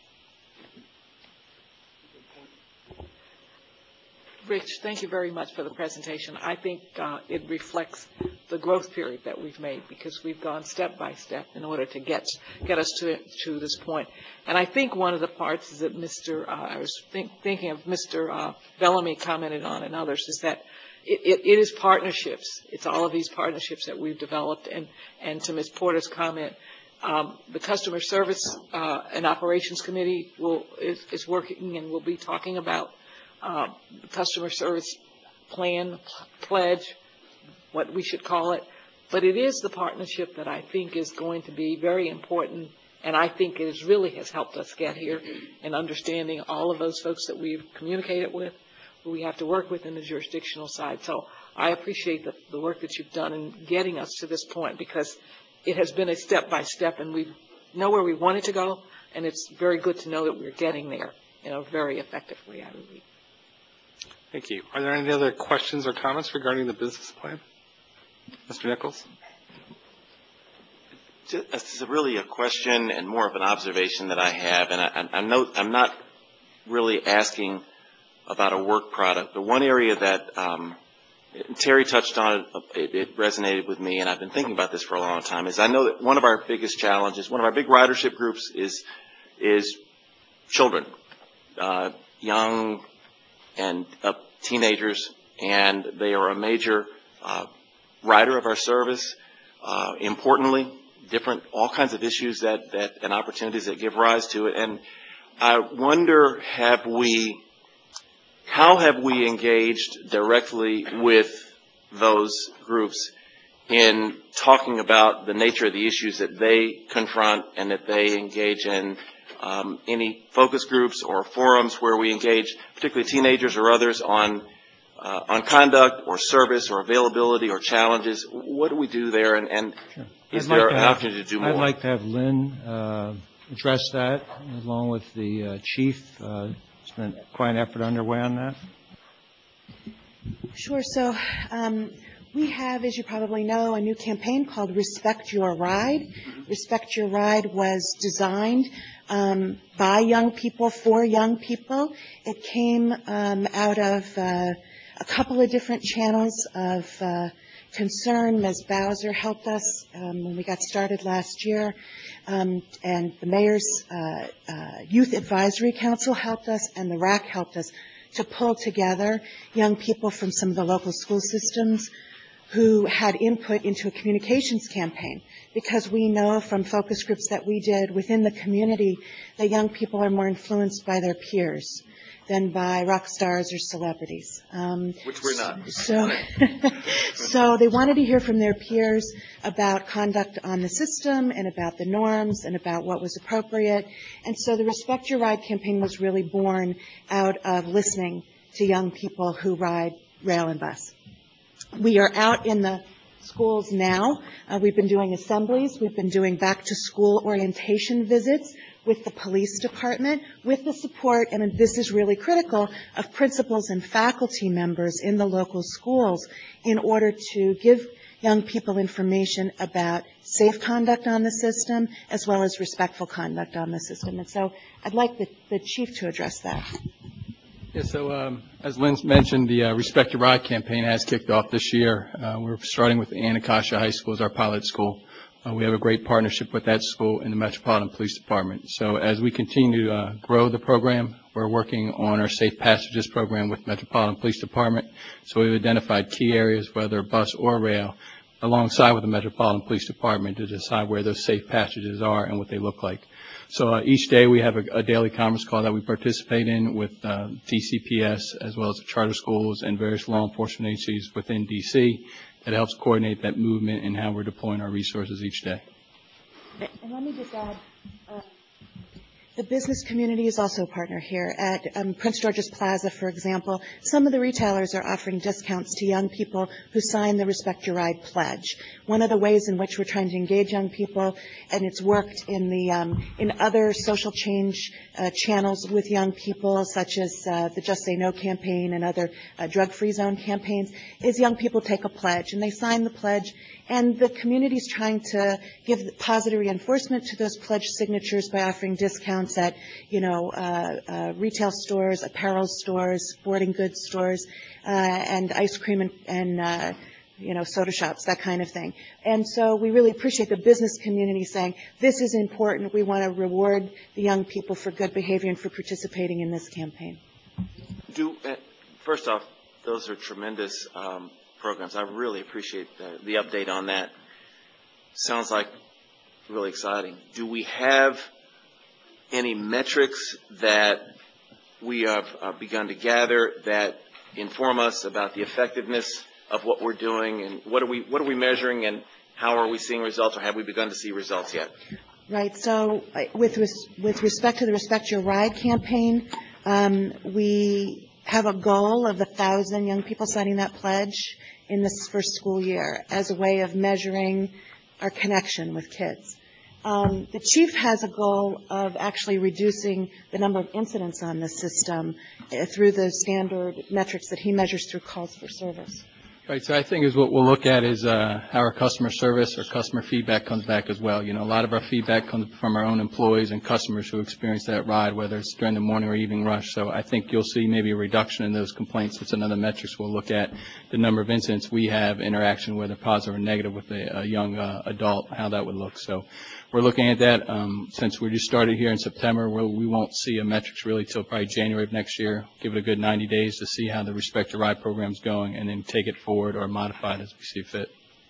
Rich, thank you very much for the presentation. I think uh, it reflects the growth period that we've made because we've gone step by step in order to get get us to to this point. And I think one of the parts is that Mister Uh, I was think, thinking of Mister Uh, Bellamy commented on and others is that it, it, it is partnerships. It's all of these partnerships that we've developed. And and to Miz Porter's comment, um, the Customer Service uh, and Operations Committee will is, is working and will be talking about Uh, customer service plan, pledge, what we should call it. But it is the partnership that I think is going to be very important, and I think it is really has helped us get here in understanding all of those folks that we've communicated with, who we have to work with in the jurisdictional side. So I appreciate the, the work that you've done in getting us to this point because it has been a step-by-step, and we know where we wanted to go, and it's very good to know that we're getting there, you know, very effectively, I believe.
Thank you. Are there any other questions or comments regarding the business plan? Mister Nichols?
This is really a question and more of an observation that I have, and I, I'm, no, I'm not really asking about a work product, but one area that um, Terry touched on, it, it resonated with me, and I've been thinking about this for a long time, is I know that one of our biggest challenges, one of our big ridership groups is, is children, uh, young and up teenagers, and they are a major uh, rider of our service. Uh, importantly, different, all kinds of issues that, that and opportunities that give rise to it. And I wonder, have we, how have we engaged directly with those groups in talking about the nature of the issues that they confront and that they engage in? Um, any focus groups or forums where we engage, particularly teenagers or others, on uh, on conduct or service or availability or challenges? What do we do there, and, and
sure.
is
I'd
there
like
an
have,
opportunity to do more?
I'd like to have Lynn uh, address that, along with the uh, chief. Uh, spent quite an effort underway on that.
Sure. So um, we have, as you probably know, a new campaign called Respect Your Ride. Respect Your Ride was designed um, by young people for young people. It came um, out of uh, a couple of different channels of uh, concern. Miz Bowser helped us um, when we got started last year, um, and the Mayor's uh, uh, Youth Advisory Council helped us, and the R A C helped us to pull together young people from some of the local school systems who had input into a communications campaign, because we know from focus groups that we did within the community that young people are more influenced by their peers than by rock stars or celebrities. Um,
Which we're not.
So, so they wanted to hear from their peers about conduct on the system and about the norms and about what was appropriate. And so the Respect Your Ride campaign was really born out of listening to young people who ride rail and bus. We are out in the schools now. Uh, we've been doing assemblies. We've been doing back-to-school orientation visits with the police department, with the support, and this is really critical, of principals and faculty members in the local schools in order to give young people information about safe conduct on the system as well as respectful conduct on the system. And so I'd like the, the chief to address that.
Yeah, so um, as Lynn mentioned, the uh, Respect Your Ride campaign has kicked off this year. Uh, we're starting with Anacostia High School as our pilot school. Uh, we have a great partnership with that school and the Metropolitan Police Department. So as we continue to uh, grow the program, we're working on our Safe Passages program with Metropolitan Police Department. So we've identified key areas, whether bus or rail, alongside with the Metropolitan Police Department to decide where those safe passages are and what they look like. So uh, each day we have a, a daily conference call that we participate in with uh, T C P S as well as the charter schools and various law enforcement agencies within D C that helps coordinate that movement and how we're deploying our resources each day.
And let me just add, uh, the business community is also a partner here. At um, Prince George's Plaza, for example, some of the retailers are offering discounts to young people who sign the Respect Your Ride pledge. One of the ways in which we're trying to engage young people, and it's worked in the um, in other social change uh, channels with young people, such as uh, the Just Say No campaign and other uh, drug-free zone campaigns, is young people take a pledge and they sign the pledge. And the community is trying to give positive reinforcement to those pledge signatures by offering discounts at, you know, uh, uh, retail stores, apparel stores, sporting goods stores, uh, and ice cream and, and uh, you know, soda shops, that kind of thing. And so we really appreciate the business community saying, this is important. We want to reward the young people for good behavior and for participating in this campaign.
Do, uh, first off, those are tremendous um, programs. I really appreciate the, the update on that. Sounds like really exciting. Do we have any metrics that we have uh, begun to gather that inform us about the effectiveness of what we're doing, and what are we what are we measuring, and how are we seeing results, or have we begun to see results yet?
Right. So uh, with res- with respect to the Respect Your Ride campaign, um, we have a goal of a thousand young people signing that pledge in this first school year as a way of measuring our connection with kids. Um, the chief has a goal of actually reducing the number of incidents on the system uh, through the standard metrics that he measures through calls for service.
Right, so I think is what we'll look at is uh, how our customer service or customer feedback comes back as well. You know, a lot of our feedback comes from our own employees and customers who experience that ride, whether it's during the morning or evening rush. So I think you'll see maybe a reduction in those complaints. It's another metrics we'll look at, the number of incidents we have, interaction, whether positive or negative with a, a young uh, adult, how that would look. So we're looking at that. Um, since we just started here in September, we'll, we won't see a metrics really till probably January of next year. Give it a good ninety days to see how the Respect Your Ride program is going, and then take it forward or modify it as we see fit.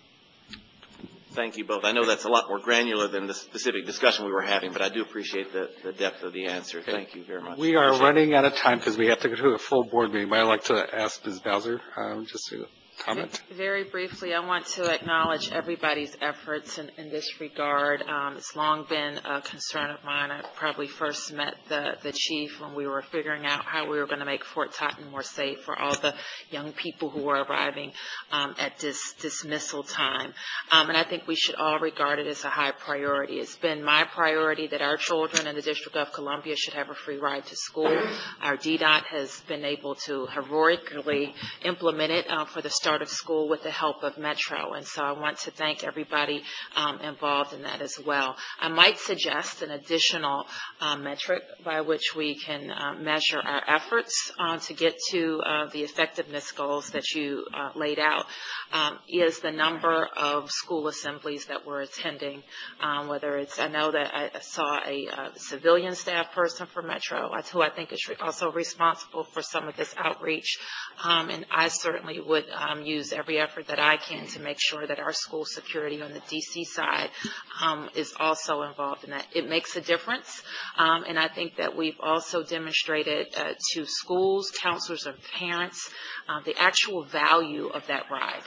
Thank you both. I know that's a lot more granular than the specific discussion we were having, but I do appreciate the, the depth of the answer. Thank you very much.
We are
Appreciate
running out of time because we have to go to a full board meeting, but I'd like to ask Miz Bowser um, just to comment.
Very briefly, I want to acknowledge everybody's efforts in, in this regard. Um, it's long been a concern of mine. I probably first met the, the chief when we were figuring out how we were going to make Fort Totten more safe for all the young people who were arriving um, at dis, dismissal time. Um, and I think we should all regard it as a high priority. It's been my priority that our children in the District of Columbia should have a free ride to school. Our D DOT has been able to heroically implement it uh, for the start of school with the help of Metro, and so I want to thank everybody um, involved in that as well. I might suggest an additional uh, metric by which we can uh, measure our efforts uh, to get to uh, the effectiveness goals that you uh, laid out, um, is the number of school assemblies that we're attending, um, whether it's, I know that I saw a uh, civilian staff person for Metro, who I think is also responsible for some of this outreach, um, and I certainly would um, use every effort that I can to make sure that our school security on the D C side um, is also involved in that. It makes a difference, um, and I think that we've also demonstrated uh, to schools, counselors, and parents uh, the actual value of that ride.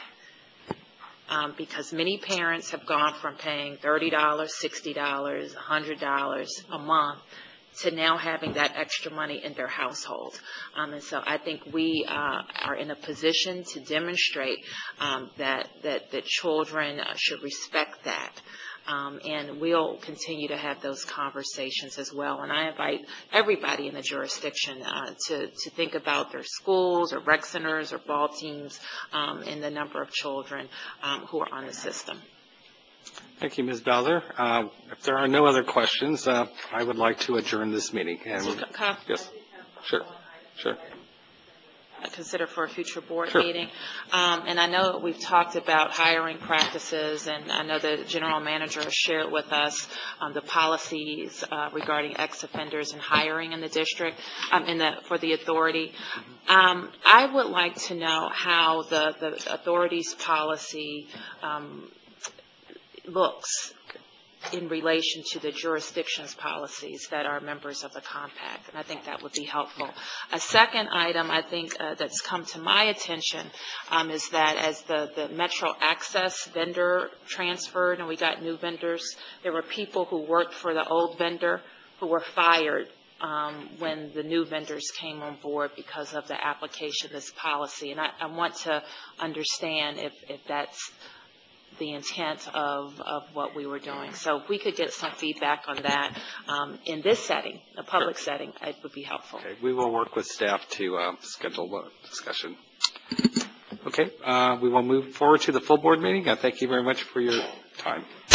Um, because many parents have gone from paying thirty dollars, sixty dollars, one hundred dollars a month to now having that extra money in their household. Um, and so I think we uh, are in a position to demonstrate um, that, that, that children uh, should respect that. Um, and we'll continue to have those conversations as well. And I invite everybody in the jurisdiction uh, to, to think about their schools or rec centers or ball teams um, and the number of children um, who are on the system.
Thank you, Miz Bowser. Uh, If there are no other questions, uh, I would like to adjourn this meeting. And
Mister Cobb?
Yes, sure, sure.
Consider for a future board
Sure.
meeting. Um, and I know we've talked about hiring practices, and I know the general manager has shared with us um, the policies uh, regarding ex-offenders and hiring in the district, um, in the for the authority. Um, I would like to know how the, the authority's policy um, looks in relation to the jurisdiction's policies that are members of the compact, and I think that would be helpful. A second item I think uh, that's come to my attention um, is that as the, the Metro Access vendor transferred and we got new vendors, there were people who worked for the old vendor who were fired um, when the new vendors came on board because of the application of this policy, and I, I want to understand if, if that's the intent of, of what we were doing. So if we could get some feedback on that um, in this setting, a public setting, it would be helpful.
Okay, we will work with staff to uh, schedule a discussion. Okay, uh, we will move forward to the full board meeting. I thank you very much for your time.